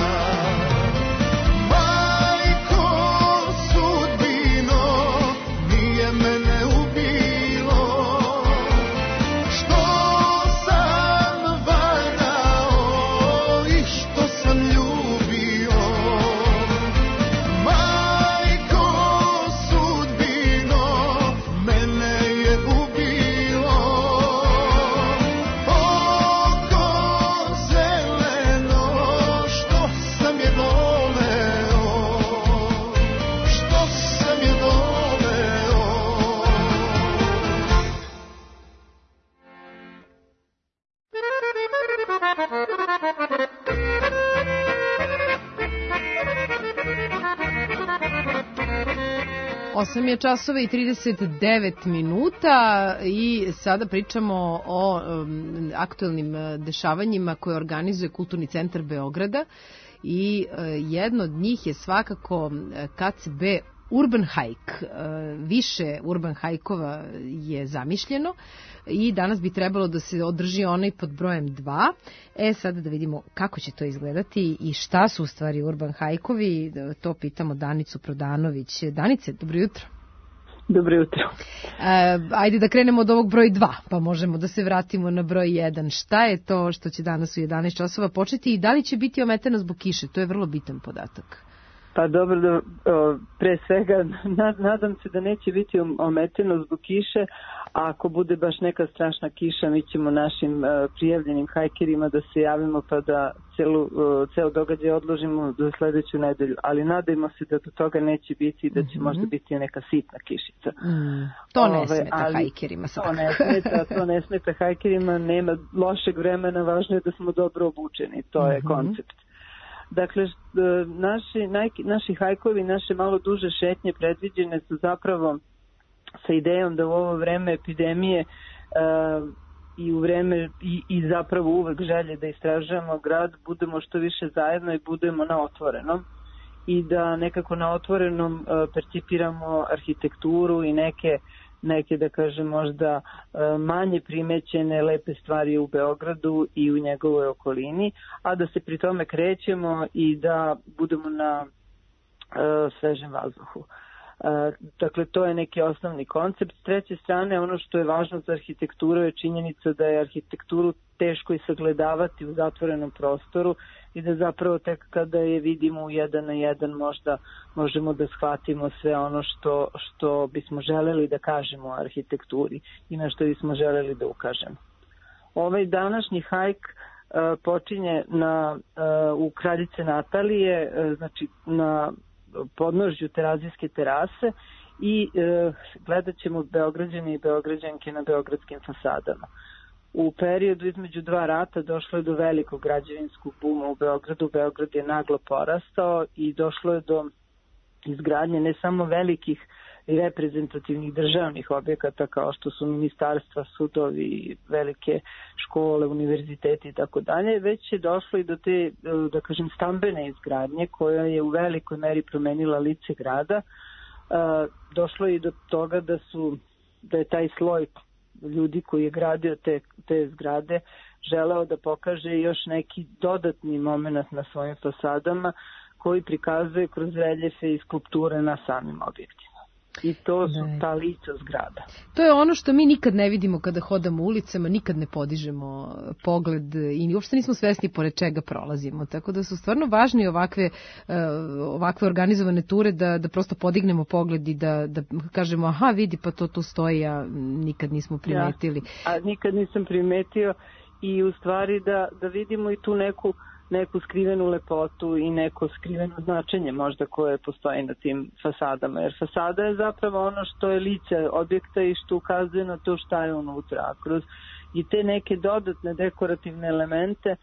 osam je časova i trideset devet minuta i sada pričamo o um, aktuelnim dešavanjima koje organizuje Kulturni centar Beograda i uh, jedno od njih je svakako K C B urban hike. Više urban hajkova je zamišljeno i danas bi trebalo da se održi onaj pod brojem dva. E, sada da vidimo kako će to izgledati i šta su u stvari urban hajkovi. To pitamo Danicu Prodanović. Danice, dobro jutro. Dobro jutro. E, ajde da krenemo od ovog broj dva, pa možemo da se vratimo na broj jedan. Šta je to što će danas u jedanaest časova početi i da li će biti ometeno zbog kiše? To je vrlo bitan podatak. Pa dobro, da, pre svega nadam se da neće biti ometeno zbog kiše, a ako bude baš neka strašna kiša, mi ćemo našim prijavljenim hajkerima da se javimo pa da celu, ceo događaj odložimo do sledeću nedelju, ali nadajmo se da do toga neće biti i da će mm-hmm. možda biti neka sitna kišica. Mm, to ne Ove, smeta ali, hajkerima svakako. To ne smeta, to ne smeta hajkerima, nema lošeg vremena, važno je da smo dobro obučeni, to mm-hmm. je koncept. Dakle, naši, naj, naši hajkovi, naše malo duže šetnje predviđene su zapravo sa idejom da u ovo vreme epidemije uh, i u vreme i, i zapravo uvek želje da istražujemo grad, budemo što više zajedno i budemo na otvorenom i da nekako na otvorenom uh, percipiramo arhitekturu i neke neke, da kažem, možda manje primećene lepe stvari u Beogradu i u njegovoj okolini, a da se pri tome krećemo i da budemo na uh, svežem vazduhu. Uh, dakle, to je neki osnovni koncept. S treće strane, ono što je važno za arhitekturu je činjenica da je arhitekturu teško i sagledavati u zatvorenom prostoru i da zapravo tek kada je vidimo u jedan na jedan možda možemo da shvatimo sve ono što, što bismo želeli da kažemo o arhitekturi i na što bismo želeli da ukažemo. Ovaj današnji hajk uh, počinje na, uh, u Kraljice Natalije, uh, znači na podnožju Terazijske terase i e, gledat ćemo Beograđane i Beograđanke na beogradskim fasadama. U periodu između dva rata došlo je do velikog građevinskog buma u Beogradu. Beograd je naglo porastao i došlo je do izgradnje ne samo velikih i reprezentativnih državnih objekata kao što su ministarstva, sudovi, velike škole, univerziteti i tako dalje, već je došlo i do te, da kažem, stambene izgradnje koja je u velikoj meri promenila lice grada. Došlo je i do toga da su da je taj sloj ljudi koji je gradio te, te zgrade želeo da pokaže još neki dodatni moment na svojim fasadama koji prikazuje kroz reljefe i skulpture na samim objektima. I to su ta lica zgrada. To je ono što mi nikad ne vidimo kada hodamo ulicama, nikad ne podižemo pogled i uopšte nismo svesni pored čega prolazimo. Tako da su stvarno važni ovakve, ovakve organizovane ture da, da prosto podignemo pogled i da, da kažemo aha vidi pa to tu stoji, a nikad nismo primetili. Ja, a nikad nisam primetio i u stvari da, da vidimo i tu neku neku skrivenu lepotu i neko skriveno značenje možda koje postoji na tim fasadama. Jer fasada je zapravo ono što je lice objekta i što ukazuje na to šta je unutra. A kroz i te neke dodatne dekorativne elemente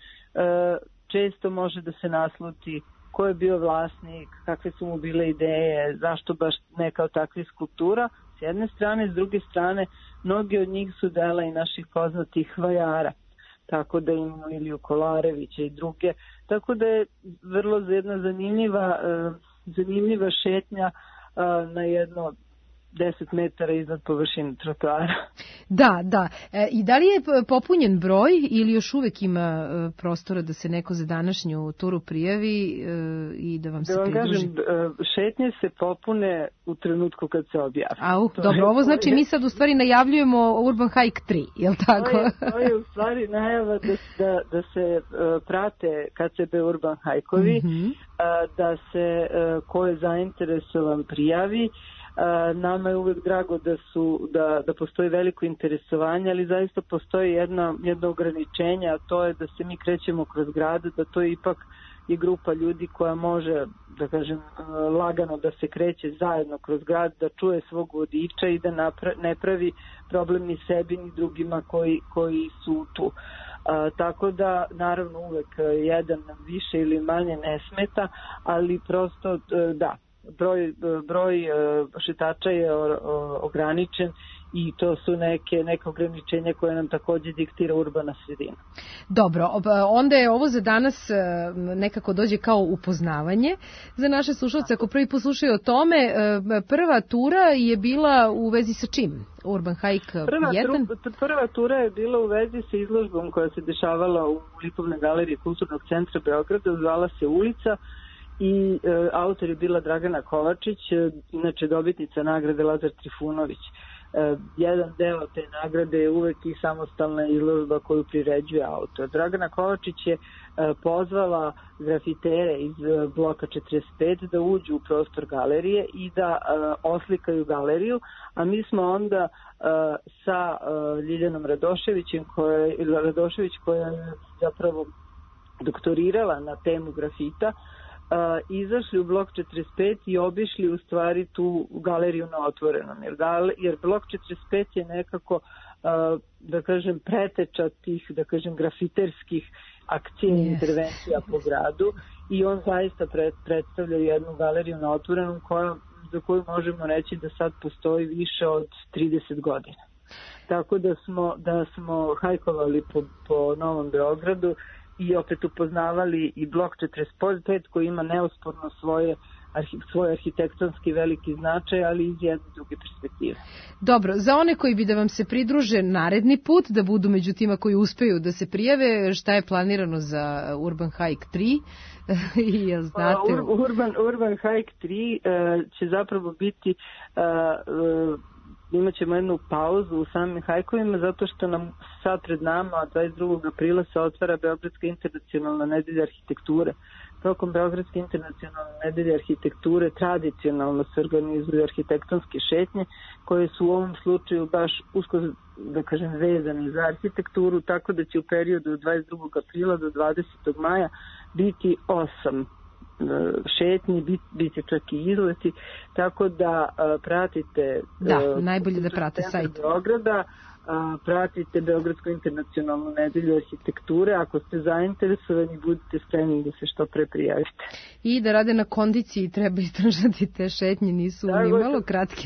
često može da se nasluti ko je bio vlasnik, kakve su mu bile ideje, zašto baš neka od takvih skulptura. S jedne strane, s druge strane, mnogi od njih su dela i naših poznatih vajara. Tako da imamo Iliju Kolarevića i druge. Tako da je vrlo jedna zanimljiva, zanimljiva šetnja na jedno deset metara iznad površine trotoara. Da, da. E, I da li je popunjen broj ili još uvek ima e, prostora da se neko za današnju turu prijavi e, i da vam se pridruži? Da vam kažem, šetnje se popune u trenutku kad se objavi. Au, to dobro, je, ovo znači je... mi sad u stvari najavljujemo Urban Hike tri, je li tako? To je, to je u stvari najava da, da, da se uh, prate K C B Urban Hajkovi, mm-hmm. uh, da se uh, ko je zainteresovan prijavi. Uh, nama je uvek drago da su da, da postoji veliko interesovanje, ali zaista postoji jedna, jedno ograničenje, a to je da se mi krećemo kroz grad, da to je ipak i grupa ljudi koja može, da kažem, lagano da se kreće zajedno kroz grad, da čuje svog vodiča i da napra- ne pravi problem ni sebi ni drugima koji, koji su tu. A, tako da, naravno, uvek jedan više ili manje ne smeta, ali prosto, da, broj, broj šetača je ograničen i to su neke, neke ograničenja koje nam takođe diktira urbana sredina. Dobro, onda je ovo za danas nekako dođe kao upoznavanje za naše slušalce. Ako prvi poslušaju o tome, prva tura je bila u vezi sa čim? Urban Hike jedan? Prva, prva tura je bila u vezi sa izložbom koja se dešavala u Likovnoj galeriji Kulturnog centra Beograda, zvala se Ulica, i e, autor je bila Dragana Kovačić, e, inače dobitnica nagrade Lazar Trifunović. E, jedan deo te nagrade je uvek i samostalna izložba koju priređuje autor. Dragana Kovačić je e, pozvala grafitere iz e, bloka četrdeset pet da uđu u prostor galerije i da e, oslikaju galeriju, a mi smo onda e, sa e, Ljiljanom Radoševićem, koja, Radošević koja je zapravo doktorirala na temu grafita, Uh, izašli u blok četrdeset pet i obišli u stvari tu galeriju na otvorenom, jer, gal, jer blok četrdeset pet je nekako, uh, da kažem, preteča tih, da kažem, grafiterskih akcija i yes. intervencija po gradu i on zaista pred, predstavlja jednu galeriju na otvorenom koja, za koju možemo reći da sad postoji više od trideset godina. Tako da smo, da smo hajkovali po, po Novom Beogradu i opet upoznavali i blok četrdeset pet koji ima neosporno svoje, svoj arhitektonski veliki značaj, ali iz jedne druge perspektive. Dobro, za one koji bi da vam se pridruže naredni put, da budu među tima koji uspeju da se prijave, šta je planirano za Urban Hike tri? I ja znate... Ur, Urban, Urban Hike tri uh, će zapravo biti... Uh, uh, imat ćemo jednu pauzu u samim hajkovima zato što nam sad pred nama dvadeset drugog aprila se otvara Beogradska internacionalna nedelja arhitekture. Tokom Beogradske internacionalne nedelje arhitekture tradicionalno se organizuju arhitektonske šetnje koje su u ovom slučaju baš usko, da kažem, vezane za arhitekturu, tako da će u periodu od dvadeset drugog aprila do dvadesetog maja biti osam šetnji, bit, bit će čak i izleti, tako da a, pratite da, a, najbolje da prate sajt Beograda, a, pratite Beogradsku internacionalnu nedelju arhitekture, ako ste zainteresovani budite spremni da se što pre prijavite. I da rade na kondiciji treba izdržati te šetnje, nisu da, ni malo kratke.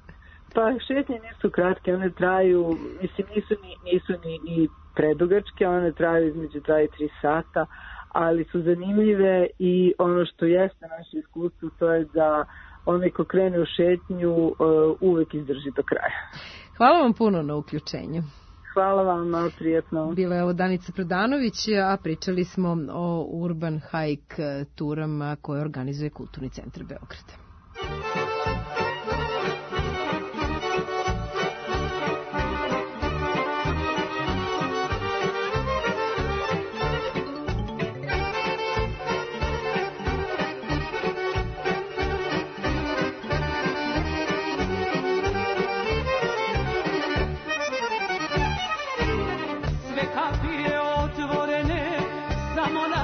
Pa šetnje nisu kratke, one traju, mislim nisu ni, nisu ni, ni predugačke, one traju između dva i tri sata, ali su zanimljive i ono što jeste naše iskustvo to je da onaj ko krene u šetnju uh, uvek izdrži do kraja. Hvala vam puno na uključenju. Hvala vam, malo prijetno. Bila je ovo Danica Prodanović, a pričali smo o Urban Hike turama koje organizuje Kulturni centar Beograda.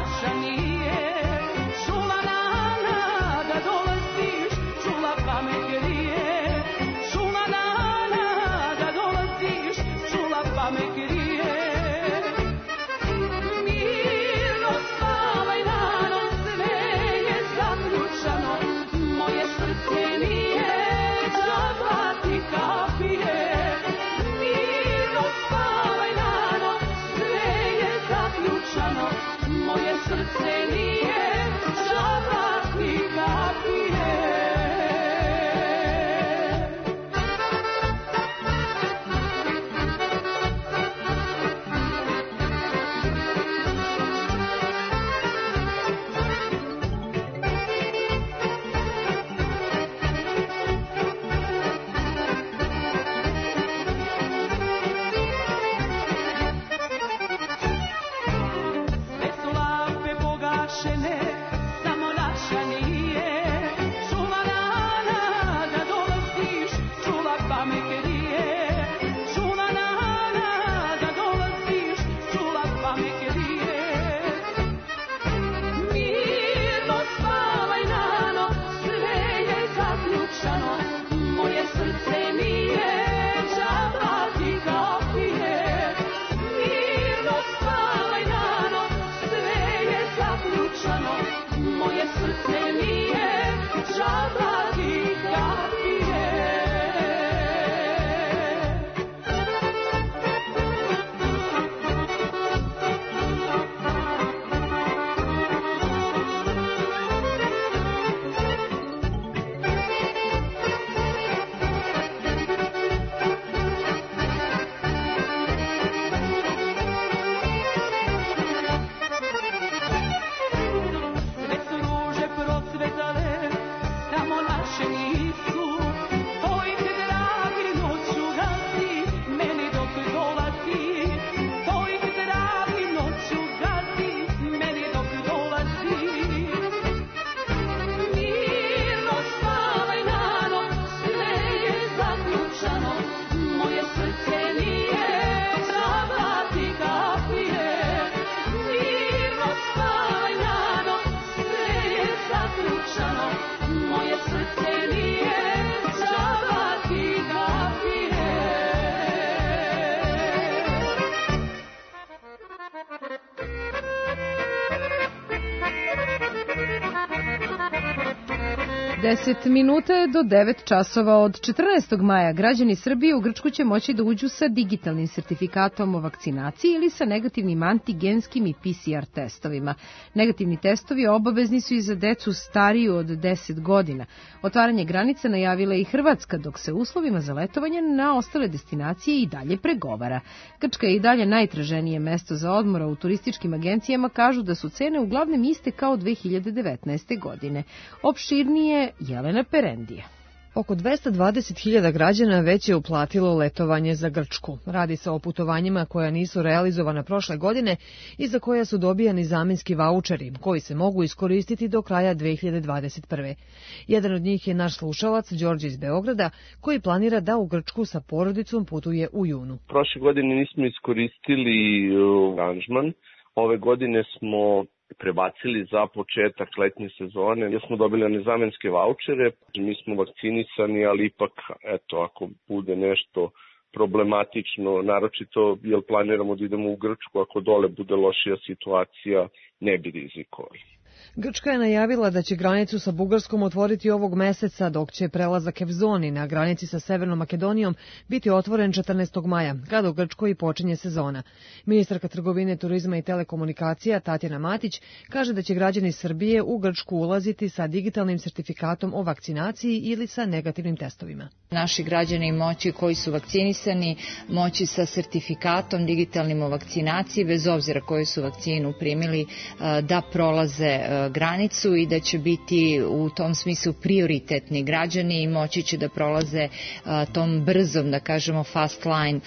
Čula nana da dolaziš, čula pamet deset minuta je do devet časova. Od četrnaestog maja građani Srbije u Grčku će moći da uđu sa digitalnim sertifikatom o vakcinaciji ili sa negativnim antigenskim i P C R testovima. Negativni testovi obavezni su i za decu stariju od deset godina. Otvaranje granica najavila je i Hrvatska, dok se uslovima za letovanje na ostale destinacije i dalje pregovara. Grčka je i dalje najtraženije mesto za odmor, a u turističkim agencijama kažu da su cene uglavnom iste kao dve hiljade devetnaeste. godine. Opširnije Jelena Perendija. Oko dvesta dvadeset hiljada građana već je uplatilo letovanje za Grčku. Radi se o putovanjima koja nisu realizovana prošle godine i za koja su dobijani zamenski vaučeri, koji se mogu iskoristiti do kraja dve hiljade dvadeset prve. Jedan od njih je naš slušalac, Đorđe iz Beograda, koji planira da u Grčku sa porodicom putuje u junu. Prošle godine nismo iskoristili aranžman. Ove godine smo prebacili za početak letnje sezone, jer smo dobili nezamenske vaučere. Mi smo vakcinisani, ali ipak, eto, ako bude nešto problematično, naročito jer planiramo da idemo u Grčku, ako dole bude lošija situacija, ne bi rizikovali. Grčka je najavila da će granicu sa Bugarskom otvoriti ovog meseca, dok će prelazak Evzoni na granici sa Severnom Makedonijom biti otvoren četrnaestog maja, kada u Grčkoj počinje sezona. Ministarka trgovine, turizma i telekomunikacija Tatjana Matić kaže da će građani Srbije u Grčku ulaziti sa digitalnim sertifikatom o vakcinaciji ili sa negativnim testovima. Naši građani moći koji su vakcinisani moći sa sertifikatom digitalnim o vakcinaciji, bez obzira koju su vakcinu primili, da prolaze granicu i da će biti u tom smislu prioritetni građani i moći će da prolaze tom brzom, da kažemo fast line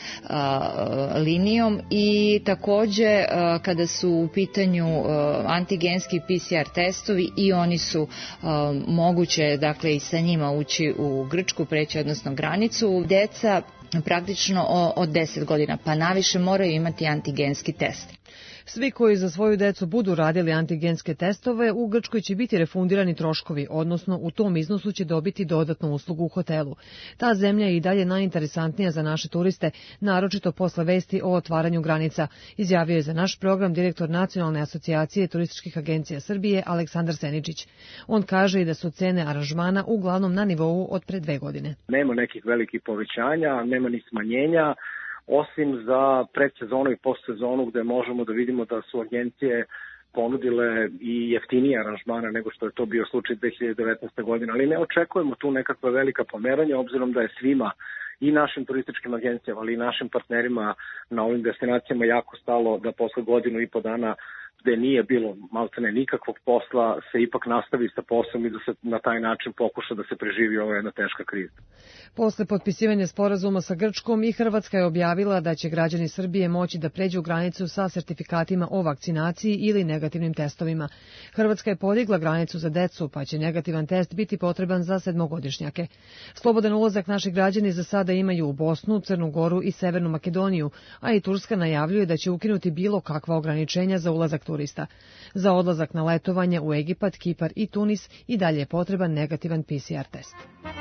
linijom. I takođe kada su u pitanju antigenski P C R testovi, i oni su moguće, dakle, i sa njima ući u Grčku, preći odnosno granicu. Deca praktično od deset godina pa naviše moraju imati antigenski test. Svi koji za svoju decu budu radili antigenske testove, u Grčkoj će biti refundirani troškovi, odnosno u tom iznosu će dobiti dodatnu uslugu u hotelu. Ta zemlja je i dalje najinteresantnija za naše turiste, naročito posle vesti o otvaranju granica, izjavio je za naš program direktor Nacionalne asocijacije turističkih agencija Srbije Aleksandar Seničić. On kaže i da su cene aranžmana uglavnom na nivou od pre dve godine. Nema nekih velikih povećanja, nema ni smanjenja, osim za predsezonu i postsezonu gde možemo da vidimo da su agencije ponudile i jeftinije aranžmane nego što je to bio slučaj dve hiljade devetnaeste. godine, ali ne očekujemo tu nekakva velika pomeranja, obzirom da je svima, i našim turističkim agencijama, ali i našim partnerima na ovim destinacijama jako stalo da posle godinu i po dana gde nije bilo maltene nikakvog posla, se ipak nastavi sa poslom i da se na taj način pokuša da se preživi ova jedna teška kriza. Posle potpisivanja sporazuma sa Grčkom, i Hrvatska je objavila da će građani Srbije moći da pređu granicu sa sertifikatima o vakcinaciji ili negativnim testovima. Hrvatska je podigla granicu za decu, pa će negativan test biti potreban za sedmogodišnjake. Slobodan ulazak naši građani za sada imaju u Bosnu, Crnu Goru i Severnu Makedoniju, a i Turska najavljuje da će ukinuti bilo kakva ograničenja za ulazak turista. Za odlazak na letovanje u Egipat, Kipar i Tunis i dalje je potreban negativan P C R test.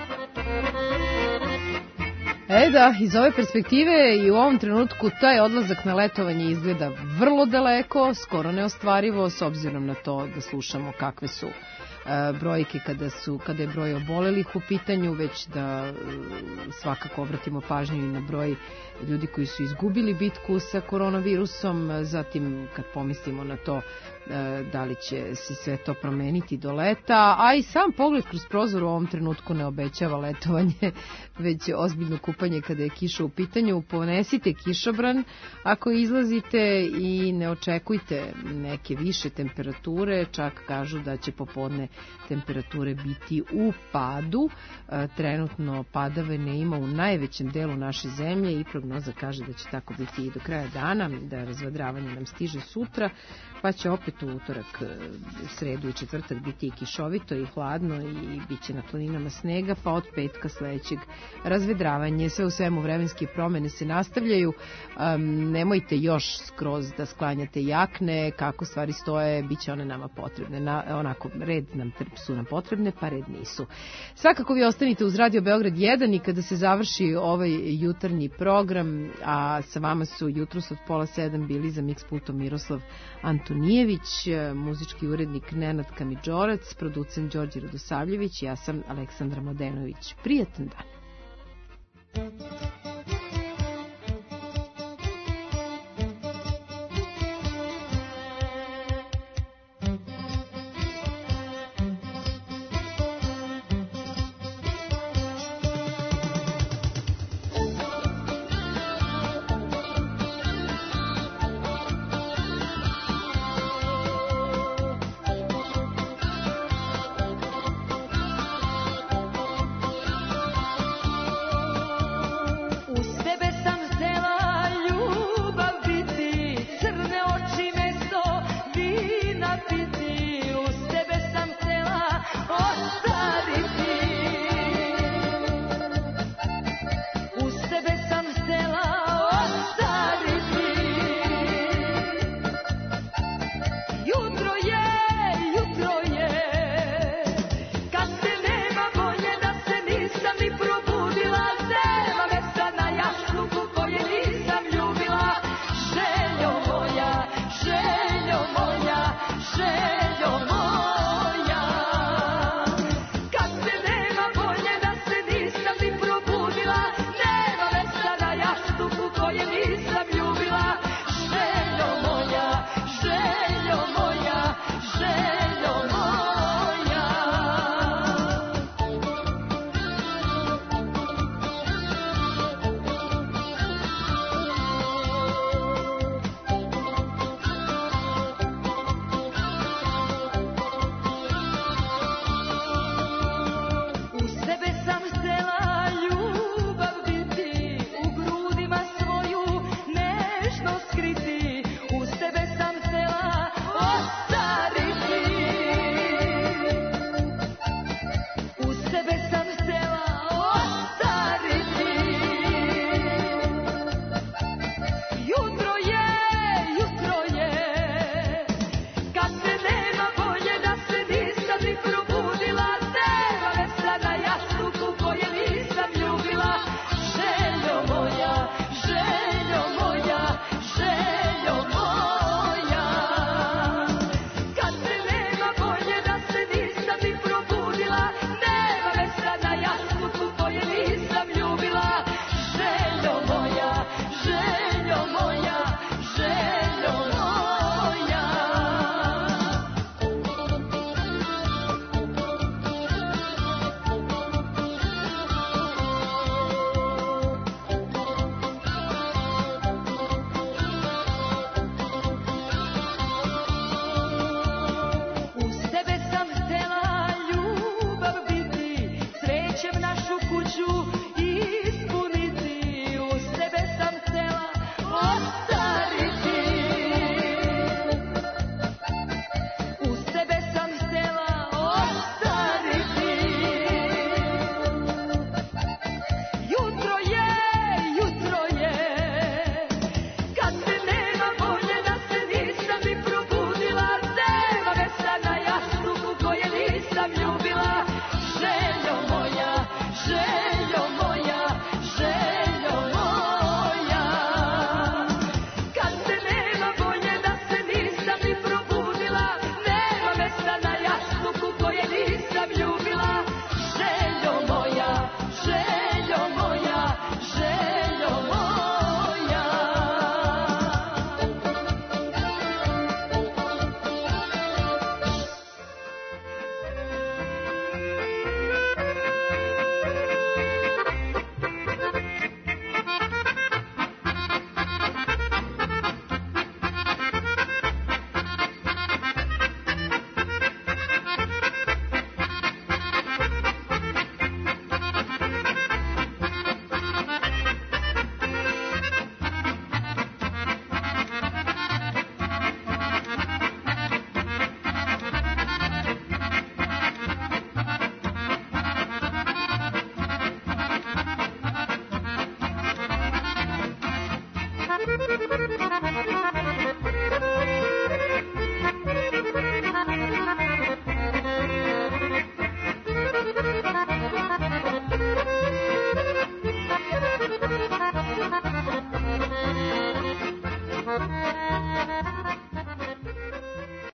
E da, iz ove perspektive i u ovom trenutku taj odlazak na letovanje izgleda vrlo daleko, skoro neostvarivo, s obzirom na to da slušamo kakve su brojke kada su kada je broj obolelih u pitanju, već da svakako obratimo pažnju i na broj ljudi koji su izgubili bitku sa koronavirusom. Zatim kad pomislimo na to da li će se sve to promeniti do leta, a i sam pogled kroz prozor u ovom trenutku ne obećava letovanje, već ozbiljno kupanje kada je kiša u pitanju. Ponesite kišobran ako izlazite i ne očekujte neke više temperature, čak kažu da će popodne temperature biti u padu. Trenutno padavine ima u najvećem delu naše zemlje i prognoza kaže da će tako biti i do kraja dana, da razvedravanje nam stiže sutra, pa će opet u utorak, sredu i četvrtak biti i kišovito i hladno i bit će na planinama snega, pa od petka sledećeg razvedravanje. Sve u svemu vremenske promene se nastavljaju. Um, nemojte još skroz da sklanjate jakne, kako stvari stoje, bit će one nama potrebne. Na, onako, red nam nam su nam potrebne, pa red nisu. Svakako vi ostanite uz Radio Beograd jedan i kada se završi ovaj jutarnji program, a sa vama su jutros od pola sedam bili za Mix pultom Miroslav Antonijević, muzički urednik Nenad Kamidžorac, producent Đorđe Radosavljević, ja sam Aleksandra Mladenović. Prijatan dan.